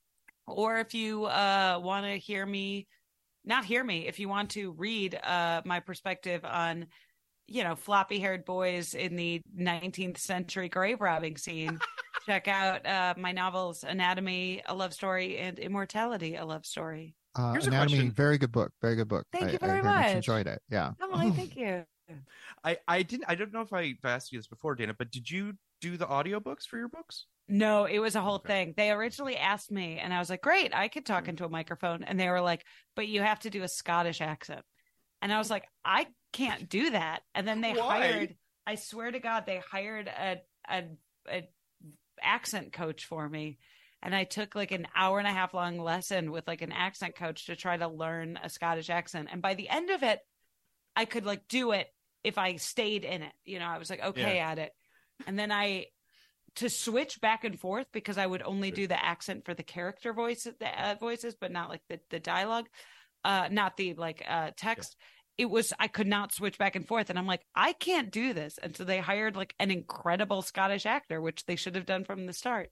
Speaker 7: Or if you uh, want to hear me, not hear me, if you want to read uh, my perspective on, you know, floppy haired boys in the nineteenth century grave robbing scene, check out uh, my novels, Anatomy, A Love Story, and Immortality, A Love Story.
Speaker 6: Uh,
Speaker 5: Here's a
Speaker 6: Anatomy,
Speaker 5: question.
Speaker 6: very good book. Very good book.
Speaker 7: Thank
Speaker 6: I,
Speaker 7: you very
Speaker 6: I very
Speaker 7: much.
Speaker 6: enjoyed it. Yeah.
Speaker 7: Oh, thank you.
Speaker 5: I, I didn't, I don't know if I asked you this before, Dana, but did you do the audiobooks for your books?
Speaker 7: No, it was a whole
Speaker 5: Okay.
Speaker 7: thing. They originally asked me, and I was like, great, I could talk into a microphone. And they were like, but you have to do a Scottish accent. And I was like, I can't do that. And then they
Speaker 5: Why?
Speaker 7: hired, I swear to God, they hired a, a, a accent coach for me. And I took like an hour and a half long lesson with like an accent coach to try to learn a Scottish accent. And by the end of it, I could like do it if I stayed in it. You know, I was like, okay at it. And then I, to switch back and forth, because I would only do the accent for the character voice, the uh, voices, but not like the, the dialogue, uh, not the like uh, text. Yeah. It was, I could not switch back and forth. And I'm like, I can't do this. And so they hired like an incredible Scottish actor, which they should have done from the start.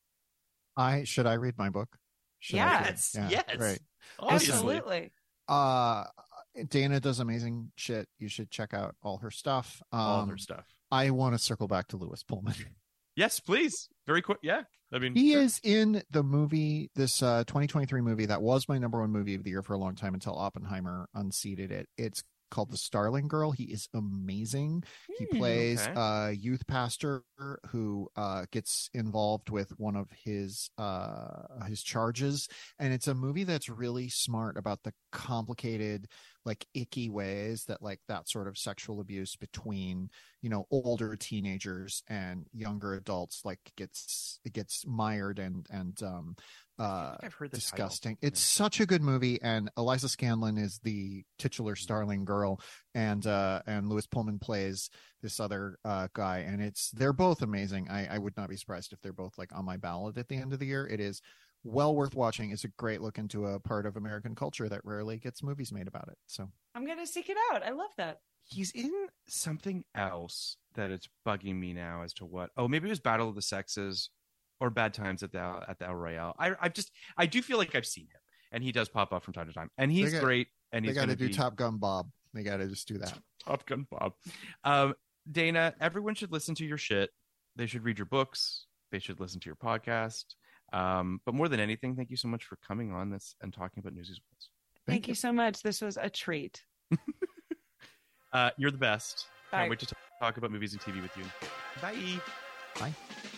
Speaker 6: I should I read my book? Should I read-
Speaker 5: Yes,
Speaker 6: yeah,
Speaker 5: yes.
Speaker 6: Right.
Speaker 5: Obviously.
Speaker 7: Absolutely.
Speaker 6: Uh, Dana does amazing shit. You should check out all her stuff. Um,
Speaker 5: All their stuff.
Speaker 6: I want to circle back to Lewis Pullman.
Speaker 5: Yes, please. Very quick. Yeah. I mean,
Speaker 6: He
Speaker 5: sure.
Speaker 6: is in the movie, this uh, twenty twenty-three movie that was my number one movie of the year for a long time until Oppenheimer unseated it. It's called The Starling Girl. He is amazing. He
Speaker 7: Hmm,
Speaker 6: plays
Speaker 5: okay.
Speaker 6: a youth pastor who uh, gets involved with one of his uh, his charges, and it's a movie that's really smart about the complicated, like icky ways that like that sort of sexual abuse between, you know, older teenagers and younger adults like gets it gets mired and and um uh
Speaker 5: I've heard the
Speaker 6: disgusting.
Speaker 5: title.
Speaker 6: It's such a good movie, and Eliza Scanlon is the titular Starling Girl, and uh and Lewis Pullman plays this other uh guy, and it's they're both amazing. I, I would not be surprised if they're both like on my ballot at the end of the year. It is well worth watching. It's a great look into a part of American culture that rarely gets movies made about it. So
Speaker 7: I'm going to seek it out. I love that.
Speaker 5: He's in something else that it's bugging me now as to what. Oh, maybe it was Battle of the Sexes or Bad Times at the at the El Royale. I I just I do feel like I've seen him, and he does pop up from time to time, and he's
Speaker 6: They got-
Speaker 5: great. And
Speaker 6: they
Speaker 5: he's
Speaker 6: got to
Speaker 5: gonna
Speaker 6: do
Speaker 5: be
Speaker 6: Top Gun Bob. They got to just do that.
Speaker 5: Top Gun Bob. Um, Dana, everyone should listen to your shit. They should read your books. They should listen to your podcast. Um, but more than anything, thank you so much for coming on this and talking about Newsies with us.
Speaker 7: Thank, you so much. This was a treat.
Speaker 5: Uh, you're the best.
Speaker 7: Bye.
Speaker 5: Can't wait to t- talk about movies and T V with you. Bye.
Speaker 6: Bye.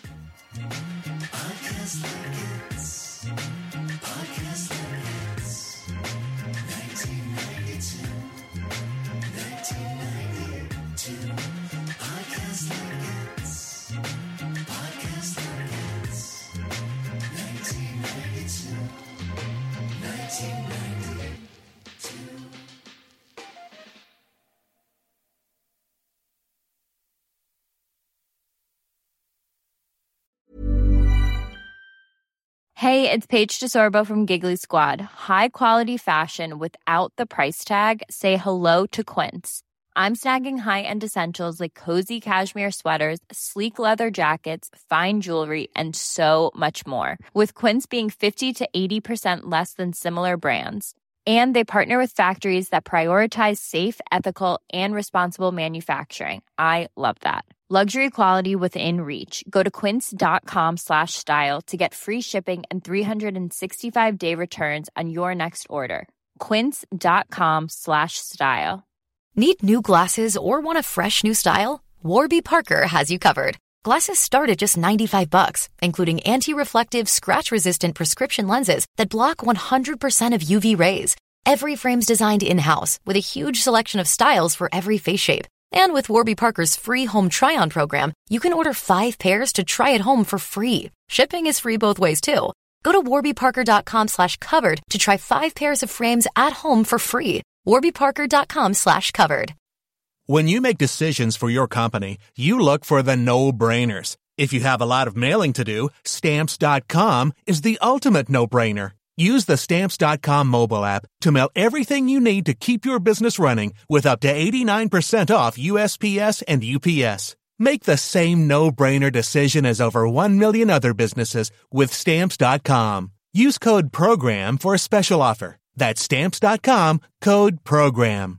Speaker 9: Podcast like it's, podcast like it's, nineteen ninety-two, nineteen ninety-two, podcast like it's, podcast like it's, nineteen ninety-two, nineteen ninety-two.
Speaker 10: Hey, it's Paige DeSorbo from Giggly Squad. High quality fashion without the price tag. Say hello to Quince. I'm snagging high-end essentials like cozy cashmere sweaters, sleek leather jackets, fine jewelry, and so much more. With Quince being fifty to eighty percent less than similar brands. And they partner with factories that prioritize safe, ethical, and responsible manufacturing. I love that. Luxury quality within reach. Go to quince.com slash style to get free shipping and three sixty-five day returns on your next order. Quince.com slash style.
Speaker 11: Need new glasses or want a fresh new style? Warby Parker has you covered. Glasses start at just ninety-five bucks, including anti-reflective, scratch-resistant prescription lenses that block one hundred percent of U V rays. Every frame's designed in-house with a huge selection of styles for every face shape. And with Warby Parker's free home try-on program, you can order five pairs to try at home for free. Shipping is free both ways, too. Go to warbyparker.com slash covered to try five pairs of frames at home for free. warbyparker.com slash covered.
Speaker 12: When you make decisions for your company, you look for the no-brainers. If you have a lot of mailing to do, Stamps dot com is the ultimate no-brainer. Use the Stamps dot com mobile app to mail everything you need to keep your business running with up to eighty-nine percent off U S P S and U P S. Make the same no-brainer decision as over one million other businesses with Stamps dot com. Use code PROGRAM for a special offer. That's Stamps dot com, code PROGRAM.